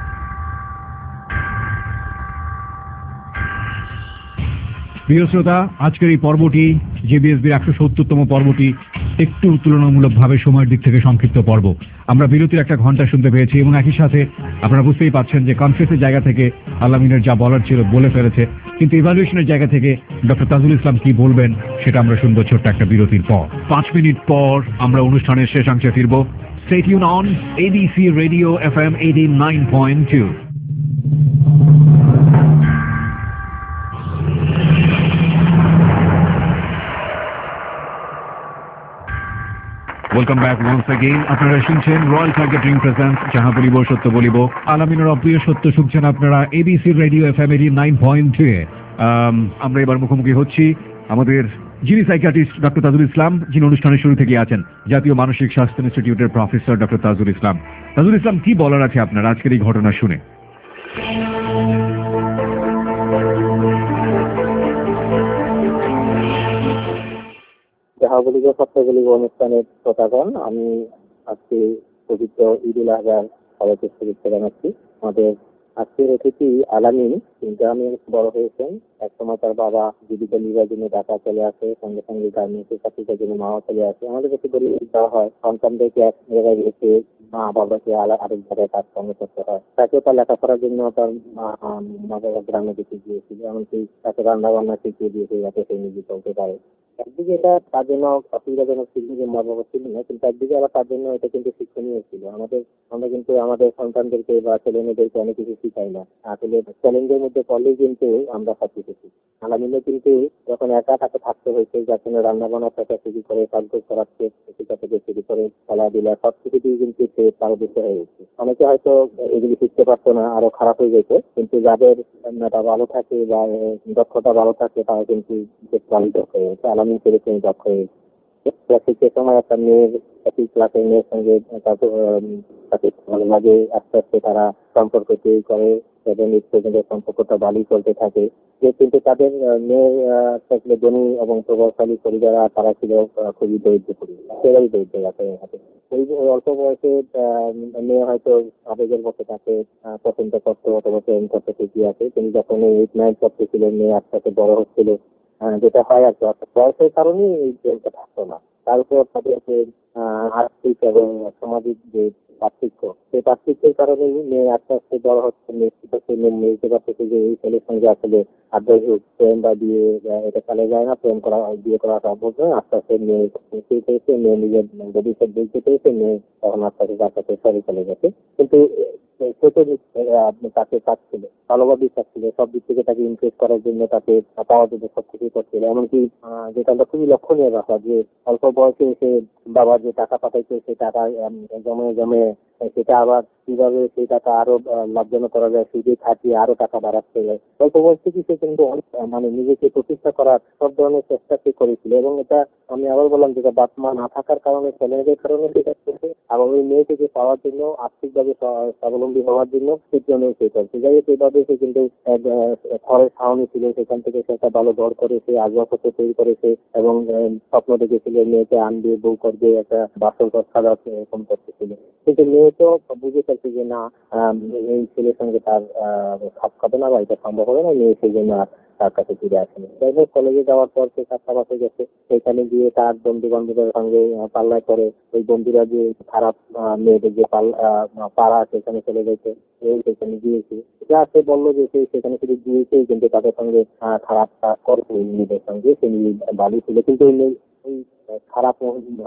প্রিয় শ্রোতা, আজকের এই পর্বটি জেবিএসবির 170তম পর্বটি একটু তুলনামূলকভাবে সময়ের দিক থেকে সংক্ষিপ্ত পর্ব। আমরা বিরতির 1 ঘন্টা শুনতে পেয়েছি, এবং একই সাথে আপনারা বুঝতেই পাচ্ছেন যে কনফারেন্সের জায়গা থেকে আলামিনের যা বলার ছিল বলে ফেলেছে, কিন্তু ইভালুয়েশনের জায়গা থেকে ডক্টর তাজুল ইসলাম কি বলবেন সেটা আমরা শুনবো ছোট্ট একটা বিরতির পর। 5 মিনিট পর আমরা অনুষ্ঠানের শেষাংশে ফিরবো। Stay tuned on ABC Radio FM 89.2. Welcome back once again. আপনারা শুনছেন রয়্যাল টাইগার ড্রিঙ্ক প্রেজেন্টস যাহা বলিব সত্য বলিব। আলামিনের অপ্রিয় সত্য শুনছেন আপনারা ABC রেডিও FM 89.2 এ। আমরা এবার মুখোমুখি হচ্ছি আমাদের যিনি সাইকিয়াট্রিস্ট ডক্টর তাজুল ইসলাম, যিনি অনুষ্ঠানের শুরু থেকে আছেন, জাতীয় মানসিক স্বাস্থ্য ইনস্টিটিউটের প্রফেসর ডক্টর তাজুল ইসলাম। তাজুল ইসলাম, কি বলার আছে আপনার আজকের এই ঘটনা শুনে? যাহা বলিব সত্য বলিব অনুষ্ঠানের শ্রোতাগণ, আমি আজকে পবিত্র ঈদ উল আজহার সবাইকে শুভেচ্ছা জানাচ্ছি। আমাদের আজকের অতিথি আলামিন গ্রামে বড় হয়েছেন। একসময় তার বাবা জীবিকা নির্বাহের জন্য ঢাকা চলে আসে, সঙ্গে সঙ্গে গার্মেন্টসের চাকরির জন্য মাও চলে আসে। আমাদের কাছে গরিব দেওয়া হয়, সন্তানদেরকে এক জায়গায় রেখে মা বাবাকে আরেক জায়গায় কাজকর্ম করতে হয়। তাকেও তার লেখাপড়ার জন্য তার মা বাবা গ্রামে দেখে গিয়েছিল, এমনকি তাকে রান্না বান্না শিখিয়ে দিয়েছে যাতে সে নিজে চলতে পারে। একদিকে এটা তার জন্য অসুবিধাজনক ছিল যে মা বাবা ছিল না, কিন্তু একদিকে আবার তার জন্য এটা কিন্তু শিক্ষণীয় ছিল। আমরা কিন্তু আমাদের সন্তানদেরকে বা ছেলে মেয়েদেরকে অনেক কিছু শিখাই না, আসলে চ্যালেঞ্জের মধ্যে পড়লেই কিন্তু আমরা সবকিছু শিখি। আলামিনে কিন্তু যখন একা তাকে থাকতে হয়েছে, যার জন্য রান্না বান্না থেকে শুরু করে কাজ করাচ্ছে শিক্ষা থেকে শুরু করে খেলাধুলা সবকিছু দিয়ে কিন্তু সে পারদর্শী হয়ে গেছে। অনেকে হয়তো এগুলি শিখতে পারতো না, আরো খারাপ হয়ে যেত, কিন্তু যাদের মেধা ভালো থাকে বা দক্ষতা ভালো থাকে তারা কিন্তু চালিত হয়ে গেছে। আলামিন সেরকম দক্ষ হয়ে সে সময় একটা মেয়ের একই ক্লাসের মেয়ের সঙ্গে তাকে মাঝে আস্তে আস্তে তারা সম্পর্ক তৈরি করে এবং সম্পর্কটা ভালোই চলতে থাকে। কিন্তু তাদের মেয়ে থাকলে ধনী এবং প্রভাবশালী পরিবার, তারা ছিল খুবই দরিদ্র পরিবার, সেরাই দরিদ্র হাতে। ওই অল্প বয়সে মেয়ে হয়তো আবেগের বসে তাকে পছন্দ করতো অথবা প্রেম করতে ঠিকই আছে, কিন্তু যখন 8-9 করতেছিল মেয়ে আস্তে আস্তে বড় হচ্ছিল, যেটা হয় আর কি, অর্থাৎ বয়সের কারণেই এই প্রেমটা থাকতো না। তারপর তাদের যে আর্থিক এবং সামাজিক যে পার্থক্য, সেই পার্থক্যের কারণে মেয়ে আস্তে আস্তে বড় হচ্ছে, মেয়েকে পারতেছে যে এই ছেলের সঙ্গে আসলে আন্তরিক প্রেম বা বিয়ে এটা চালে যায় না, প্রেম করা বিয়ে করা সম্ভব নয়। আস্তে আস্তে মেয়ে পেয়েছে, মেয়ে নিজের ভবিষ্যৎ দেখতে পেয়েছে, মেয়ে তখন আস্তে আস্তে তার কাছে সরে চলে গেছে। কিন্তু ছোট তাকে চাচ্ছিল, ভালোভাবেই চাচ্ছিল, সব দিক থেকে তাকে ইমপ্রেস করার জন্য, তাকে পাওয়ার জন্য সবকিছু করছিল। এমনকি যেটা আমরা খুবই লক্ষণীয় ব্যাপার যে অল্প বয়সে এসে বাবার যে টাকা পাঠাইছে সে টাকা জমে জমে সেটা আবার কিভাবে সেই টাকা আরো লাভজনক করা যায় সুদে খাটিয়ে আরো টাকা বাড়াচ্ছে যায়। অল্প বয়স থেকে সে কিন্তু নিজেকে প্রতিষ্ঠা করার সব ধরনের চেষ্টা সে করেছিল, এবং এটা আমি আবার বললাম যেটা বাপ মা না থাকার কারণে, ছেলেমেয়েদের কারণে সেটা করছে, আবার ওই মেয়েটিকে পাওয়ার জন্য, আর্থিকভাবে স্বাবলম্বী হওয়ার জন্য সে জন্য সে করছে। যাই হোক, এইভাবে সে কিন্তু ঘরের ছাউনি ছিল, সেখান থেকে সে একটা ভালো ঘর করে সে আসবাবপত্র তৈরি করেছে এবং স্বপ্ন দেখেছিল মেয়েকে আনবে, বউ করবে, একটা বাসর ঘর সাজাচ্ছে, এরকম করতেছিল। কিন্তু মেয়ে তো বুঝে ফেলছে যে না, এই ছেলের সঙ্গে তার খাপ খাবে না বা এটা সম্ভব হবে না, মেয়ে সেই জন্য তার কাছে ফিরে আসেনি। যাই হোক, কলেজে যাওয়ার পর সে ছাত্রাবাসে গেছে, সেখানে গিয়ে তার বন্ধু বান্ধবের সঙ্গে পাল্লায় করে ওই বন্ধুরা যে খারাপ মেয়েদের যে পাড়া সেখানে চলে গেছে, সেখানে গিয়েছে। যা সে বললো যে সে সেখানে শুধু গিয়েছে, কিন্তু তাদের সঙ্গে খারাপ করছে মেয়েদের সঙ্গে, সে বালি ছিল, কিন্তু ওই খারাপ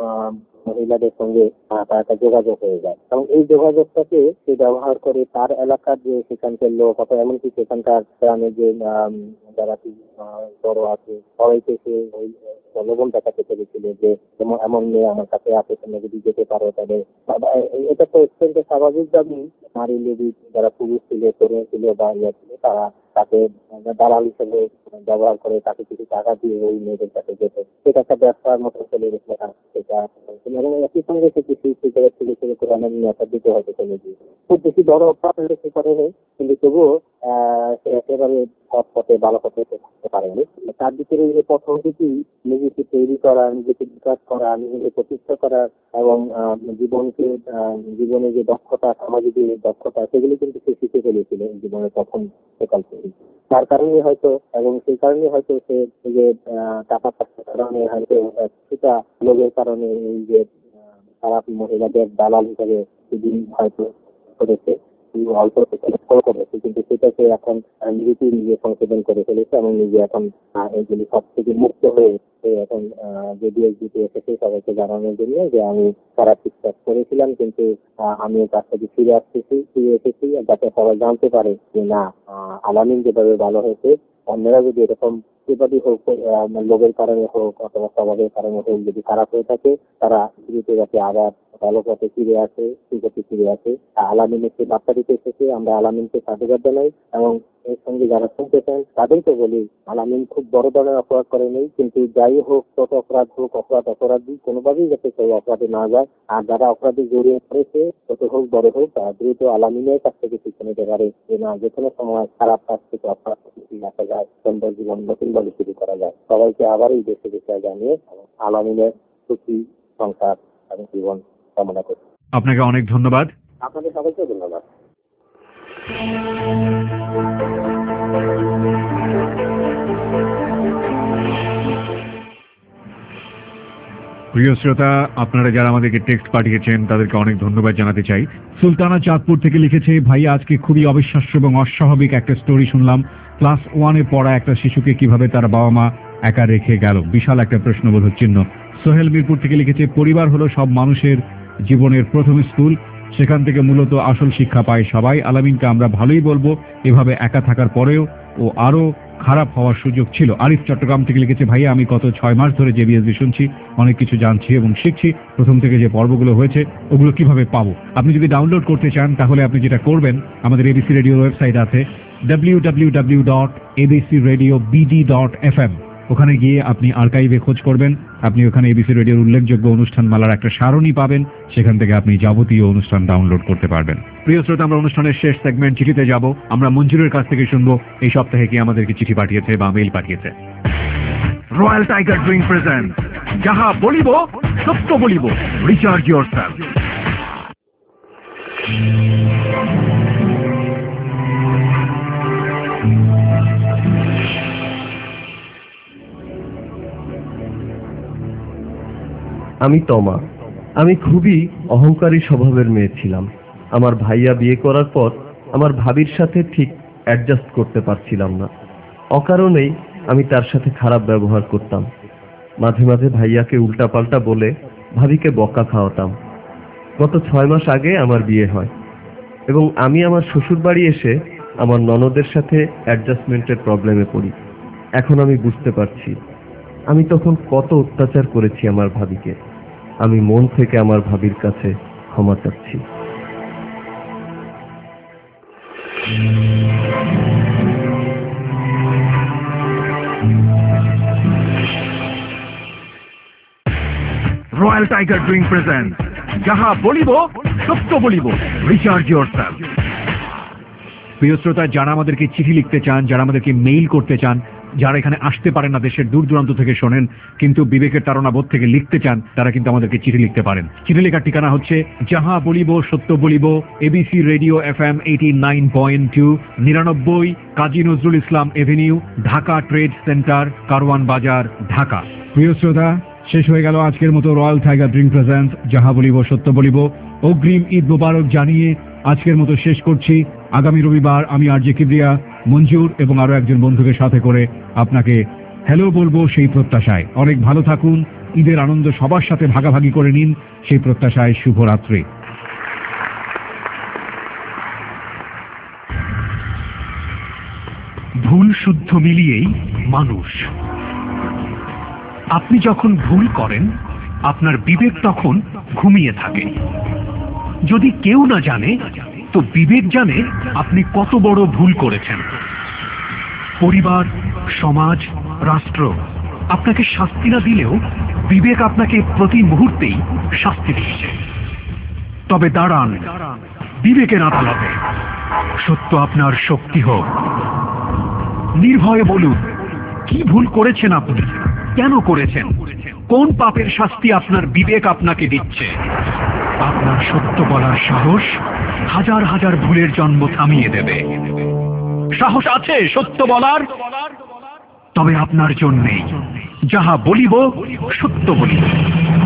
মহিলাদের সঙ্গে তার একটা যোগাযোগ হয়ে যায়, এবং এই যোগাযোগটাকে সে ব্যবহার করে তার এলাকার যে সেখানকার লোক অথবা এমনকি সেখানকার গ্রামের যে যারা বড় আছে সবাইকে সে ওই প্রলোভন দেখাতে পেরেছিল যে এমন মেয়ে আমার কাছে আছে, তোমরা যদি যেতে পারো তাহলে। এটা তো অত্যন্ত স্বাভাবিকভাবেই নারী লেডি যারা পুরুষ ছিল, তরুণ ছিল বা ইয়া ছিল, তারা তাকে দালাল হিসেবে ব্যবহার করে তাকে কিছু টাকা দিয়ে ওই মেয়েদের কাছে যেত। সেটা একটা ব্যবসার মতো চলে গেছিল সেটা, এবং একই সঙ্গে সে কিছু জায়গা থেকে শুরু করে অনেক নেতা দিতে হয়তো চলে গিয়ে খুব বেশি বড় অভ্যাস সে করেনি, কিন্তু তবুও সে একেবারে সৎ পথে ভালো পথে থাকতে পারেনি। তার ভিতরে যে প্রথম দিকেই নিজেকে তৈরি করা, নিজেকে বিকাশ করা, নিজেকে প্রতিষ্ঠা করা এবং জীবনে যে দক্ষতা, সামাজিক যে দক্ষতা, সেগুলি কিন্তু সে শিখে ফেলেছিল জীবনের প্রথম সকাল থেকে। তার কারণে হয়তো, এবং সেই কারণে হয়তো সে যে টাকা পয়সার কারণে হয়তো কিছুটা লোভের কারণে এই যে খারাপ মহিলাদের দালাল হিসাবে সেদিন হয়তো করেছে, অল্প করেছে, কিন্তু সেটাকে এখন নিজে সংশোধন করে ফেলেছে এবং নিজে এখন এইগুলি সব থেকে মুক্ত হয়ে এখন যে ডিএসডিতে এসেছে সবাইকে জানানোর জন্য যে আমি খারাপ চিকিৎসা করেছিলাম, কিন্তু আমি তার সাথে ফিরে এসেছি, যাতে সবাই জানতে পারে যে না, আলামিন যেভাবে ভালো হয়েছে, অন্যরা যদি এরকম যেভাবেই হোক, লোভের কারণে হোক অথবা স্বভাবের কারণে হোক, যদি খারাপ হয়ে থাকে, তারা ধীরে যাতে আবার ভালো পথে ফিরে আসে, সুগতি ফিরে আসে। আলামিনকে বার্তা দিতে এসেছে, আমরা আলামিনকে সাধুবাদ জানাই এবং এর সঙ্গে যারা শুনতেছেন তাদেরকে বলি আলামিন খুব বড় ধরনের অপরাধ করেনি, কিন্তু যাই হোক, কত অপরাধ হোক, অপরাধী কোনোভাবেই যাতে কেউ অপরাধে না যায়। আর যারা অপরাধে জড়িয়ে পড়েছে, ছোট হোক বড় হোক, দ্রুত আলামিনের কাছ থেকে শিক্ষা নিতে পারে যে না, যে কোনো সময় খারাপ কাজ থেকে অপরাধ রাখা যায়, সুন্দর জীবন নতুনভাবে শুরু করা যায়। সবাইকে আবার এই দেশে বিষয় জানিয়ে আলামিনের সুখী সংসার এবং জীবন কামনা করছি। আপনাকে অনেক ধন্যবাদ। আপনাদের সবাইকে ধন্যবাদ। প্রিয় শ্রোতা, আপনারা যারা আমাদেরকে টেক্সট পাঠিয়েছেন তাদেরকে অনেক ধন্যবাদ জানাতে চাই। সুলতানা চাঁদপুর থেকে লিখেছে, ভাই আজকে খুবই অবিশ্বাস্য এবং অস্বাভাবিক একটা স্টোরি শুনলাম। ক্লাস 1-এ পড়া একটা শিশুকে কিভাবে তার বাবা মা একা রেখে গেল, বিশাল একটা প্রশ্নবোধক চিহ্ন। সোহেল মিরপুর থেকে লিখেছে, পরিবার হলো সব মানুষের জীবনের প্রথম স্কুল, সেখান থেকে মূলত আসল শিক্ষা পায় সবাই। আলামিনকে আমরা ভালোই বলবো, এভাবে একা থাকার পরেও ও আরো খারাপ হওয়ার সুযোগ ছিল। আরিফ চট্টগ্রাম থেকে লিখেছে, ভাইয়া আমি গত 6 মাস ধরে জেবিএসবি শুনছি, অনেক কিছু জানছি এবং শিখছি। প্রথম থেকে যে পর্বগুলো হয়েছে ওগুলো কিভাবে পাবো? আপনি যদি ডাউনলোড করতে চান তাহলে আপনি যেটা করবেন, আমাদের এবিসি রেডিওর ওয়েবসাইট আছে www.abcradiobd.fm। ওখানে গিয়ে আপনি আর্কাইভে খোঁজ করবেন, আপনি ওখানে এবিসি রেডিওর উল্লেখযোগ্য অনুষ্ঠানমালার একটা সারণী পাবেন, সেখান থেকে আপনি যাবতীয় অনুষ্ঠান ডাউনলোড করতে পারবেন। প্রিয় শ্রোতা, আমরা অনুষ্ঠানের শেষ সেগমেন্ট চিঠিতে যাব। আমরা মঞ্জুরের কাছ থেকে শুনবো এই সপ্তাহে কি আমাদেরকে চিঠি পাঠিয়েছে বা মেইল পাঠিয়েছে। রয়্যাল টাইগার ড্রিঙ্ক প্রেজেন্ট যাহা বলিব সত্য বলিব, রিচার্জ ইয়োরসেলফ। আমি তমা। আমি খুবই অহংকারী স্বভাবের মেয়ে ছিলাম। আমার ভাইয়া বিয়ে করার পর আমার ভাবির সাথে ঠিক অ্যাডজাস্ট করতে পারছিলাম না। অকারণেই আমি তার সাথে খারাপ ব্যবহার করতাম। মাঝে মাঝে ভাইয়াকে উল্টাপাল্টা বলে ভাবিকে বকা খাওয়াতাম। গত 6 মাস আগে আমার বিয়ে হয় এবং আমি আমার শ্বশুর বাড়ি এসে আমার ননদের সাথে অ্যাডজাস্টমেন্টের প্রবলেমে পড়ি। এখন আমি বুঝতে পারছি আমি তখন কত অত্যাচার করেছি আমার ভাবিকে। আমি মন থেকে আমার ভাবির কাছে ক্ষমা চাচ্ছি। রয়্যাল টাইগার ড্রিঙ্ক প্রেজেন্ট যাহা বলিব সত্য বলিব, রিচার্জ ইয়োরসেলফ। প্রিয় শ্রোতা, যারা আমাদেরকে চিঠি লিখতে চান, যারা আমাদেরকে মেইল করতে চান, যারা এখানে আসতে পারেন না, দেশের দূর দূরান্ত থেকে শোনেন কিন্তু বিবেকের তাড়নাবোধ থেকে লিখতে চান, তারা কিন্তু আমাদেরকে চিঠি লিখতে পারেন। চিঠি লেখার ঠিকানা হচ্ছে যাহা বলিব সত্য বলিব, ABC radio FM 89.2, 99 Kazi Nazrul Islam avenue, Dhaka trade centre, Karwan Bazar, Dhaka. প্রিয় শ্রোতা, শেষ হয়ে গেল আজকের মতো রয়্যাল টাইগার ড্রিঙ্ক প্রেজেন্ট যাহা বলিব সত্য বলিব। অগ্রিম ঈদ মোবারক জানিয়ে আজকের মতো শেষ করছি। আগামী রবিবার আমি আরজে কিবরিয়া, মঞ্জুর এবং আরো একজন বন্ধুকে সাথে করে আপনাকে হ্যালো বলবো সেই প্রত্যাশায়। অনেক ভালো থাকুন, ঈদের আনন্দ সবার সাথে ভাগাভাগি করে নিন সেই প্রত্যাশায়। শুভরাত্রি। ভুল শুদ্ধ মিলিয়েই মানুষ। আপনি যখন ভুল করেন আপনার বিবেক তখন ঘুমিয়ে থাকে। যদি কেউ না জানে তো বিবেক জানে আপনি কত বড় ভুল করেছেন। পরিবার, সমাজ, রাষ্ট্র আপনাকে শাস্তি না দিলেও বিবেক আপনাকে প্রতি মুহূর্তেই শাস্তি দিচ্ছে। তবে দাঁড়ান বিবেকের আদালতে, সত্য আপনার শক্তি হোক। নির্ভয়ে বলুন কি ভুল করেছেন আপনি, কেন করেছেন, কোন পাপের শাস্তি আপনার বিবেক আপনাকে দিচ্ছে। আপনার সত্য বলার সাহস হাজার হাজার ভুলের জন্ম থামিয়ে দেবে। সাহস আছে সত্য বলার? তবে আপনার জন্যেই যাহা বলিব সত্য বলিব।